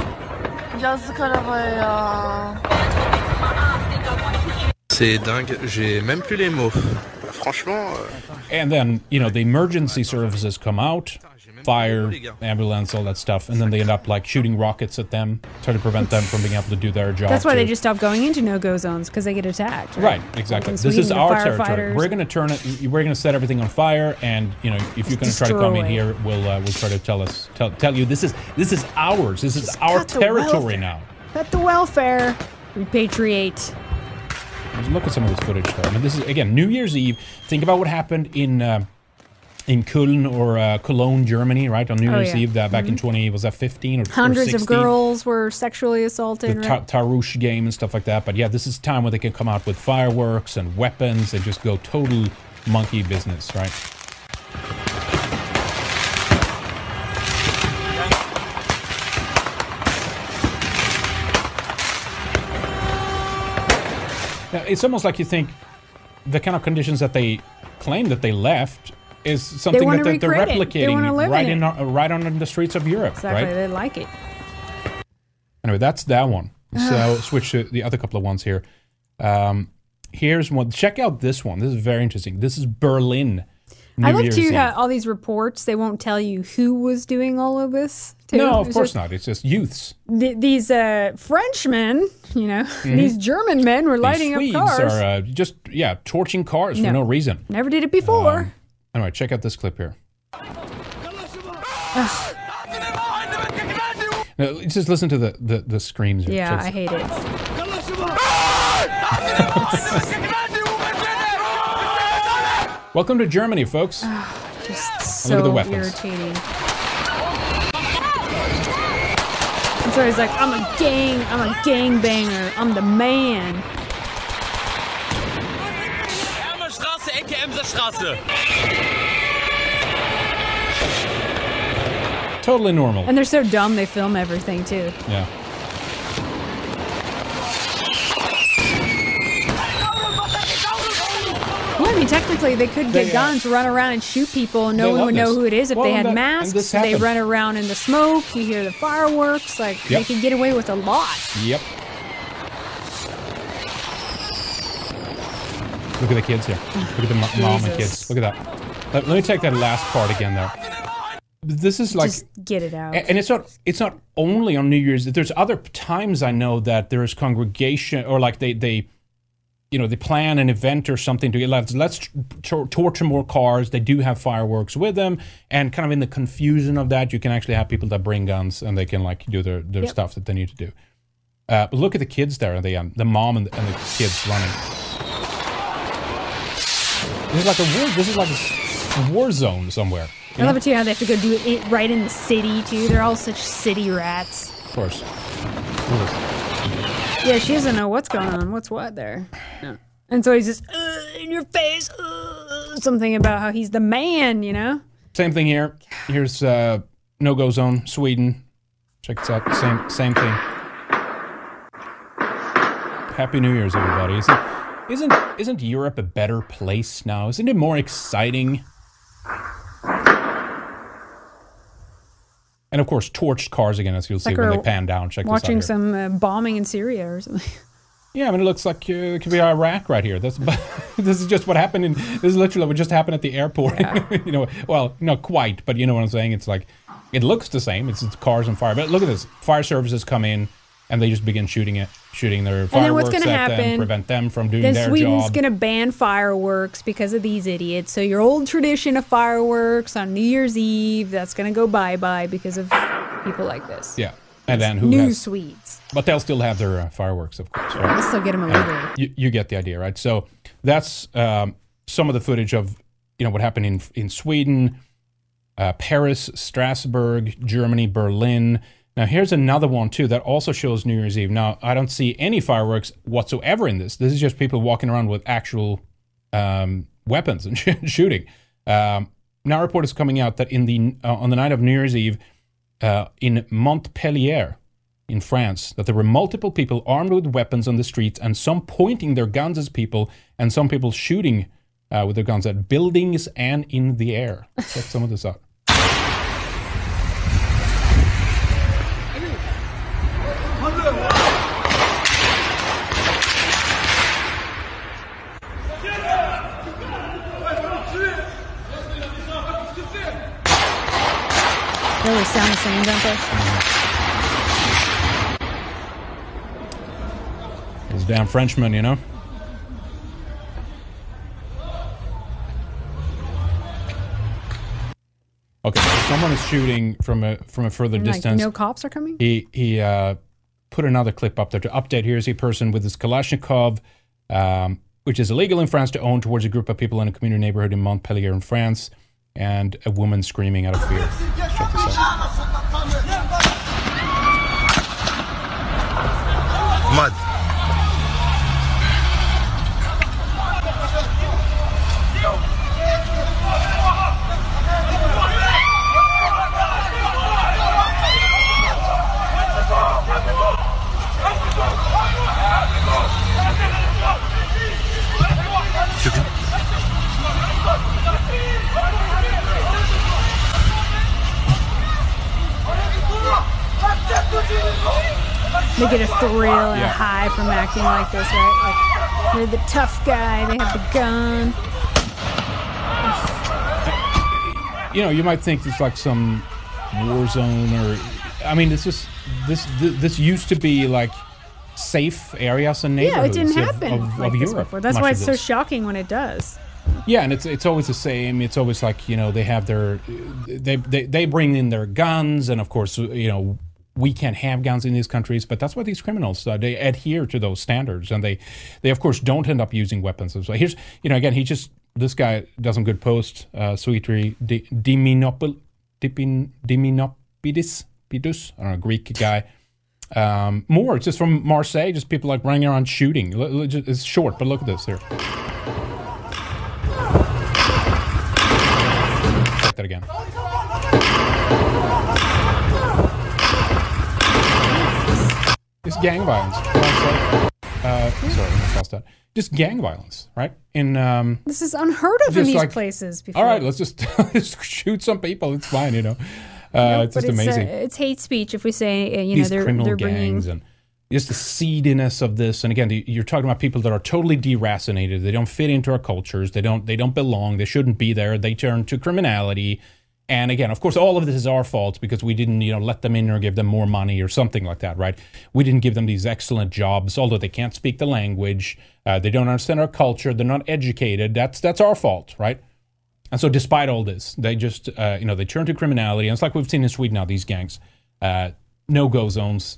C'est dingue, j'ai même plus les mots. Franchement. And then, you know, the emergency services come out, fire, ambulance, all that stuff, and then they end up like shooting rockets at them, try to prevent them from being able to do their job. That's why too. they just stop going into no-go zones because they get attacked. Right, Like exactly. in This Sweden, is the our territory. firefighters. We're going to turn it. We're going to set everything on fire, and you know, if you're going to try to come in Destroy. here, we'll uh, we'll try to tell us, tell, tell you this is this is ours. This is our cut the territory welfare. now. Cut the welfare. Repatriate. Just look at some of this footage, though. I mean, this is again New Year's Eve. Think about what happened in uh, in Köln or uh, Cologne, Germany, right on New Oh, Year's yeah. Eve. Uh, back in Mhm. twenty, was that fifteen or Hundreds or of sixteen? girls were sexually assaulted. The right? ta- Tarouche game and stuff like that. But yeah, this is time where they can come out with fireworks and weapons and just go total monkey business, right? Now, it's almost like you think the kind of conditions that they claim that they left is something wanna that they're, they're recreate it. They wanna replicating live right in in, it. our, right on the streets of Europe, Exactly. right? They like it. Anyway, that's that one. So switch to the other couple of ones here. Um, here's one. Check out this one. This is very interesting. This is Berlin. New I like Year's to Eve. uh, all these reports. They won't tell you who was doing all of this. Too. No, of It's course just not. It's just youths. th- these uh, Frenchmen, you know, Mhm. these German men were lighting These up Swedes cars. are uh, just yeah torching cars for No. no reason. Never did it before. Um, anyway, check out this clip here. No, just listen to the, the, the screams. Here. Yeah, Just, I hate it. Welcome to Germany, folks. Just Look at the so weapons. irritating. And so he's like, I'm a gang, I'm a gang banger, I'm the man. Hermannstraße, Ecke Emserstraße. Totally normal. And they're so dumb they film everything too. Yeah. Yeah, I mean, technically they could get They, uh, guns, run around and shoot people, and no they one love would know this. who it is if Well, they had that- and masks. this They happened. run around in the smoke, you hear the fireworks, like Yep. they could get away with a lot. Yep. Look at the kids here. Look at the mo- mom and kids. Look at that. Let, let me take that last part again there. This is like, Just get it out. a- and it's not it's not only on New Year's. There's other times I know that there's congregation or like they they, you know, they plan an event or something to get let's let's tor- torture more cars. They do have fireworks with them, and kind of in the confusion of that, you can actually have people that bring guns and they can like do their their Yep. stuff that they need to do. Uh, but look at the kids there, the um, the mom and the, and the kids running. This is like a war. This is like a s- a war zone somewhere. I love it too how they have to go do it right in the city too. They're all such city rats. Of course. Yeah, she doesn't know what's going on. What's what there? No. And so he's just uh, in your face, uh, something about how he's the man, you know? Same thing here. Here's uh, no-go zone, Sweden. Check this out. Same same thing. Happy New Year's, everybody. Isn't isn't isn't Europe a better place now? Isn't it more exciting? And of course, torched cars again, as you'll see Like when we're they pan down. Check watching this out here. some uh, bombing in Syria or something. Yeah, I mean, it looks like uh, it could be Iraq right here. That's this is just what happened in. This is literally what just happened at the airport. Yeah. You know, well, not quite, but you know what I'm saying. It's like it looks the same. It's, it's cars and fire. But look at this: fire services come in and they just begin shooting it, shooting their And then what's fireworks gonna at them, happen? prevent them from doing Then their Sweden's job. going to ban fireworks because of these idiots. So your old tradition of fireworks on New Year's Eve, that's going to go bye-bye because of people like this. Yeah, and then who New has? Swedes. But they'll still have their uh, fireworks, of course. Right? They'll still get them And illegally. You, you get the idea, right? So that's um, some of the footage of you know what happened in in Sweden, uh, Paris, Strasbourg, Germany, Berlin. Now here's another one too that also shows New Year's Eve. Now I don't see any fireworks whatsoever in this. This is just people walking around with actual um, weapons and shooting. Um, now a report is coming out that in the uh, on the night of New Year's Eve uh, in Montpellier, in France, that there were multiple people armed with weapons on the streets, and some pointing their guns at people, and some people shooting uh, with their guns at buildings and in the air. Check some of this out. They always sound the same, don't they? Those damn Frenchmen, you know? Okay, so someone is shooting from a from a further And, like, distance. no cops are coming? He he uh, put another clip up there to update. Here's a person with his Kalashnikov, um, which is illegal in France to own, towards a group of people in a community neighborhood in Montpellier in France, and a woman screaming out of fear. Let's check this out. Mud. They get a thrill and Yeah. a high from acting like this, right? Like, they're the tough guy, they have the gun. You know, you might think it's like some war zone, or I mean, this is this this, this used to be like safe areas and Yeah, it neighborhoods didn't of- happen of, of, like this Europe. before. That's much why of it's so this. shocking when it does. Yeah, and it's it's always the same. It's always like, you know, they have their they they they bring in their guns, and of course, you know, we can't have guns in these countries, but that's what these criminals uh, they adhere to those standards, and they they of course don't end up using weapons. So here's, you know, again, he just this guy does some good post. Uh, Sweetry Diminopil Diminopidis Pidus, I don't know, Greek guy. Um, more just from Marseille, just people like running around shooting. It's short, but look at this here. Check that again. It's gang violence. Uh, sorry, I lost that. Just gang violence, right? In um, this is unheard of in these like, places. Before. All right, let's just, just shoot some people. It's fine, you know. Uh, nope, it's just it's, amazing. Uh, it's hate speech if we say, uh, you These know, they're, criminal they're gangs bringing... and just the seediness of this. And again, you're talking about people that are totally deracinated. They don't fit into our cultures. They don't. They don't belong. They shouldn't be there. They turn to criminality. And again, of course, all of this is our fault because we didn't, you know, let them in or give them more money or something like that, right? We didn't give them these excellent jobs, although they can't speak the language. Uh, they don't understand our culture. They're not educated. That's that's our fault, right? And so despite all this, they just, uh, you know, they turn to criminality. And it's like we've seen in Sweden now, these gangs, uh, no-go zones.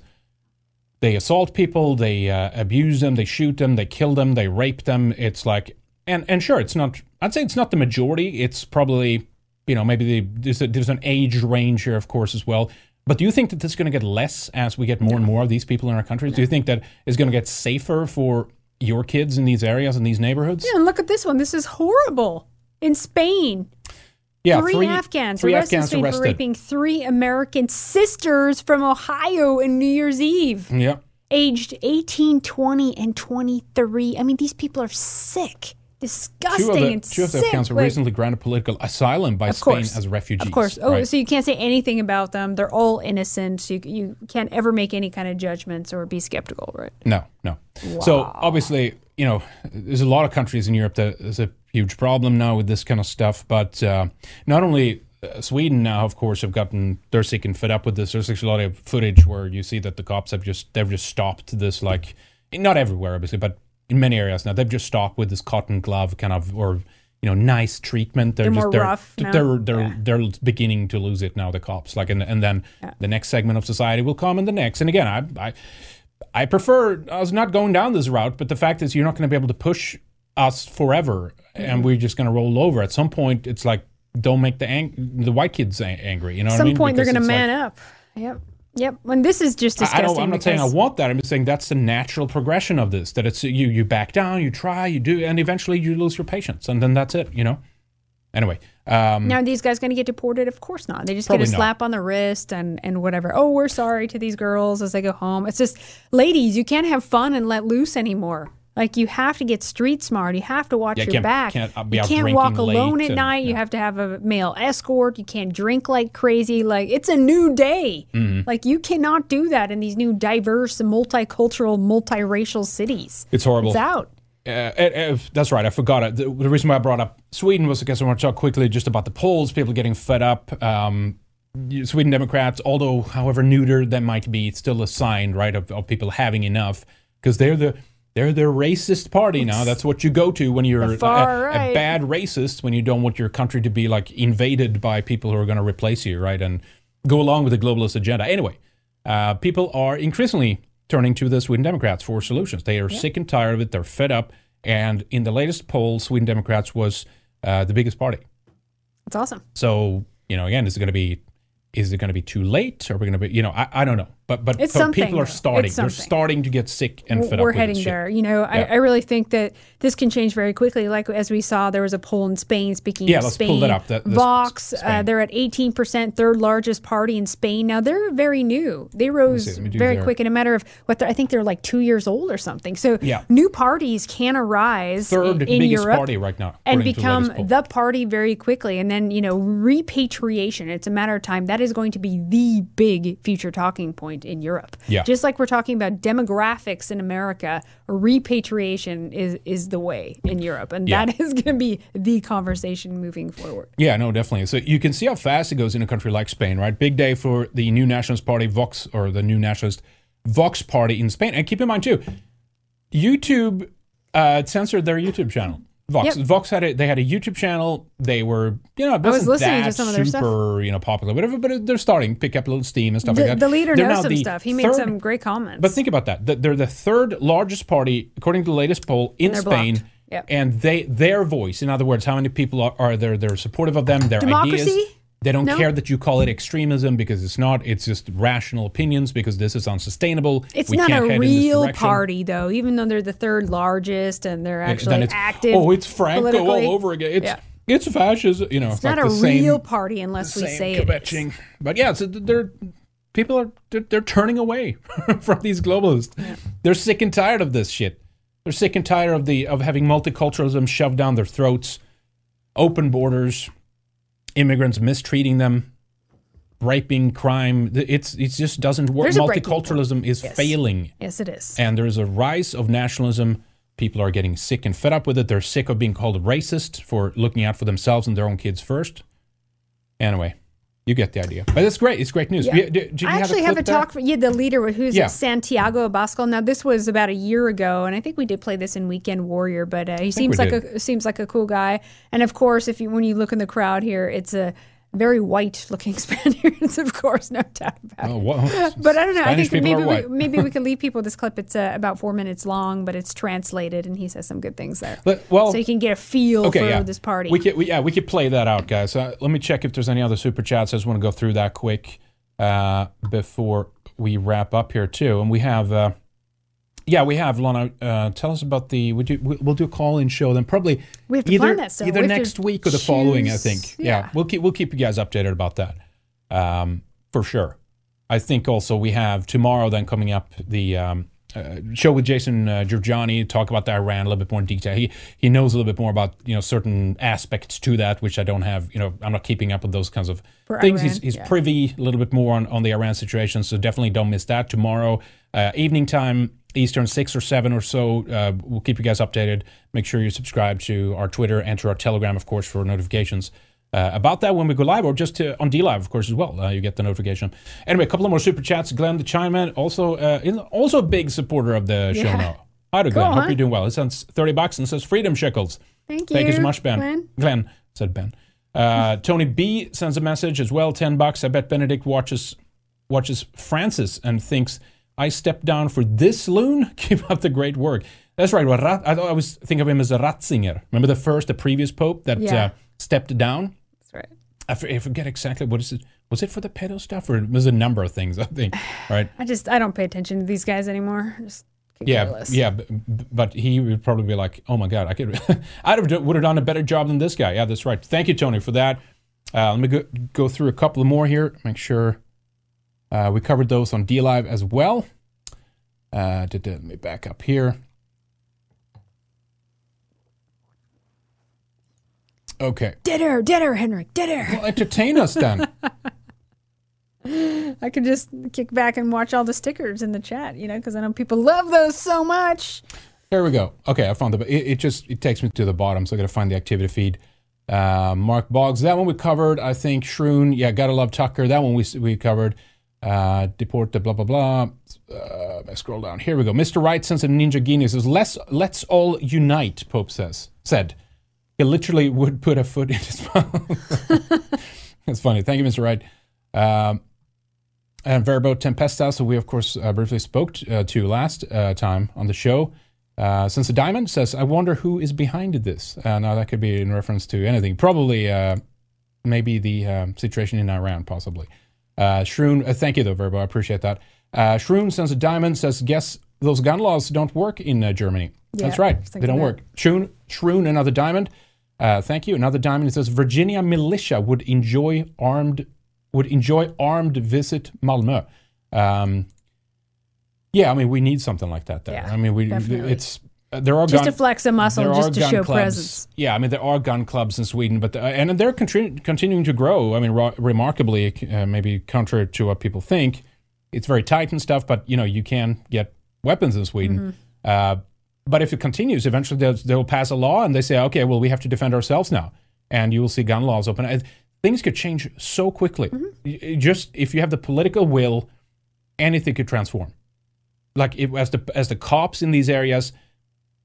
They assault people, they uh, abuse them, they shoot them, they kill them, they rape them. It's like, and, and sure, it's not, I'd say it's not the majority. It's probably, you know, maybe the, there's, a, there's an age range here, of course, as well. But do you think that this is going to get less as we get more and more of these people in our countries? No. Do you think that it's going to get safer for your kids in these areas, in these neighborhoods? Yeah, and look at this one. This is horrible. In Spain, yeah, three, three Afghans three arrested Afghans in Spain arrested. for raping three American sisters from Ohio in New Year's Eve. Yep. Aged eighteen, twenty, and twenty-three. I mean, these people are sick. Disgusting two of the, and two of the sick. Afghans were recently granted political asylum by Of Spain course. as refugees. Of course. Oh, right? so you can't say anything about them. They're all innocent. So you, you can't ever make any kind of judgments or be skeptical, right? No, no. Wow. So obviously, you know, there's a lot of countries in Europe that there's a huge problem now with this kind of stuff. But uh, not only uh, Sweden now, of course, have gotten, they're sick and fed up with this. There's actually a lot of footage where you see that the cops have just, they've just stopped this, like, not everywhere, obviously, but in many areas now, they've just stopped with this cotton glove kind of, or, you know, nice treatment. They're, They're just, more they're, rough now. They're, they're, Yeah. they're beginning to lose it now, the cops. Like, and, and then Yeah. the next segment of society will come and the next. And again, I, I, I prefer us not going down this route, but the fact is you're not going to be able to push us forever, and we're just going to roll over. At some point, it's like, don't make the ang- the white kids a- angry. You know At what I some mean? point, they're Because going to it's man like, up. Yep. Yep. And this is just I disgusting. don't, I'm not saying I because- want that. I'm just saying that's the natural progression of this. That it's you you back down, you try, you do, and eventually you lose your patience, and then that's it. You know. Anyway. Um, Now, are these guys going to get deported? Of course not. They just Probably get a not. slap on the wrist and, and whatever. Oh, we're sorry to these girls as they go home. It's just, ladies, you can't have fun and let loose anymore. Like, you have to get street smart. You have to watch Yeah, your can't- back. can't, uh, be you out can't drinking walk alone late at and- night. You have to have a male escort. You can't drink like crazy. Like, it's a new day. Mhm. Like, you cannot do that in these new diverse, multicultural, multiracial cities. It's horrible. It's out. Uh, uh, uh, that's right. I forgot it. The, the reason why I brought up Sweden was because I want to talk quickly just about the polls. People getting fed up. Um, you- Sweden Democrats, although however neuter that might be, it's still a sign, right, of, of people having enough because they're the they're the racist party now. That's what you go to when you're The a, far a right. bad racist, when you don't want your country to be like invaded by people who are going to replace you, right, and go along with the globalist agenda. Anyway, uh, people are increasingly turning to the Sweden Democrats for solutions. They are sick and tired of it. They're fed up. And in the latest poll, Sweden Democrats was uh, the biggest party. It's awesome. So, you know, again, is it going to be, is it going to be too late? Are we going to be, you know, I, I don't know. But but, It's but something, people are though. starting. It's They're something. starting to get sick and fed We're up with heading this shit. there. You know, I, Yeah. I really think that this can change very quickly. Like as we saw, there was a poll in Spain. Speaking Yeah, of let's Spain, pull that up. That- this- Vox, uh, Spain. they're at eighteen percent, third largest party in Spain. Now they're very new. They rose see, let me do very their- quick in a matter of what they're- I think they're like two years old or something. So Yeah. new parties can arise Third in, in biggest Europe party right now, and according to the become latest poll. the party very quickly. And then you know repatriation. It's a matter of time. That is going to be the big future talking point in Europe. Yeah. Just like we're talking about demographics in America, repatriation is is the way in Europe, and Yeah. that is going to be the conversation moving forward. Yeah, no, definitely. So you can see how fast it goes in a country like Spain, right? Big day for the New Nationalist Party, Vox, or the New Nationalist Vox Party in Spain. And keep in mind, too, YouTube uh, censored their YouTube channel. Vox. Yep. Vox had a they had a YouTube channel. They were you know it I was wasn't listening that to some of their super you know popular whatever, but they're starting to pick up a little steam and stuff The, like that. the leader They're knows now some the stuff. He made third- some great comments. But think about that. Th- They're the third largest party according to the latest poll in And they're Spain. blocked. Yep. And they their voice, in other words, how many people are, are there? They're supportive of them. Their Democracy? ideas. They don't No. care that you call it extremism because it's not. It's just rational opinions because this is unsustainable. It's We not can't a head in this real direction. party, though, even though they're the third largest and they're And actually then it's, active. Oh, it's Franco politically. all over again. It's Yeah. it's fascism. You know, It's like not a the same, real party unless we same say it. kvetching. But yeah, so they're people are they're, they're turning away from these globalists. They're sick and tired of this shit. They're sick and tired of the of having multiculturalism shoved down their throats, open borders, immigrants mistreating them, raping, crime. It's it just doesn't work. There's a breaking Multiculturalism is Yes. failing. Yes, it is. And there's a rise of nationalism. People are getting sick and fed up with it. They're sick of being called racist for looking out for themselves and their own kids first. Anyway, you get the idea. But it's great. It's great news. Yeah. You- did you I have actually a have a clip there? talk for yeah, the leader who's Yeah. Santiago Abascal. Now this was about a year ago, and I think we did play this in Weekend Warrior. But uh, he seems we like did. a seems like a cool guy. And of course, if you when you look in the crowd here, it's a very white looking Spaniards, of course, no doubt about it. Oh, well, But I don't know. I Spanish think people maybe are we, white. maybe we could leave people with this clip. It's uh, about four minutes long, but it's translated, and he says some good things there. But, well, so you can get a feel okay, for yeah. this party. We could, we, yeah, we could play that out, guys. Uh, let me check if there's any other super chats. I just want to go through that quick uh, before we wrap up here too. And we have, uh, yeah, we have Lana. Uh, tell us about the. Would you? we- We'll do a call-in show then. Probably We have to either plan that still. either We have to next week or the following. I choose- think. Yeah. yeah. we'll keep we'll keep you guys updated about that um, for sure. I think also we have tomorrow then coming up the um, uh, show with Jason uh, Giorgiani, talk about the Iran a little bit more in detail. He he knows a little bit more about you know certain aspects to that, which I don't have. You know, I'm not keeping up with those kinds of For things. Iran, he's he's yeah. privy a little bit more on, on the Iran situation, so definitely don't miss that tomorrow uh, evening time. Eastern, six or seven or so. Uh, we'll keep you guys updated. Make sure you subscribe to our Twitter and to our Telegram, of course, for notifications uh, about that when we go live, or just to, on D Live, of course, as well. Uh, you get the notification. Anyway, a couple of more super chats. Glenn the Chinaman, also uh, in, also a big supporter of the show Yeah. now. Hi to Glenn. Cool, Hope huh? you're doing well. It sends thirty bucks and says Freedom Shekels. Thank Thank you so you, much, Ben. Glenn. Glenn said Ben. Uh, Tony B sends a message as well. Ten bucks. I bet Benedict watches watches Francis and thinks, I stepped down for this loon. Keep up the great work. That's right. Well, Rat, I thought I was think of him as a Ratzinger. Remember the first, the previous pope that Yeah. uh, stepped down? That's right. I, f- I forget exactly what is it. Was it for the pedo stuff, or it was a number of things? I think. Right. I just I don't pay attention to these guys anymore. Just could care Yeah, less. yeah, b- b- but he would probably be like, "Oh my God, I could, I'd have do- would have done a better job than this guy." Yeah, that's right. Thank you, Tony, for that. Uh, let me go, go through a couple more here. Make sure uh, we covered those on D Live as well. Uh, da- da- let me back up here. Okay. Dinner, dinner, Henrik, dinner. Well, entertain us then. I could just kick back and watch all the stickers in the chat, you know, because I know people love those so much. Here we go. Okay, I found the. It, it just it takes me to the bottom, so I got to find the activity feed. Uh, Mark Boggs, that one we covered. I think Shroon, yeah, gotta love Tucker. That one we we covered. Uh, deport the blah blah blah. Uh, I scroll down. Here we go. Mister Wright sends a Ninja Genius says, "Let's let's all unite." Pope says said. He literally would put a foot in his mouth. That's funny. Thank you, Mister Wright. Um, and Verbo Tempesta, so we of course uh, briefly spoke t- uh, to last uh, time on the show. Uh, Since the Diamond says, I wonder who is behind this. Uh, now that could be in reference to anything. Probably, uh, maybe the um, situation in Iran, possibly. Uh, Shroon, uh, thank you though, Verbo. I appreciate that. Uh, Shroon Sons of Diamond says, guess those gun laws don't work in uh, Germany. Yeah, That's right. I was They thinking don't that. work. Shroon, Shroon, another diamond. Uh, thank you. Another diamond. It says Virginia militia would enjoy armed would enjoy armed visit Malmö. Um, yeah, I mean we need something like that there. Yeah, I mean we definitely. it's uh, there are Just gun, to flex a muscle, there just are to gun show clubs. presence. Yeah, I mean there are gun clubs in Sweden, but the, and they're continu- continuing to grow. I mean ra- remarkably, uh, maybe contrary to what people think, it's very tight and stuff. But you know you can get weapons in Sweden. Mm-hmm. Uh, But if it continues, eventually they'll, they'll pass a law and they say, okay, well, we have to defend ourselves now. And you will see gun laws open. And things could change so quickly. Y- Just if you have the political will, anything could transform. Like if, as the as the cops in these areas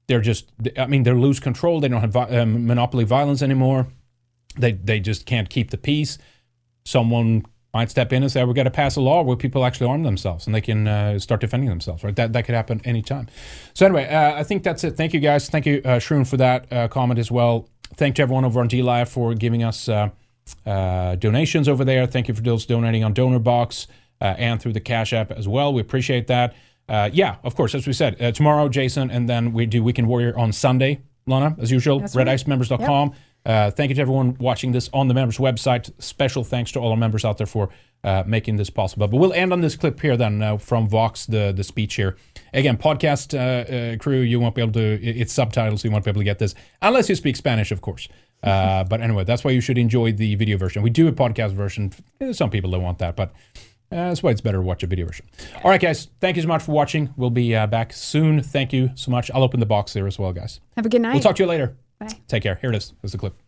they're just, I mean, they lose control. They don't have um, monopoly violence anymore. They they just can't keep the peace. Someone might step in and say, we're going to pass a law where people actually arm themselves and they can uh, start defending themselves, right? That that could happen anytime. So anyway, uh, I think that's it. Thank you, guys. Thank you, uh, Shroon, for that uh, comment as well. Thank you, everyone over on D Live for giving us uh, uh, donations over there. Thank you for those donating on DonorBox uh, and through the Cash App as well. We appreciate that. Uh, yeah, of course, as we said, uh, tomorrow, Jason, and then we do Weekend Warrior on Sunday, Lana, as usual, red ice members dot com. Yep. Uh, thank you to everyone watching this on the members website. Special thanks to all our members out there for uh, making this possible. But we'll end on this clip here then uh, from Vox, the, the speech here. Again, podcast uh, uh, crew, you won't be able to, it's subtitles, so you won't be able to get this, unless you speak Spanish, of course. Uh, but anyway, that's why you should enjoy the video version. We do a podcast version. Some people don't want that, but uh, that's why it's better to watch a video version. All right, guys, thank you so much for watching. We'll be uh, back soon. Thank you so much. I'll open the box there as well, guys. Have a good night. We'll talk to you later. Bye. Take care. Here it is. Here's the clip.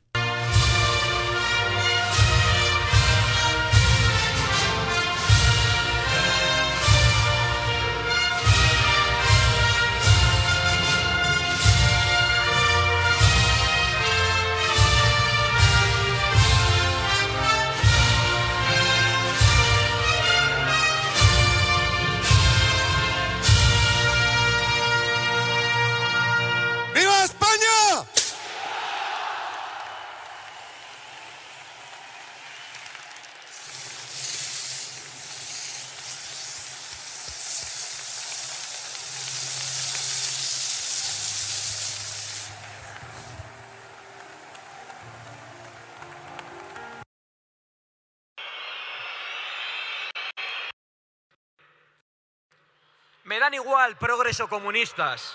Me dan igual progreso comunistas.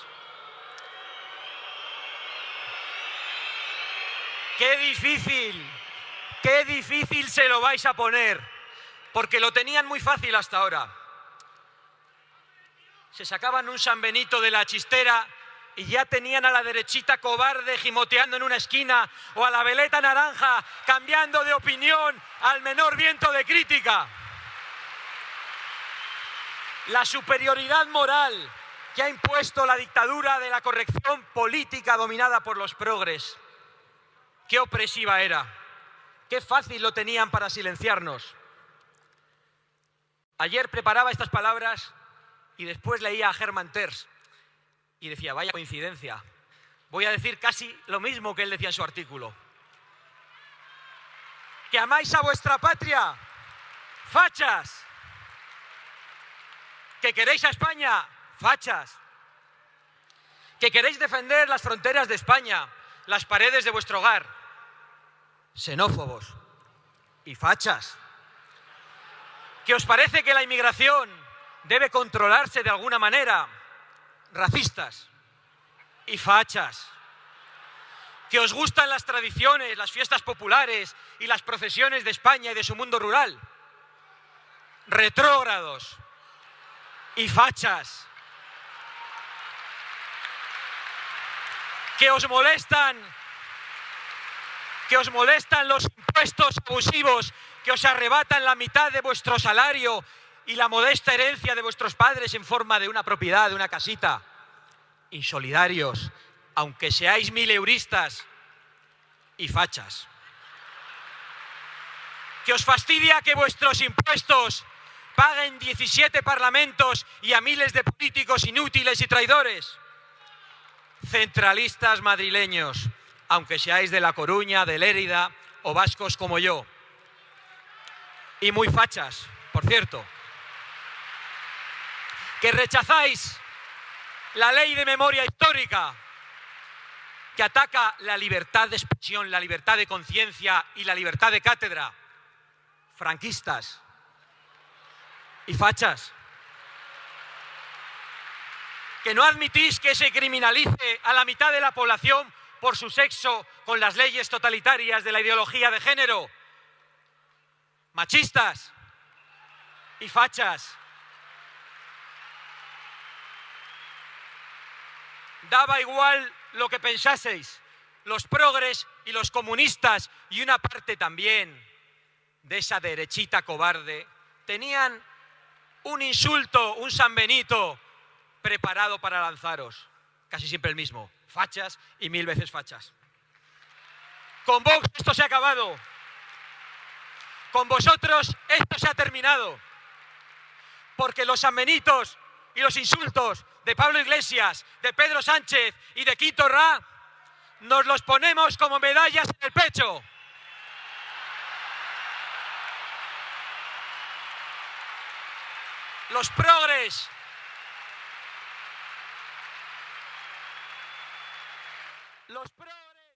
Qué difícil, qué difícil se lo vais a poner, porque lo tenían muy fácil hasta ahora. Se sacaban un San Benito de la chistera y ya tenían a la derechita cobarde gimoteando en una esquina o a la veleta naranja cambiando de opinión al menor viento de crítica. La superioridad moral que ha impuesto la dictadura de la corrección política dominada por los progres. Qué opresiva era, qué fácil lo tenían para silenciarnos. Ayer preparaba estas palabras y después leía a Hermann Terz y decía, vaya coincidencia, voy a decir casi lo mismo que él decía en su artículo. ¿Que amáis a vuestra patria? ¡Fachas! ¿Que queréis a España? Fachas. ¿Que queréis defender las fronteras de España, las paredes de vuestro hogar? Xenófobos y fachas. ¿Que os parece que la inmigración debe controlarse de alguna manera? Racistas y fachas. ¿Que os gustan las tradiciones, las fiestas populares y las procesiones de España y de su mundo rural? Retrógrados y fachas. Que os molestan, que os molestan los impuestos abusivos que os arrebatan la mitad de vuestro salario y la modesta herencia de vuestros padres en forma de una propiedad, de una casita. Insolidarios, aunque seáis mileuristas y fachas. Que os fastidia que vuestros impuestos paguen diecisiete parlamentos y a miles de políticos inútiles y traidores. Centralistas madrileños, aunque seáis de La Coruña, de Lérida o vascos como yo. Y muy fachas, por cierto. Que rechazáis la ley de memoria histórica, que ataca la libertad de expresión, la libertad de conciencia y la libertad de cátedra. Franquistas y fachas. Que no admitís que se criminalice a la mitad de la población por su sexo con las leyes totalitarias de la ideología de género. Machistas y fachas. Daba igual lo que pensaseis, los progres y los comunistas y una parte también de esa derechita cobarde tenían un insulto, un San Benito preparado para lanzaros, casi siempre el mismo. fachas y mil veces fachas. Con Vox esto se ha acabado. Con vosotros esto se ha terminado. Porque los sanbenitos y los insultos de Pablo Iglesias, de Pedro Sánchez y de Quito Ra nos los ponemos como medallas en el pecho. Los progres. Los progres.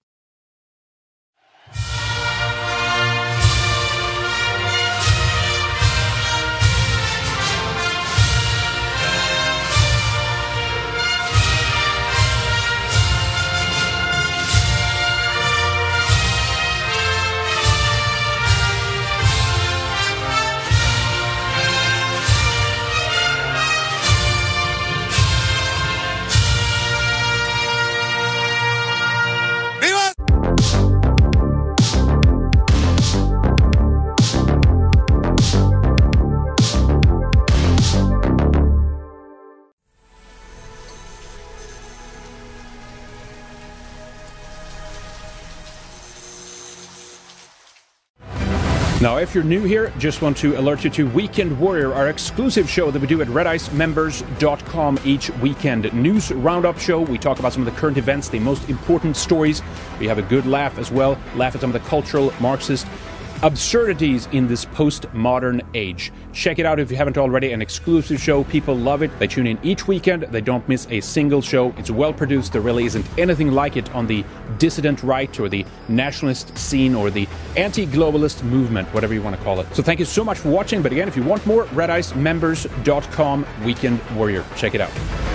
Now, if you're new here, just want to alert you to Weekend Warrior, our exclusive show that we do at red ice members dot com each weekend. News roundup show. We talk about some of the current events, the most important stories. We have a good laugh as well. Laugh at some of the cultural Marxist absurdities in this postmodern age. Check it out if you haven't already. An exclusive show. People love it. They tune in each weekend. They don't miss a single show. It's well produced. There really isn't anything like it on the dissident right or the nationalist scene or the anti-globalist movement, whatever you want to call it. So thank you so much for watching. But again, if you want more, red ice members dot com Weekend Warrior. Check it out.